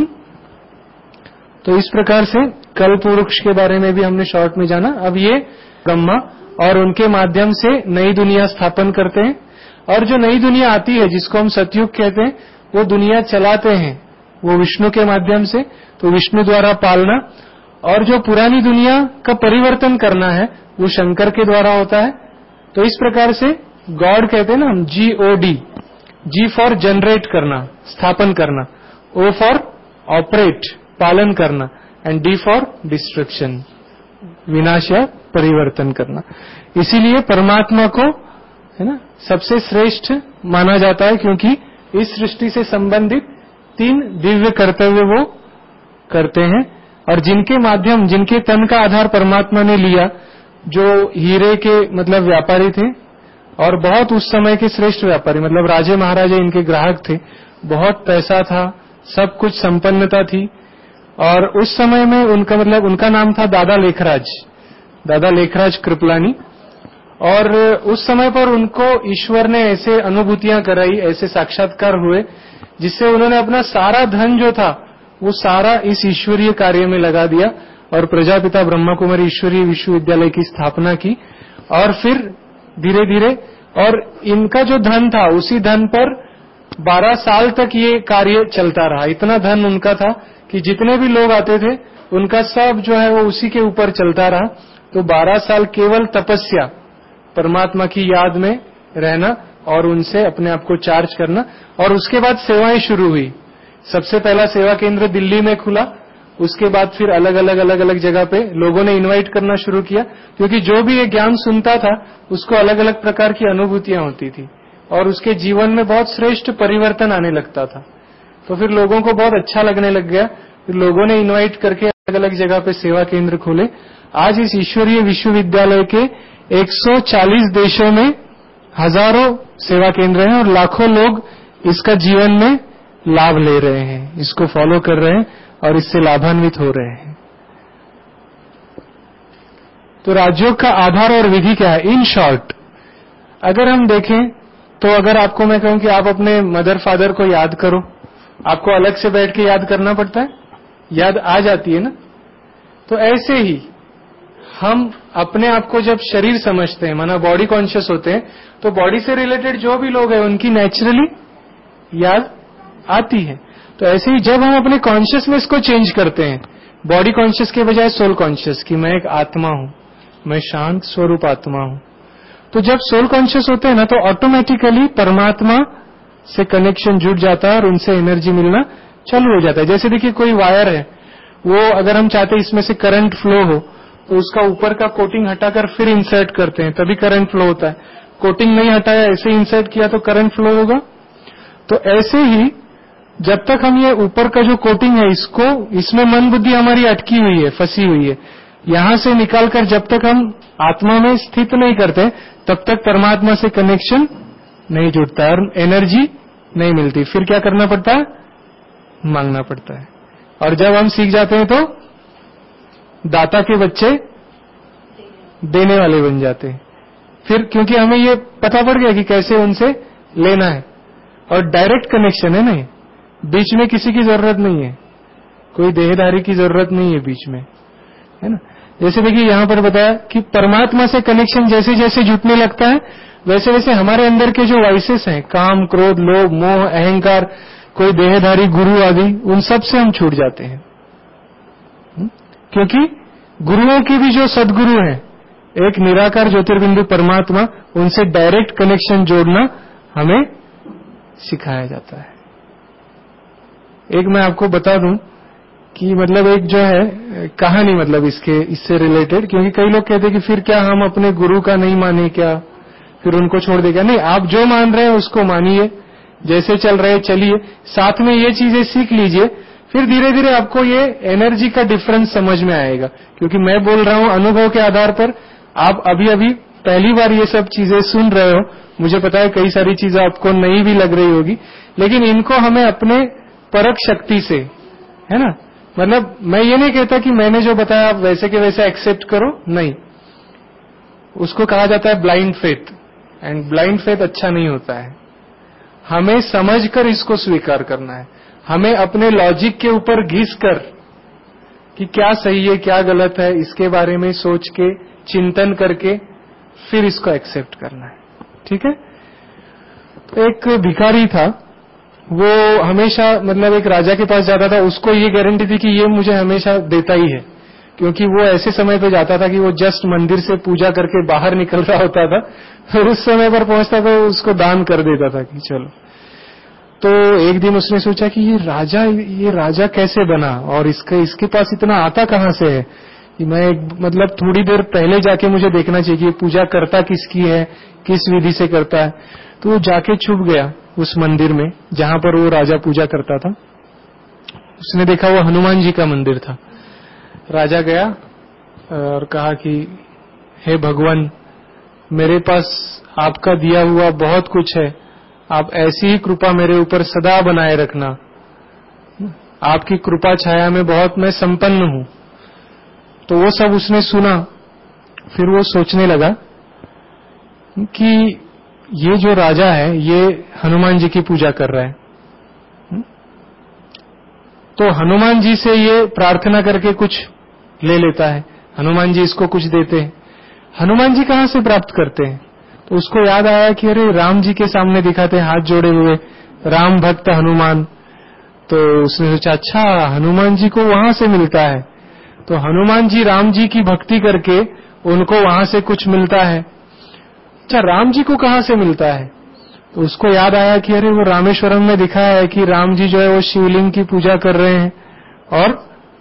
तो इस प्रकार से कल्प वृक्ष के बारे में भी हमने शॉर्ट में जाना। अब ये ब्रह्मा और उनके माध्यम से नई दुनिया स्थापन करते हैं, और जो नई दुनिया आती है जिसको हम सतयुग कहते हैं, वो दुनिया चलाते हैं वो विष्णु के माध्यम से। तो विष्णु द्वारा पालना, और जो पुरानी दुनिया का परिवर्तन करना है वो शंकर के द्वारा होता है। तो इस प्रकार से गॉड कहते हैं ना हम, G O D, G for generate करना, स्थापन करना, ओ फॉर ऑपरेट, पालन करना, एंड डी फॉर डिस्ट्रक्शन, विनाश या परिवर्तन करना। इसीलिए परमात्मा को है ना सबसे श्रेष्ठ माना जाता है, क्योंकि इस सृष्टि से संबंधित तीन दिव्य कर्तव्य वो करते हैं, और जिनके माध्यम, जिनके तन का आधार परमात्मा ने लिया, जो हीरे के मतलब व्यापारी थे और बहुत उस समय के श्रेष्ठ व्यापारी, मतलब राजे महाराजे इनके ग्राहक थे, बहुत पैसा था, सब कुछ संपन्नता थी। और उस समय में उनका मतलब उनका नाम था दादा लेखराज, दादा लेखराज कृपलानी। और उस समय पर उनको ईश्वर ने ऐसे अनुभूतियां कराई, ऐसे साक्षात्कार हुए, जिससे उन्होंने अपना सारा धन जो था वो सारा इस ईश्वरीय कार्य में लगा दिया और प्रजापिता ब्रह्मा कुमारी ईश्वरीय विश्वविद्यालय की स्थापना की। और फिर धीरे धीरे, और इनका जो धन था उसी धन पर बारह साल तक ये कार्य चलता रहा। इतना धन उनका था कि जितने भी लोग आते थे उनका सब जो है वो उसी के ऊपर चलता रहा। तो बारह साल केवल तपस्या, परमात्मा की याद में रहना और उनसे अपने आप को चार्ज करना। और उसके बाद सेवाएं शुरू हुई। सबसे पहला सेवा केंद्र दिल्ली में खुला, उसके बाद फिर अलग अलग अलग अलग जगह पे लोगों ने इनवाइट करना शुरू किया, क्योंकि जो भी ये ज्ञान सुनता था उसको अलग अलग प्रकार की अनुभूतियां होती थी और उसके जीवन में बहुत श्रेष्ठ परिवर्तन आने लगता था। तो फिर लोगों को बहुत अच्छा लगने लग गया, फिर लोगों ने इनवाइट करके अलग अलग जगह पे सेवा केंद्र खोले। आज इस ईश्वरीय विश्वविद्यालय के एक सौ चालीस देशों में हजारों सेवा केंद्र हैं और लाखों लोग इसका जीवन में लाभ ले रहे हैं, इसको फॉलो कर रहे हैं और इससे लाभान्वित हो रहे हैं। तो राजयोग का आधार और विधि क्या है? इन शॉर्ट अगर हम देखें तो अगर आपको मैं कहूं कि आप अपने मदर फादर को याद करो, आपको अलग से बैठ के याद करना पड़ता है? याद आ जाती है ना? तो ऐसे ही हम अपने आप को जब शरीर समझते हैं, माना बॉडी कॉन्शियस होते हैं, तो बॉडी से रिलेटेड जो भी लोग हैं उनकी नेचुरली याद आती है। तो ऐसे ही जब हम अपने कॉन्शियसनेस को चेंज करते हैं, बॉडी कॉन्शियस के बजाय सोल कॉन्शियस, कि मैं एक आत्मा हूं, मैं शांत स्वरूप आत्मा हूं, तो जब सोल कॉन्शियस होते हैं ना, तो ऑटोमेटिकली परमात्मा से कनेक्शन जुड़ जाता है और उनसे एनर्जी मिलना चालू हो जाता है। जैसे देखिए कोई वायर है, वो अगर हम चाहते हैं इसमें से करंट फ्लो हो, तो उसका ऊपर का कोटिंग हटाकर फिर इंसर्ट करते हैं, तभी करंट फ्लो होता है। कोटिंग नहीं हटाया, ऐसे इंसर्ट किया तो करंट फ्लो होगा। तो ऐसे ही जब तक हम ये ऊपर का जो कोटिंग है, इसको इसमें मन बुद्धि हमारी अटकी हुई है, फंसी हुई है, यहां से निकालकर जब तक हम आत्मा में स्थित नहीं करते, तब तक परमात्मा से कनेक्शन नहीं जुड़ता और एनर्जी नहीं मिलती। फिर क्या करना पड़ता है? मांगना पड़ता है। और जब हम सीख जाते हैं तो दाता के बच्चे देने वाले बन जाते हैं। फिर क्योंकि हमें ये पता पड़ गया कि कैसे उनसे लेना है और डायरेक्ट कनेक्शन है ना, बीच में किसी की जरूरत नहीं है, कोई देहधारी की जरूरत नहीं है बीच में, है ना। जैसे देखिए यहां पर बताया कि परमात्मा से कनेक्शन जैसे जैसे जुटने लगता है, वैसे वैसे हमारे अंदर के जो वाइसेस हैं, काम, क्रोध, लोभ, मोह, अहंकार, कोई देहधारी, गुरु आदि, उन सब से हम छूट जाते हैं। क्योंकि गुरुओं की भी जो सदगुरु हैं, एक निराकार ज्योतिर्बिंदु परमात्मा, उनसे डायरेक्ट कनेक्शन जोड़ना हमें सिखाया जाता है। एक मैं आपको बता दूं कि मतलब एक जो है कहानी, मतलब इसके इससे रिलेटेड, क्योंकि कई लोग कहते हैं कि फिर क्या हम अपने गुरु का नहीं माने क्या, फिर उनको छोड़ देगा। नहीं, आप जो मान रहे हैं उसको मानिए, जैसे चल रहे चलिए, साथ में ये चीजें सीख लीजिए, फिर धीरे धीरे आपको ये एनर्जी का डिफरेंस समझ में आएगा। क्योंकि मैं बोल रहा हूं अनुभव के आधार पर, आप अभी अभी पहली बार ये सब चीजें सुन रहे हो, मुझे पता है कई सारी चीजें आपको नई भी लग रही होगी, लेकिन इनको हमें अपने परख शक्ति से, है ना, मतलब मैं ये नहीं कहता कि मैंने जो बताया आप वैसे के वैसे एक्सेप्ट करो, नहीं, उसको कहा जाता है blind faith, and blind faith अच्छा नहीं होता है। हमें समझकर इसको स्वीकार करना है, हमें अपने लॉजिक के ऊपर घिस कर कि क्या सही है क्या गलत है, इसके बारे में सोच के चिंतन करके फिर इसको एक्सेप्ट करना है। ठीक है। तो एक भिखारी था, वो हमेशा मतलब एक राजा के पास जाता था, उसको ये गारंटी थी कि ये मुझे हमेशा देता ही है, क्योंकि वो ऐसे समय पे जाता था कि वो जस्ट मंदिर से पूजा करके बाहर निकल रहा होता था, तो उस समय पर पहुंचता था उसको दान कर देता था कि चलो। तो एक दिन उसने सोचा कि ये राजा ये राजा कैसे बना और इसका इसके पास इतना आता कहां से है, कि मैं मतलब थोड़ी देर पहले जाके मुझे देखना चाहिए कि पूजा करता किसकी है, किस विधि से करता है। तो वो जाके छुप गया उस मंदिर में जहां पर वो राजा पूजा करता था। उसने देखा वो हनुमान जी का मंदिर था। राजा गया और कहा कि हे भगवान, मेरे पास आपका दिया हुआ बहुत कुछ है, आप ऐसी ही कृपा मेरे ऊपर सदा बनाए रखना, आपकी कृपा छाया में बहुत मैं संपन्न हूं। तो वो सब उसने सुना। फिर वो सोचने लगा कि ये जो राजा है ये हनुमान जी की पूजा कर रहा है, तो हनुमान जी से ये प्रार्थना करके कुछ ले लेता है, हनुमान जी इसको कुछ देते हैं। हनुमान जी कहां से प्राप्त करते हैं? तो उसको याद आया कि अरे राम जी के सामने दिखाते हाथ जोड़े हुए, राम भक्त हनुमान। तो उसने सोचा अच्छा हनुमान जी को वहां से मिलता है, तो हनुमान जी राम जी की भक्ति करके उनको वहां से कुछ मिलता है। अच्छा, राम जी को कहां से मिलता है? तो उसको याद आया कि अरे वो रामेश्वरम में दिखाया है कि राम जी जो है वो शिवलिंग की पूजा कर रहे हैं, और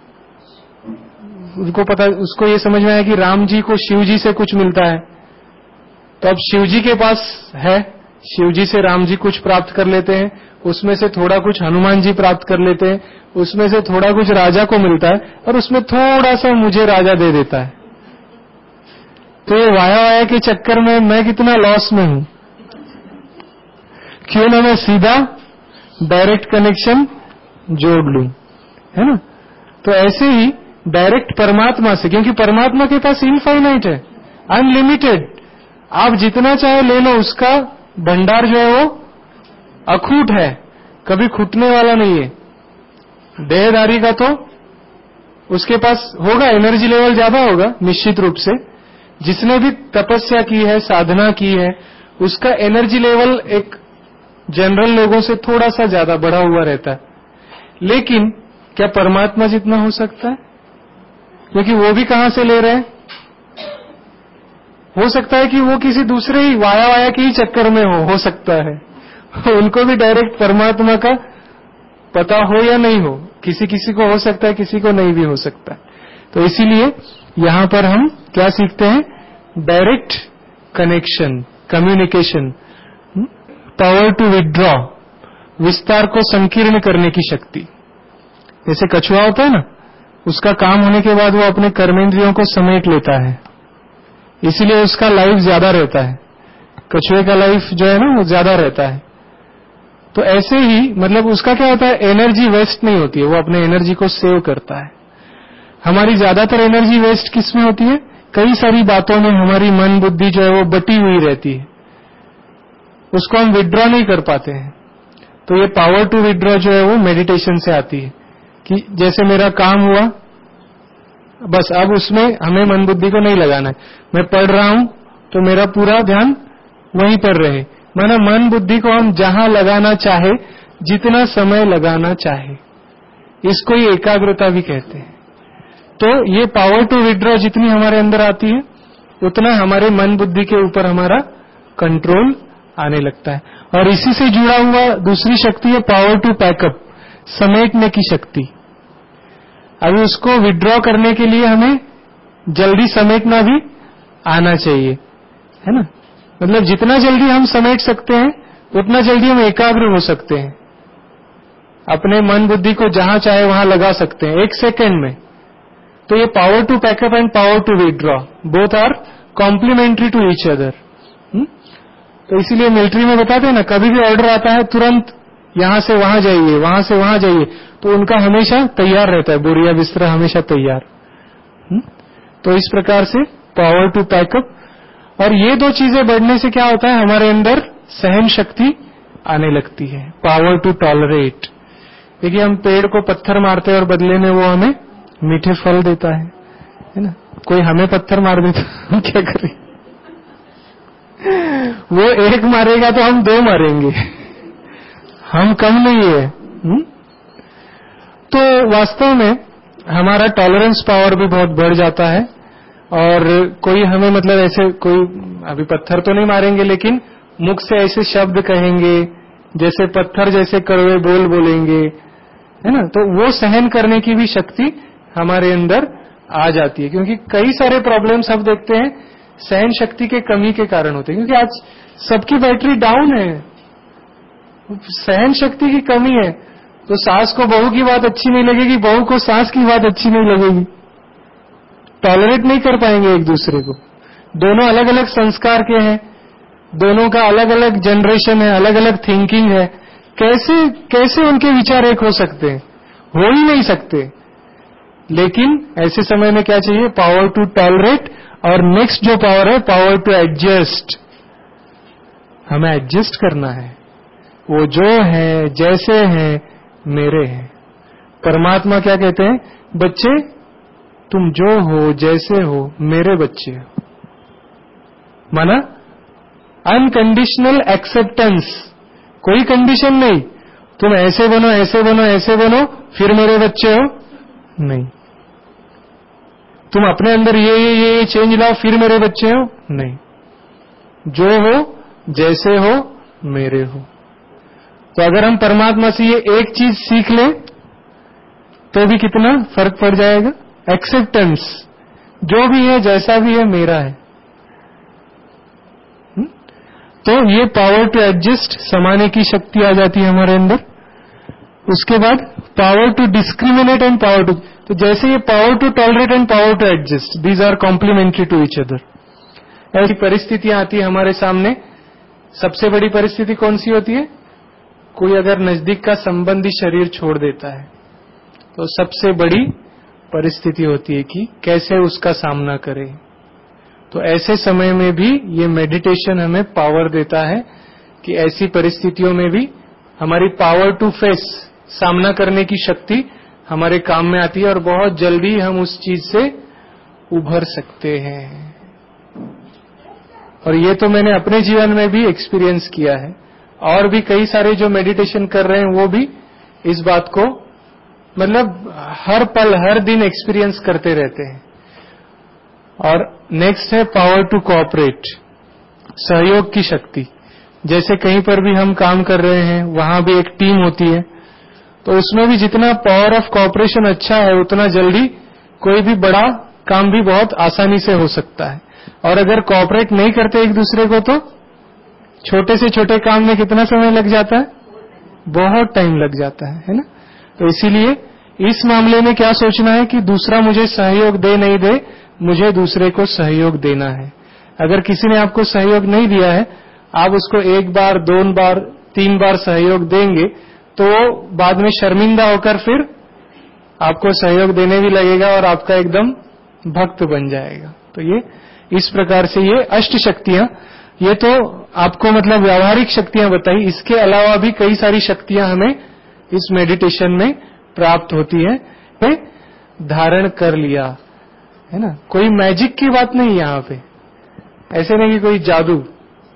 उनको पता, उसको ये समझ में आया कि राम जी को शिव जी से कुछ मिलता है। तो अब शिव जी के पास है, शिव जी से राम जी कुछ प्राप्त कर लेते हैं, उसमें से थोड़ा कुछ हनुमान जी प्राप्त कर लेते हैं, उसमें से थोड़ा कुछ राजा को मिलता है, और उसमें थोड़ा सा मुझे राजा दे देता है। तो ये वाया वाया के चक्कर में मैं कितना लॉस में हूं। क्यों ना मैं सीधा डायरेक्ट कनेक्शन जोड़ लूं, है ना? तो ऐसे ही डायरेक्ट परमात्मा से, क्योंकि परमात्मा के पास इनफाइनाइट है, अनलिमिटेड, आप जितना चाहे ले लो, उसका भंडार जो है वो अखूट है, कभी खुटने वाला नहीं है। देहधारी का तो उसके पास होगा, एनर्जी लेवल ज्यादा होगा निश्चित रूप से। जिसने भी तपस्या की है, साधना की है, उसका एनर्जी लेवल एक जनरल लोगों से थोड़ा सा ज्यादा बढ़ा हुआ रहता है। लेकिन क्या परमात्मा जितना हो सकता है? क्योंकि वो भी कहां से ले रहे हैं? हो सकता है कि वो किसी दूसरे ही वाया वाया के ही चक्कर में हो हो सकता है उनको भी डायरेक्ट परमात्मा का पता हो या नहीं हो, किसी किसी को हो सकता है, किसी को नहीं भी हो सकता है। तो इसीलिए यहां पर हम क्या सीखते हैं? Direct connection, communication, power to withdraw, विस्तार को संकीर्ण करने की शक्ति। जैसे कछुआ होता है ना, उसका काम होने के बाद वो अपने कर्मेंद्रियों को समेट लेता है, इसीलिए उसका लाइफ ज्यादा रहता है। कछुए का लाइफ जो है ना वो ज्यादा रहता है। तो ऐसे ही मतलब उसका क्या होता है, एनर्जी वेस्ट नहीं होती है, वो अपने एनर्जी को सेव करता है। हमारी ज्यादातर एनर्जी वेस्ट किस में होती है? कई सारी बातों में हमारी मन बुद्धि जो है वो बटी हुई रहती है, उसको हम विड्रॉ नहीं कर पाते हैं। तो ये पावर टू विड्रॉ जो है वो मेडिटेशन से आती है कि जैसे मेरा काम हुआ, बस अब उसमें हमें मन बुद्धि को नहीं लगाना है। मैं पढ़ रहा हूं तो मेरा पूरा ध्यान वहीं पर रहे, माना मन बुद्धि को हम जहां लगाना चाहे, जितना समय लगाना चाहे, इसको ही एकाग्रता भी कहते हैं। तो ये पावर टू विड्रॉ जितनी हमारे अंदर आती है, उतना हमारे मन बुद्धि के ऊपर हमारा कंट्रोल आने लगता है। और इसी से जुड़ा हुआ दूसरी शक्ति है पावर टू पैकअप, समेटने की शक्ति। अभी उसको विड्रॉ करने के लिए हमें जल्दी समेटना भी आना चाहिए, है ना? मतलब जितना जल्दी हम समेट सकते हैं, उतना जल्दी हम एकाग्र हो सकते हैं, अपने मन बुद्धि को जहां चाहे वहां लगा सकते हैं एक सेकंड में। तो ये power to pack up and power to withdraw both are complementary to each other. तो इसीलिए मिलिट्री में बताते हैं ना, कभी भी ऑर्डर आता है तुरंत यहां से वहां जाइए, वहां से वहां जाइए, तो उनका हमेशा तैयार रहता है, बोरिया बिस्तरा हमेशा तैयार। तो इस प्रकार से पावर टू पैकअप, और ये दो चीजें बढ़ने से क्या होता है, हमारे अंदर सहन शक्ति आने लगती है, पावर टू टॉलरेट। देखिए हम पेड़ को पत्थर मारते हैं और बदले में वो हमें मीठे फल देता है, है ना? कोई हमें पत्थर मार देता हम क्या करें? वो एक मारेगा तो हम दो मारेंगे, हम कम नहीं है। हुँ? तो वास्तव में हमारा टॉलरेंस पावर भी बहुत बढ़ जाता है। और कोई हमें मतलब ऐसे कोई अभी पत्थर तो नहीं मारेंगे, लेकिन मुख से ऐसे शब्द कहेंगे जैसे पत्थर जैसे कड़वे बोल बोलेंगे, है ना? तो वो सहन करने की भी शक्ति हमारे अंदर आ जाती है, क्योंकि कई सारे प्रॉब्लम्स हम देखते हैं सहन शक्ति के कमी के कारण होते हैं। क्योंकि आज सबकी बैटरी डाउन है, सहन शक्ति की कमी है। तो सास को बहू की बात अच्छी नहीं लगेगी, बहू को सास की बात अच्छी नहीं लगेगी, टॉलरेट नहीं कर पाएंगे एक दूसरे को। दोनों अलग अलग संस्कार के हैं, दोनों का अलग अलग जनरेशन है, अलग अलग थिंकिंग है, कैसे कैसे उनके विचार एक हो सकते हैं? हो ही नहीं सकते। लेकिन ऐसे समय में क्या चाहिए? Power to tolerate. और नेक्स्ट जो पावर है, पावर टू एडजस्ट। हमें एडजस्ट करना है, वो जो है जैसे हैं मेरे हैं। परमात्मा क्या कहते हैं? बच्चे तुम जो हो जैसे हो मेरे बच्चे हो, माना अनकंडीशनल एक्सेप्टेंस, कोई कंडीशन नहीं, तुम ऐसे बनो ऐसे बनो ऐसे बनो फिर मेरे बच्चे हो, नहीं। तुम अपने अंदर ये ये ये चेंज लाओ फिर मेरे बच्चे हो, नहीं। जो हो जैसे हो मेरे हो। तो अगर हम परमात्मा से ये एक चीज सीख लें तो भी कितना फर्क पड़ जाएगा। एक्सेप्टेंस, जो भी है जैसा भी है मेरा है। हुँ? तो ये पावर टू एडजस्ट, समाने की शक्ति आ जाती है हमारे अंदर। उसके बाद power to discriminate and power to, तो जैसे ये power to tolerate and power to adjust, these are complementary to each other. ऐसी परिस्थितियां आती है हमारे सामने। सबसे बड़ी परिस्थिति कौन सी होती है? कोई अगर नजदीक का संबंधी शरीर छोड़ देता है तो सबसे बड़ी परिस्थिति होती है कि कैसे उसका सामना करें। तो ऐसे समय में भी ये मेडिटेशन हमें पावर देता है कि ऐसी परिस्थितियों में भी हमारी पावर टू फेस, सामना करने की शक्ति हमारे काम में आती है और बहुत जल्दी हम उस चीज से उभर सकते हैं। और ये तो मैंने अपने जीवन में भी एक्सपीरियंस किया है, और भी कई सारे जो मेडिटेशन कर रहे हैं वो भी इस बात को मतलब हर पल हर दिन एक्सपीरियंस करते रहते हैं। और नेक्स्ट है पावर टू कोऑपरेट, सहयोग की शक्ति। जैसे कहीं पर भी हम काम कर रहे हैं, वहां भी एक टीम होती है, तो उसमें भी जितना पावर ऑफ कोऑपरेशन अच्छा है उतना जल्दी कोई भी बड़ा काम भी बहुत आसानी से हो सकता है। और अगर कोऑपरेट नहीं करते एक दूसरे को तो छोटे से छोटे काम में कितना समय लग जाता है? बहुत टाइम लग जाता है, है ना। तो इसीलिए इस मामले में क्या सोचना है कि दूसरा मुझे सहयोग दे नहीं दे, मुझे दूसरे को सहयोग देना है। अगर किसी ने आपको सहयोग नहीं दिया है, आप उसको एक बार, दो बार, तीन बार सहयोग देंगे तो बाद में शर्मिंदा होकर फिर आपको सहयोग देने भी लगेगा और आपका एकदम भक्त बन जाएगा। तो ये इस प्रकार से ये अष्ट शक्तियां, ये तो आपको मतलब व्यावहारिक शक्तियां बताई। इसके अलावा भी कई सारी शक्तियां हमें इस मेडिटेशन में प्राप्त होती है। धारण कर लिया, है ना। कोई मैजिक की बात नहीं यहाँ पे, ऐसे नहीं कि कोई जादू।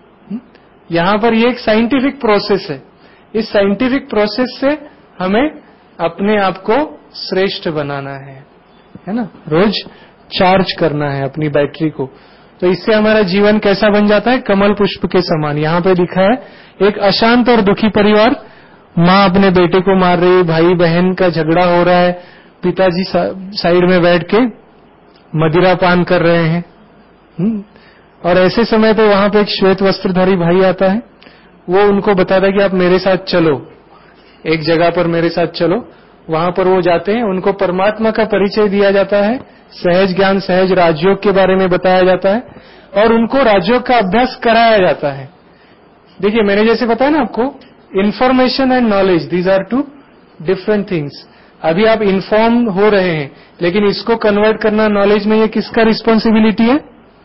यहाँ पर ये एक साइंटिफिक प्रोसेस है। इस साइंटिफिक प्रोसेस से हमें अपने आप को श्रेष्ठ बनाना है, है ना। रोज चार्ज करना है अपनी बैटरी को। तो इससे हमारा जीवन कैसा बन जाता है? कमल पुष्प के समान। यहाँ पे लिखा है, एक अशांत और दुखी परिवार, माँ अपने बेटे को मार रही, भाई बहन का झगड़ा हो रहा है, पिताजी साइड में बैठ के मदिरा पान कर रहे हैं। हुँ? और ऐसे समय पे वहां पे एक श्वेत वस्त्रधारी भाई आता है, वो उनको बताता है कि आप मेरे साथ चलो, एक जगह पर मेरे साथ चलो। वहां पर वो जाते हैं, उनको परमात्मा का परिचय दिया जाता है, सहज ज्ञान सहज राजयोग के बारे में बताया जाता है और उनको राजयोग का अभ्यास कराया जाता है। देखिए मैंने जैसे बताया ना आपको, information and knowledge, these are two different things. अभी आप इन्फॉर्म हो रहे हैं, लेकिन इसको कन्वर्ट करना नॉलेज में, ये किसका रिस्पॉन्सिबिलिटी है?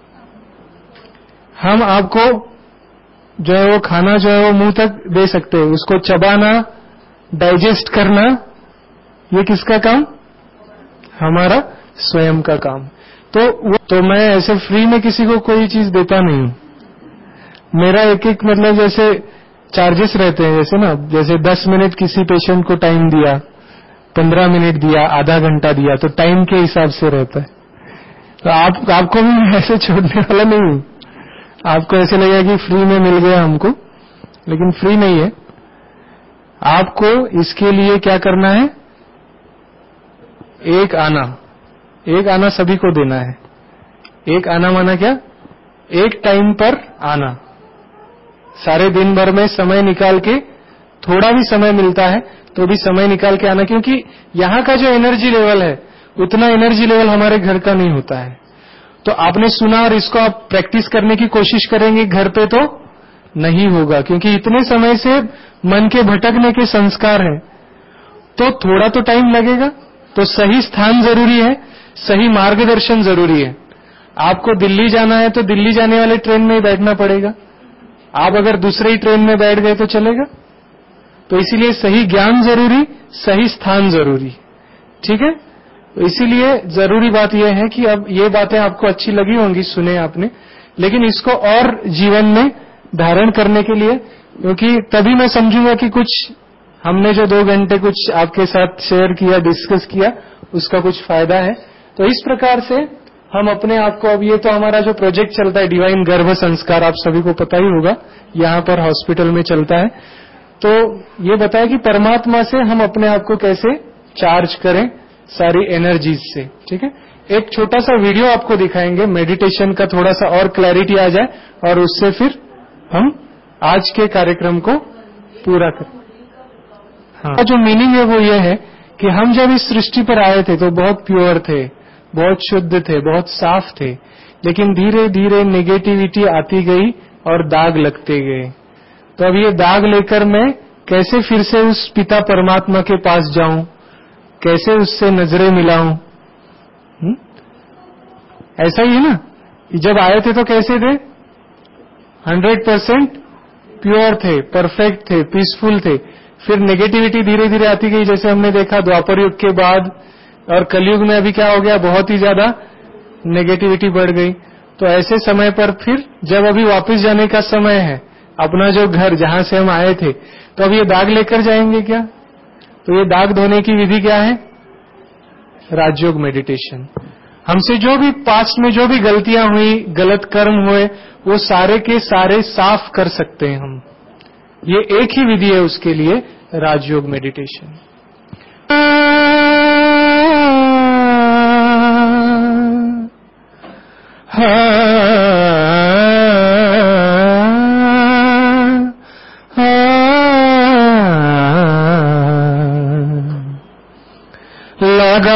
हम आपको जो है वो खाना जो है वो मुंह तक दे सकते हैं, उसको चबाना, डाइजेस्ट करना, ये किसका काम? हमारा स्वयं का काम। तो वो तो मैं ऐसे फ्री में किसी को कोई चीज देता नहीं हूं। मेरा एक एक मतलब जैसे चार्जेस रहते हैं, जैसे ना, जैसे दस मिनट किसी पेशेंट को टाइम दिया, पंद्रह मिनट दिया, आधा घंटा दिया, तो टाइम के हिसाब से रहता है। तो आप आपको भी मैं ऐसे छोड़ने वाला नहीं हूं। आपको ऐसे लगेगा कि फ्री में मिल गया हमको, लेकिन फ्री नहीं है। आपको इसके लिए क्या करना है? एक आना, एक आना सभी को देना है। एक आना माना क्या? एक टाइम पर आना। सारे दिन भर में समय निकाल के, थोड़ा भी समय मिलता है तो भी समय निकाल के आना, क्योंकि यहाँ का जो एनर्जी लेवल है उतना एनर्जी लेवल हमारे घर का नहीं होता है। तो आपने सुना और इसको आप प्रैक्टिस करने की कोशिश करेंगे घर पे तो नहीं होगा, क्योंकि इतने समय से मन के भटकने के संस्कार हैं। तो थोड़ा तो टाइम लगेगा। तो सही स्थान जरूरी है, सही मार्गदर्शन जरूरी है। आपको दिल्ली जाना है तो दिल्ली जाने वाले ट्रेन में ही बैठना पड़ेगा। आप अगर दूसरे ही ट्रेन में बैठ गए तो चलेगा? तो इसीलिए सही ज्ञान जरूरी, सही स्थान जरूरी। ठीक है। तो इसीलिए जरूरी बात यह है कि अब ये बातें आपको अच्छी लगी होंगी, सुने आपने, लेकिन इसको और जीवन में धारण करने के लिए, क्योंकि तभी मैं समझूंगा कि कुछ हमने जो दो घंटे कुछ आपके साथ शेयर किया, डिस्कस किया, उसका कुछ फायदा है। तो इस प्रकार से हम अपने आप को, अब ये तो हमारा जो प्रोजेक्ट चलता है डिवाइन गर्भ संस्कार, आप सभी को पता ही होगा, यहाँ पर हॉस्पिटल में चलता है। तो ये बताया कि परमात्मा से हम अपने आप को कैसे चार्ज करें सारी एनर्जीज से। ठीक है, एक छोटा सा वीडियो आपको दिखाएंगे मेडिटेशन का, थोड़ा सा और क्लैरिटी आ जाए, और उससे फिर हम आज के कार्यक्रम को पूरा करें। हाँ, जो मीनिंग है वो ये है कि हम जब इस सृष्टि पर आए थे तो बहुत प्योर थे, बहुत शुद्ध थे, बहुत साफ थे, लेकिन धीरे धीरे नेगेटिविटी आती गई और दाग लगते गए। तो अब ये दाग लेकर मैं कैसे फिर से उस पिता परमात्मा के पास जाऊं, कैसे उससे नजरें मिलाऊं? हुँ? ऐसा ही है ना, जब आए थे तो कैसे थे? हंड्रेड परसेंट प्योर थे, परफेक्ट थे, पीसफुल थे। फिर नेगेटिविटी धीरे धीरे आती गई, जैसे हमने देखा द्वापर युग के बाद, और कलयुग में अभी क्या हो गया, बहुत ही ज्यादा नेगेटिविटी बढ़ गई। तो ऐसे समय पर फिर जब अभी वापस जाने का समय है, अपना जो घर जहां से हम आए थे, तो अब ये दाग लेकर जाएंगे क्या? तो ये दाग धोने की विधि क्या है? राजयोग मेडिटेशन। हमसे जो भी पास्ट में जो भी गलतियां हुई, गलत कर्म हुए, वो सारे के सारे साफ कर सकते हैं हम। ये एक ही विधि है उसके लिए, राजयोग मेडिटेशन। लगा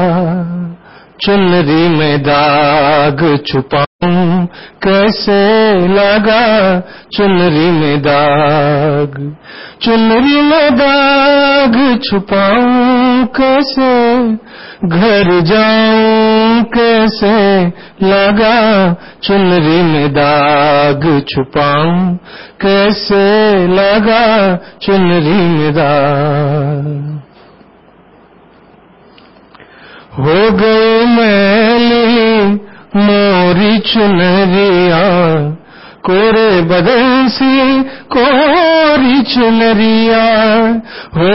चुनरी में दाग छुपाऊं कैसे, लगा चुनरी में दाग, चुनरी में दाग छुपाऊं कैसे, घर जाऊं कैसे, लगा चुनरी में दाग छुपाऊं कैसे, लगा चुनरी में दाग। हो गई मैली मोरी चुनरिया, कोरे बदन सी कोरी चुनरिया, हो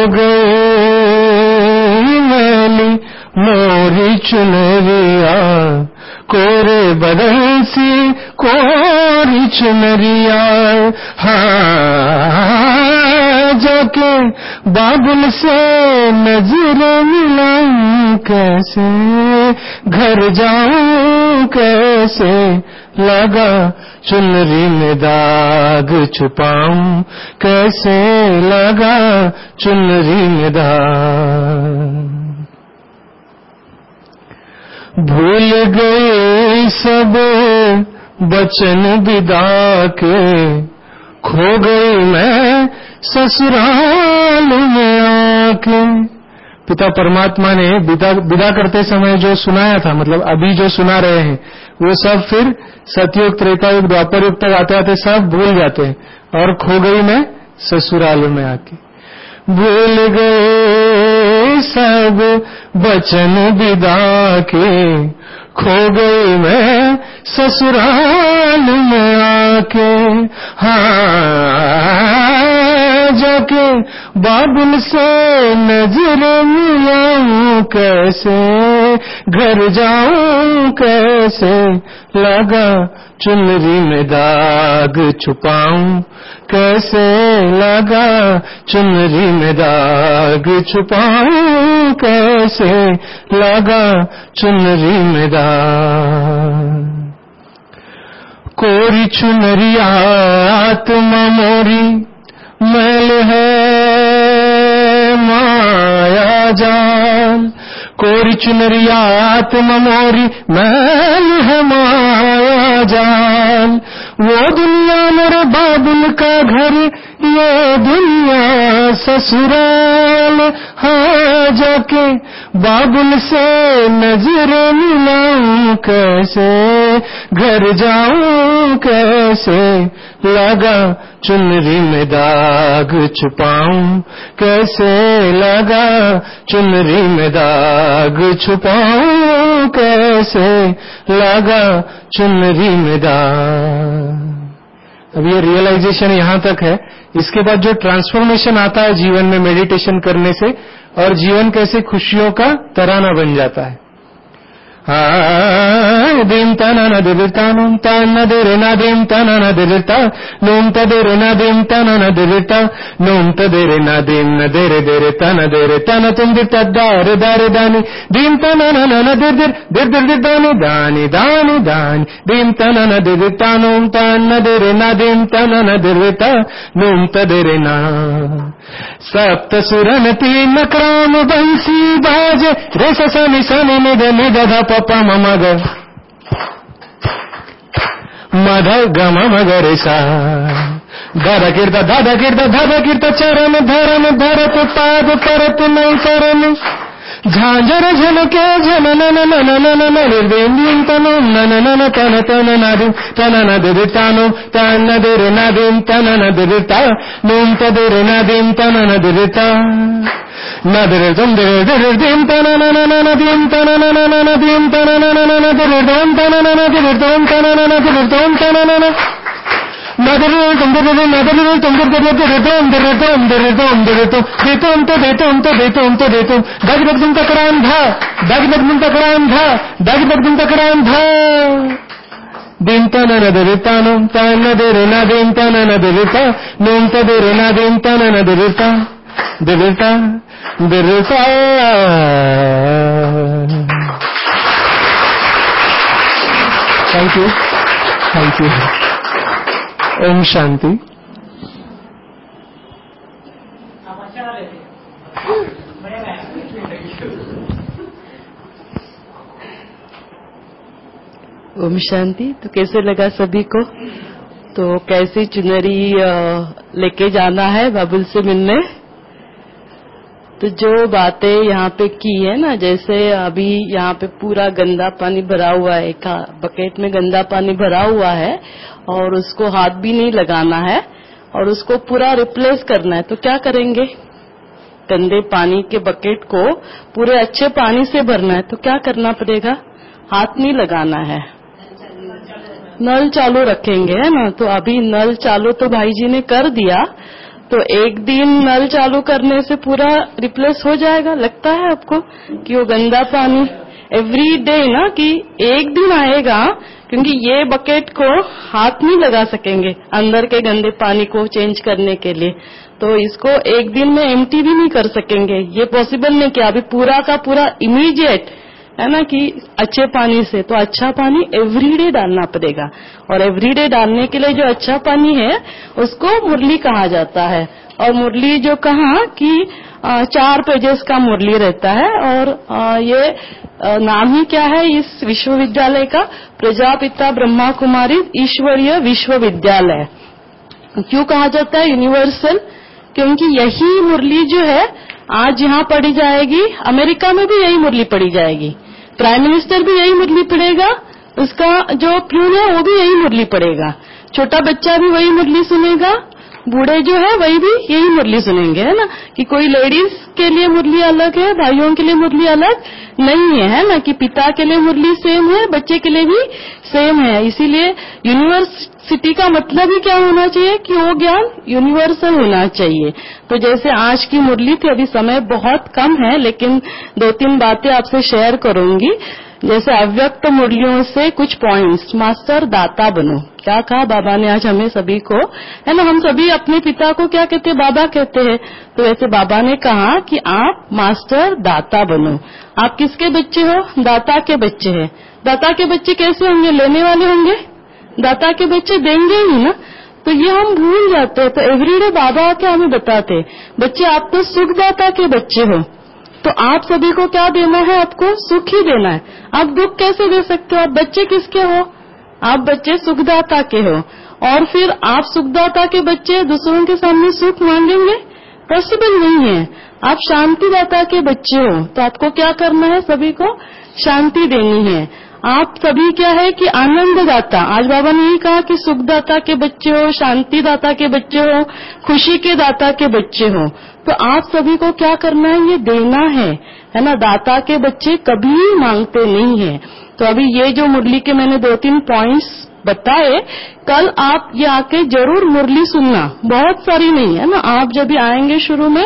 गई मैली मोरी चुनरिया, कोरे बदन सी कोरी चुनरिया। हाँ, जाके बादल से नजर मिलाऊं कैसे, घर जाऊं कैसे, लगा चुनरी में दाग छुपाऊं कैसे, लगा चुनरी में दाग। भूल गए सब बचन विदा के, खो गई मैं ससुराल में आके। पिता परमात्मा ने विदा विदा करते समय जो सुनाया था, मतलब अभी जो सुना रहे हैं, वो सब फिर सतयुग, त्रेतायुग, द्वापर युग तक आते आते सब भूल जाते हैं, और खो गई मैं ससुराल में आके। भूल गए सब बचन विदा के, खो गई मैं ससुराल में आके। हाँ, जाके बादल से नजर मिलाऊं कैसे, घर जाऊं कैसे, लगा चुनरी में दाग छुपाऊं कैसे, लगा चुनरी में दाग छुपाऊं कैसे, लगा चुनरी में दाग। कोरी चुनरिया आत्मा मोरी, मैल है माया जाल, कोरी चुनरिया आत्मा मोरी, मैल है माया जाल। वो दुनिया मेरे बाबुल का घर, ये दुनिया ससुराल। हाँ, जाके बाबुल से नजर मिलाऊं कैसे, घर जाऊं कैसे, लगा चुनरी में दाग छुपाऊं कैसे, लगा चुनरी में दाग छुपाऊं कैसे, लगा चुनरी में दाग। अब ये रियलाइजेशन यहां तक है। इसके बाद जो ट्रांसफॉर्मेशन आता है जीवन में मेडिटेशन करने से, और जीवन कैसे खुशियों का तराना बन जाता है। dim tanana dirita num tanna dirina dim tanana dirita num tadirina dim tanana dirita num tadirina dim nadire dire tana dire tana tum dirta dare dare dani dim tanana nana dir dir dir dir dir dani dani dani dani dim tanana dirita num tanna dirina dim tanana dirita num tadirina सप्त सुरन तीन क्रम बंसी बाज रस सनि सनि निध निध ध प प म म ग मध गम मगर सा धर कीर्त धध कीर्त धध कीर्त चरण धरन धरत पाद परत नहीं करन झांझर झलके झन नन नन नन निर्देन्द्रियं तनु नन नन तन तन नादिं तन नदिरि तानु तन नदिरि नादिं तन नदिरि ता नुं तदिरि नादिं तन नदिरि ता नदिरि तुम दिरि दिरि दिं तन नन नन दिं तन नन नन दिं तन नन नन दिरि दों तन नन दिरि दों तन नन दिरि दों तन नन नदरे तुमदरे नदरे तुमदरे दरे दोम दरे दोम दरे दोम दरे तो देतों तो देतों तो देतों तो देतों दग दग दुम तकरान धा दग दग दुम तकरान धा दग दग दुम तकरान धा दिन तना नदरे तानो तना नदरे ना दिन तना नदरे ता नोम तदरे ना दिन तना नदरे ता दरे ता दरे ता थैंक यू थैंक यू ओम शांति। ओम शांति। तो कैसे लगा सभी को? तो कैसी चुनरी लेके जाना है बाबुल से मिलने? तो जो बातें यहाँ पे की है ना, जैसे अभी यहाँ पे पूरा गंदा पानी भरा हुआ है, एक बकेट में गंदा पानी भरा हुआ है और उसको हाथ भी नहीं लगाना है और उसको पूरा रिप्लेस करना है, तो क्या करेंगे? गंदे पानी के बकेट को पूरे अच्छे पानी से भरना है, तो क्या करना पड़ेगा? हाथ नहीं लगाना है, नल चालू रखेंगे, है ना। तो अभी नल चालू तो भाई जी ने कर दिया, तो एक दिन नल चालू करने से पूरा रिप्लेस हो जाएगा? लगता है आपको कि वो गंदा पानी एवरी डे ना, कि एक दिन आएगा, क्योंकि ये बकेट को हाथ नहीं लगा सकेंगे अंदर के गंदे पानी को चेंज करने के लिए, तो इसको एक दिन में एम्प्टी भी नहीं कर सकेंगे, ये पॉसिबल नहीं कि अभी पूरा का पूरा इमीडिएट, है ना, कि अच्छे पानी से। तो अच्छा पानी एवरीडे डालना पड़ेगा, और एवरीडे डालने के लिए जो अच्छा पानी है उसको मुरली कहा जाता है। और मुरली जो कहा कि चार पेजेस का मुरली रहता है, और ये नाम ही क्या है इस विश्वविद्यालय का? प्रजापिता ब्रह्मा कुमारी ईश्वरीय विश्वविद्यालय। क्यों कहा जाता है यूनिवर्सल? क्योंकि यही मुरली जो है आज यहाँ पढ़ी जाएगी, अमेरिका में भी यही मुरली पढ़ी जाएगी, प्राइम मिनिस्टर भी यही मुरली पढ़ेगा, उसका जो प्यून है वो भी यही मुरली पढ़ेगा, छोटा बच्चा भी वही मुरली सुनेगा, बूढ़े जो है वही भी यही मुरली सुनेंगे, है ना। कि कोई लेडीज के लिए मुरली अलग है, भाइयों के लिए मुरली अलग नहीं है, है ना, कि पिता के लिए मुरली सेम है, बच्चे के लिए भी सेम है। इसीलिए यूनिवर्सिटी का मतलब ही क्या होना चाहिए कि वो ज्ञान यूनिवर्सल होना चाहिए। तो जैसे आज की मुरली थी, अभी समय बहुत कम है, लेकिन दो तीन बातें आपसे शेयर करूंगी। जैसे अव्यक्त मुरलियों से कुछ पॉइंट्स। मास्टर दाता बनो, क्या कहा बाबा ने आज हमें सभी को, है ना। हम सभी अपने पिता को क्या कहते हैं? बाबा कहते हैं। तो वैसे बाबा ने कहा कि आप मास्टर दाता बनो। आप किसके बच्चे हो? दाता के बच्चे हैं। दाता के बच्चे कैसे होंगे? लेने वाले होंगे, दाता के बच्चे देंगे ही ना। तो ये हम भूल जाते हैं। तो एवरीडे बाबा आके हमें बताते, बच्चे आप तो सुखदाता के बच्चे हो, तो आप सभी को क्या देना है? आपको सुख ही देना है। आप दुख कैसे दे सकते हो? आप बच्चे किसके हो? आप बच्चे सुखदाता के हो, और फिर आप सुखदाता के बच्चे दूसरों के सामने सुख मांगेंगे? पॉसिबल नहीं है। आप शांतिदाता के बच्चे हो, तो आपको क्या करना है? सभी को शांति देनी है। आप सभी क्या है कि आनंददाता, आज बाबा ने यही कहा कि सुखदाता के बच्चे हो, शांतिदाता के बच्चे हो, खुशी के दाता के बच्चे हो। तो आप सभी को क्या करना है? ये देना है, है ना। दाता के बच्चे कभी मांगते नहीं है। तो अभी ये जो मुरली के मैंने दो तीन पॉइंट्स बताए, कल आप ये आके जरूर मुरली सुनना, बहुत सारी नहीं है ना। आप जब भी आएंगे शुरू में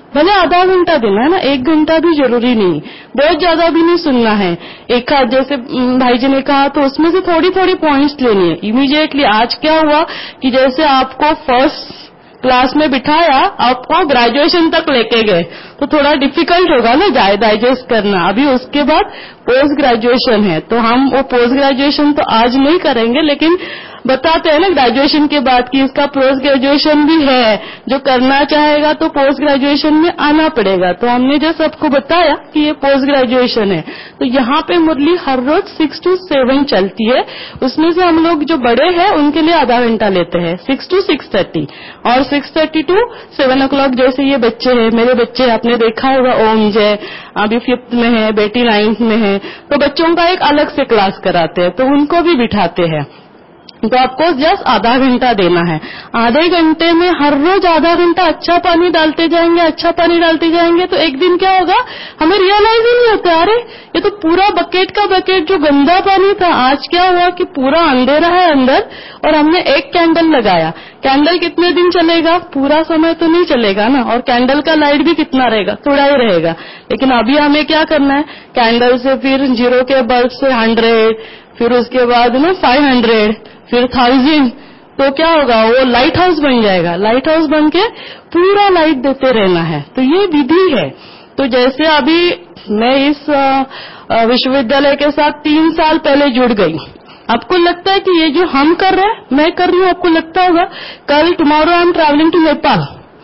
भले आधा घंटा देना है ना, एक घंटा भी जरूरी नहीं, बहुत ज्यादा भी नहीं सुनना है। एक आध जैसे भाई जी ने कहा तो उसमें से थोड़ी थोड़ी पॉइंट्स लेनी है इमीडिएटली। आज क्या हुआ कि जैसे आपको फर्स्ट क्लास में बिठाया, आपको ग्रेजुएशन तक लेके गए, तो थोड़ा डिफिकल्ट होगा ना डाइजेस्ट करना। अभी उसके बाद पोस्ट ग्रेजुएशन है, तो हम वो पोस्ट ग्रेजुएशन तो आज नहीं करेंगे, लेकिन बताते हैं ना ग्रेजुएशन के बाद कि इसका पोस्ट ग्रेजुएशन भी है, जो करना चाहेगा तो पोस्ट ग्रेजुएशन में आना पड़ेगा। तो हमने जो सबको बताया कि ये पोस्ट ग्रेजुएशन है। तो यहाँ पे मुरली हर रोज सिक्स टू सेवन चलती है, उसमें से हम लोग जो बड़े हैं उनके लिए आधा घंटा लेते हैं, सिक्स टू सिक्स थर्टी और six thirty to seven o'clock. जैसे ये बच्चे हैं, मेरे बच्चे आपने देखा होगा, ओम जय अभी फिफ्थ में है, बेटी नाइन्थ में है, तो बच्चों का एक अलग से क्लास कराते हैं, तो उनको भी बिठाते हैं। तो आपको जस्ट आधा घंटा देना है। आधे घंटे में हर रोज आधा घंटा अच्छा पानी डालते जाएंगे, अच्छा पानी डालते जाएंगे, तो एक दिन क्या होगा, हमें रियलाइज ही नहीं होता, अरे ये तो पूरा बकेट का बकेट जो गंदा पानी था, आज क्या हुआ कि पूरा अंधेरा है अंदर, और हमने एक कैंडल लगाया। कैंडल कितने दिन चलेगा, पूरा समय तो नहीं चलेगा ना, और कैंडल का लाइट भी कितना रहेगा, थोड़ा ही रहेगा। लेकिन अभी हमें क्या करना है, कैंडल से फिर जीरो के बल्ब से हंड्रेड, फिर उसके बाद ना फाइव हंड्रेड, फिर थाउजेंड, तो क्या होगा, वो लाइट हाउस बन जाएगा। लाइट हाउस बन के पूरा लाइट देते रहना है। तो ये विधि है। तो जैसे अभी मैं इस विश्वविद्यालय के साथ तीन साल पहले जुड़ गई, आपको लगता है कि ये जो हम कर रहे हैं मैं कर रही हूँ, आपको लगता होगा कल tomorrow I am travelling to Nepal,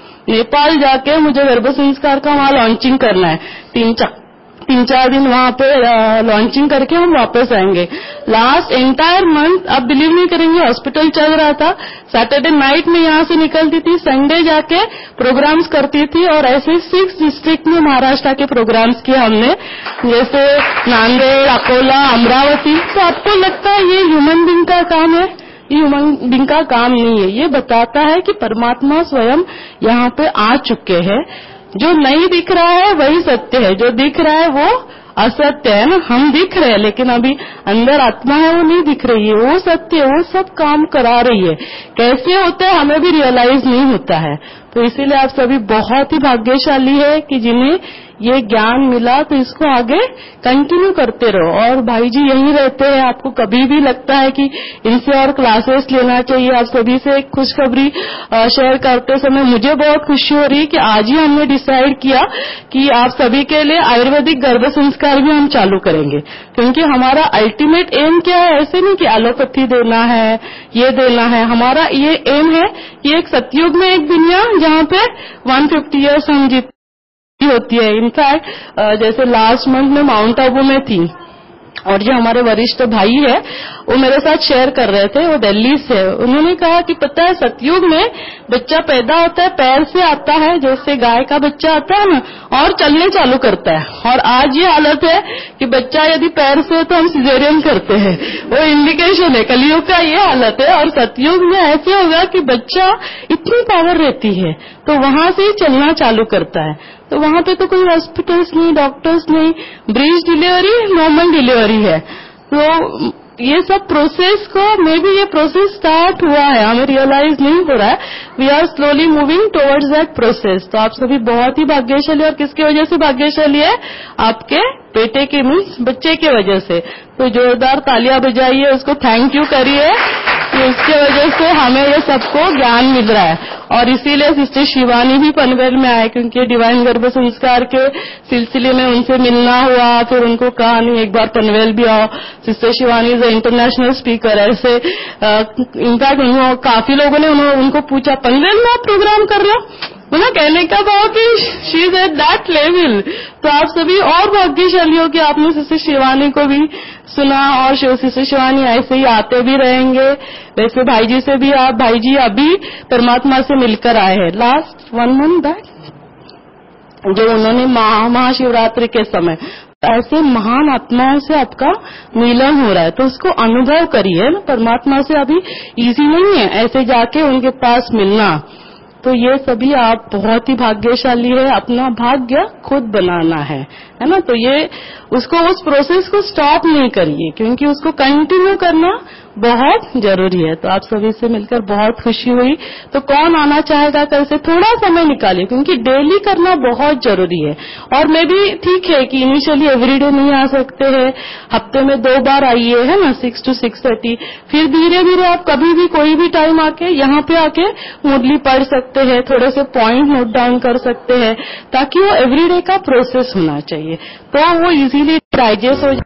Nepal जाके मुझे गर्भ संस्कार का वहां लॉन्चिंग करना है, तीन चार तीन चार दिन वहां पे लॉन्चिंग करके हम वापस आएंगे। लास्ट एंटायर मंथ आप बिलीव नहीं करेंगे, हॉस्पिटल चल रहा था, सैटरडे नाइट में यहाँ से निकलती थी, संडे जाके प्रोग्राम्स करती थी, और ऐसे सिक्स डिस्ट्रिक्ट में महाराष्ट्र के प्रोग्राम्स किए हमने, जैसे नांदेड़, अकोला, अमरावती। तो आपको लगता है ये ह्यूमन बीइंग का काम है? ये ह्यूमन बीइंग का काम नहीं है। ये बताता है कि परमात्मा स्वयं यहाँ पे आ चुके हैं। जो नहीं दिख रहा है वही सत्य है, जो दिख रहा है वो असत्य है ना। हम दिख रहे हैं लेकिन अभी अंदर आत्मा है वो नहीं दिख रही है, वो सत्य है, वो सब काम करा रही है। कैसे होता है हमें भी रियलाइज नहीं होता है। तो इसीलिए आप सभी बहुत ही भाग्यशाली है कि जिन्हें ये ज्ञान मिला, तो इसको आगे कंटिन्यू करते रहो। और भाई जी यहीं रहते हैं, आपको कभी भी लगता है कि इनसे और क्लासेस लेना चाहिए, आप सभी से एक खुशखबरी शेयर करते समय मुझे बहुत खुशी हो रही है कि आज ही हमने डिसाइड किया कि आप सभी के लिए आयुर्वेदिक गर्भ संस्कार भी हम चालू करेंगे। क्योंकि हमारा अल्टीमेट एम क्या है, ऐसे नहीं कि एलोपैथी देना है, ये देना है। हमारा ये एम है कि एक सतयुग में एक दुनिया जहाँ पे वन फिफ्टी ईयर्स हम जीत होती है। इनफैक्ट जैसे लास्ट मंथ में माउंट आबू में थी, और जो हमारे वरिष्ठ भाई है वो मेरे साथ शेयर कर रहे थे, वो दिल्ली से। उन्होंने कहा कि पता है सतयुग में बच्चा पैदा होता है, पैर से आता है, जैसे गाय का बच्चा आता है ना, और चलने चालू करता है। और आज ये हालत है कि बच्चा यदि पैर से हो तो हम सिजेरियन करते हैं, वो इंडिकेशन है कलयुग का ये हालत है। और सतयुग में ऐसे होगा कि बच्चा इतनी पावर रहती है तो वहां से ही चलना चालू करता है। तो वहां पे तो कोई हॉस्पिटल्स नहीं, डॉक्टर्स नहीं, ब्रीच डिलीवरी, नॉर्मल डिलीवरी है। तो ये सब प्रोसेस को मे बी ये प्रोसेस स्टार्ट हुआ है, हमें रियलाइज नहीं हो रहा है। We are slowly moving towards that process. तो आप सभी बहुत ही भाग्यशाली, और किसकी वजह से भाग्यशाली है? आपके बेटे के मीन्स बच्चे की वजह से। तो जोरदार तालियां बजाइए, उसको थैंक यू करिए कि उसके वजह से हमें ये सबको ज्ञान मिल रहा है। और इसीलिए सिस्टर शिवानी भी पनवेल में आए, क्योंकि डिवाइन गर्भ संस्कार के सिलसिले में उनसे मिलना हुआ। फिर उनको कहा नहीं एक बार पनवेल भी आओ। Sister Shivani is international speaker. ऐसे इनफैक्ट उन्होंने काफी लोगों ने उनको पूछा पनवेल में आप प्रोग्राम कर रहे हो, ना कहने का भाव कि she is at that level. तो आप सभी और भाग्यशाली हो कि आपने सिस्टर शिवानी को भी सुना, और सिस्टर शिवानी ऐसे ही आते भी रहेंगे। वैसे भाई जी से भी आप, भाई जी अभी परमात्मा से मिलकर आए हैं लास्ट वन मंथ बैक, जो उन्होंने महा महाशिवरात्रि के समय। ऐसे महान आत्माओं से आपका मिलन हो रहा है, तो उसको अनुभव करिए ना। परमात्मा से अभी इजी नहीं है ऐसे जाके उनके पास मिलना। तो ये सभी आप बहुत ही भाग्यशाली है, अपना भाग्य खुद बनाना है, है ना। तो ये उसको उस प्रोसेस को स्टॉप नहीं करिए, क्योंकि उसको कंटिन्यू करना बहुत जरूरी है। तो आप सभी से मिलकर बहुत खुशी हुई। तो कौन आना चाहेगा कल से? थोड़ा समय निकालिए, क्योंकि डेली करना बहुत जरूरी है। और मैं भी ठीक है कि इनिशियली एवरीडे नहीं आ सकते हैं, हफ्ते में दो बार आइए, है ना, सिक्स टू सिक्स थर्टी। फिर धीरे धीरे आप कभी भी कोई भी टाइम आके यहाँ पे आके मुरली पढ़ सकते हैं, थोड़े से पॉइंट नोट डाउन कर सकते हैं, ताकि वो एवरीडे का प्रोसेस होना चाहिए, तो वो इजीली डाइजेस्ट हो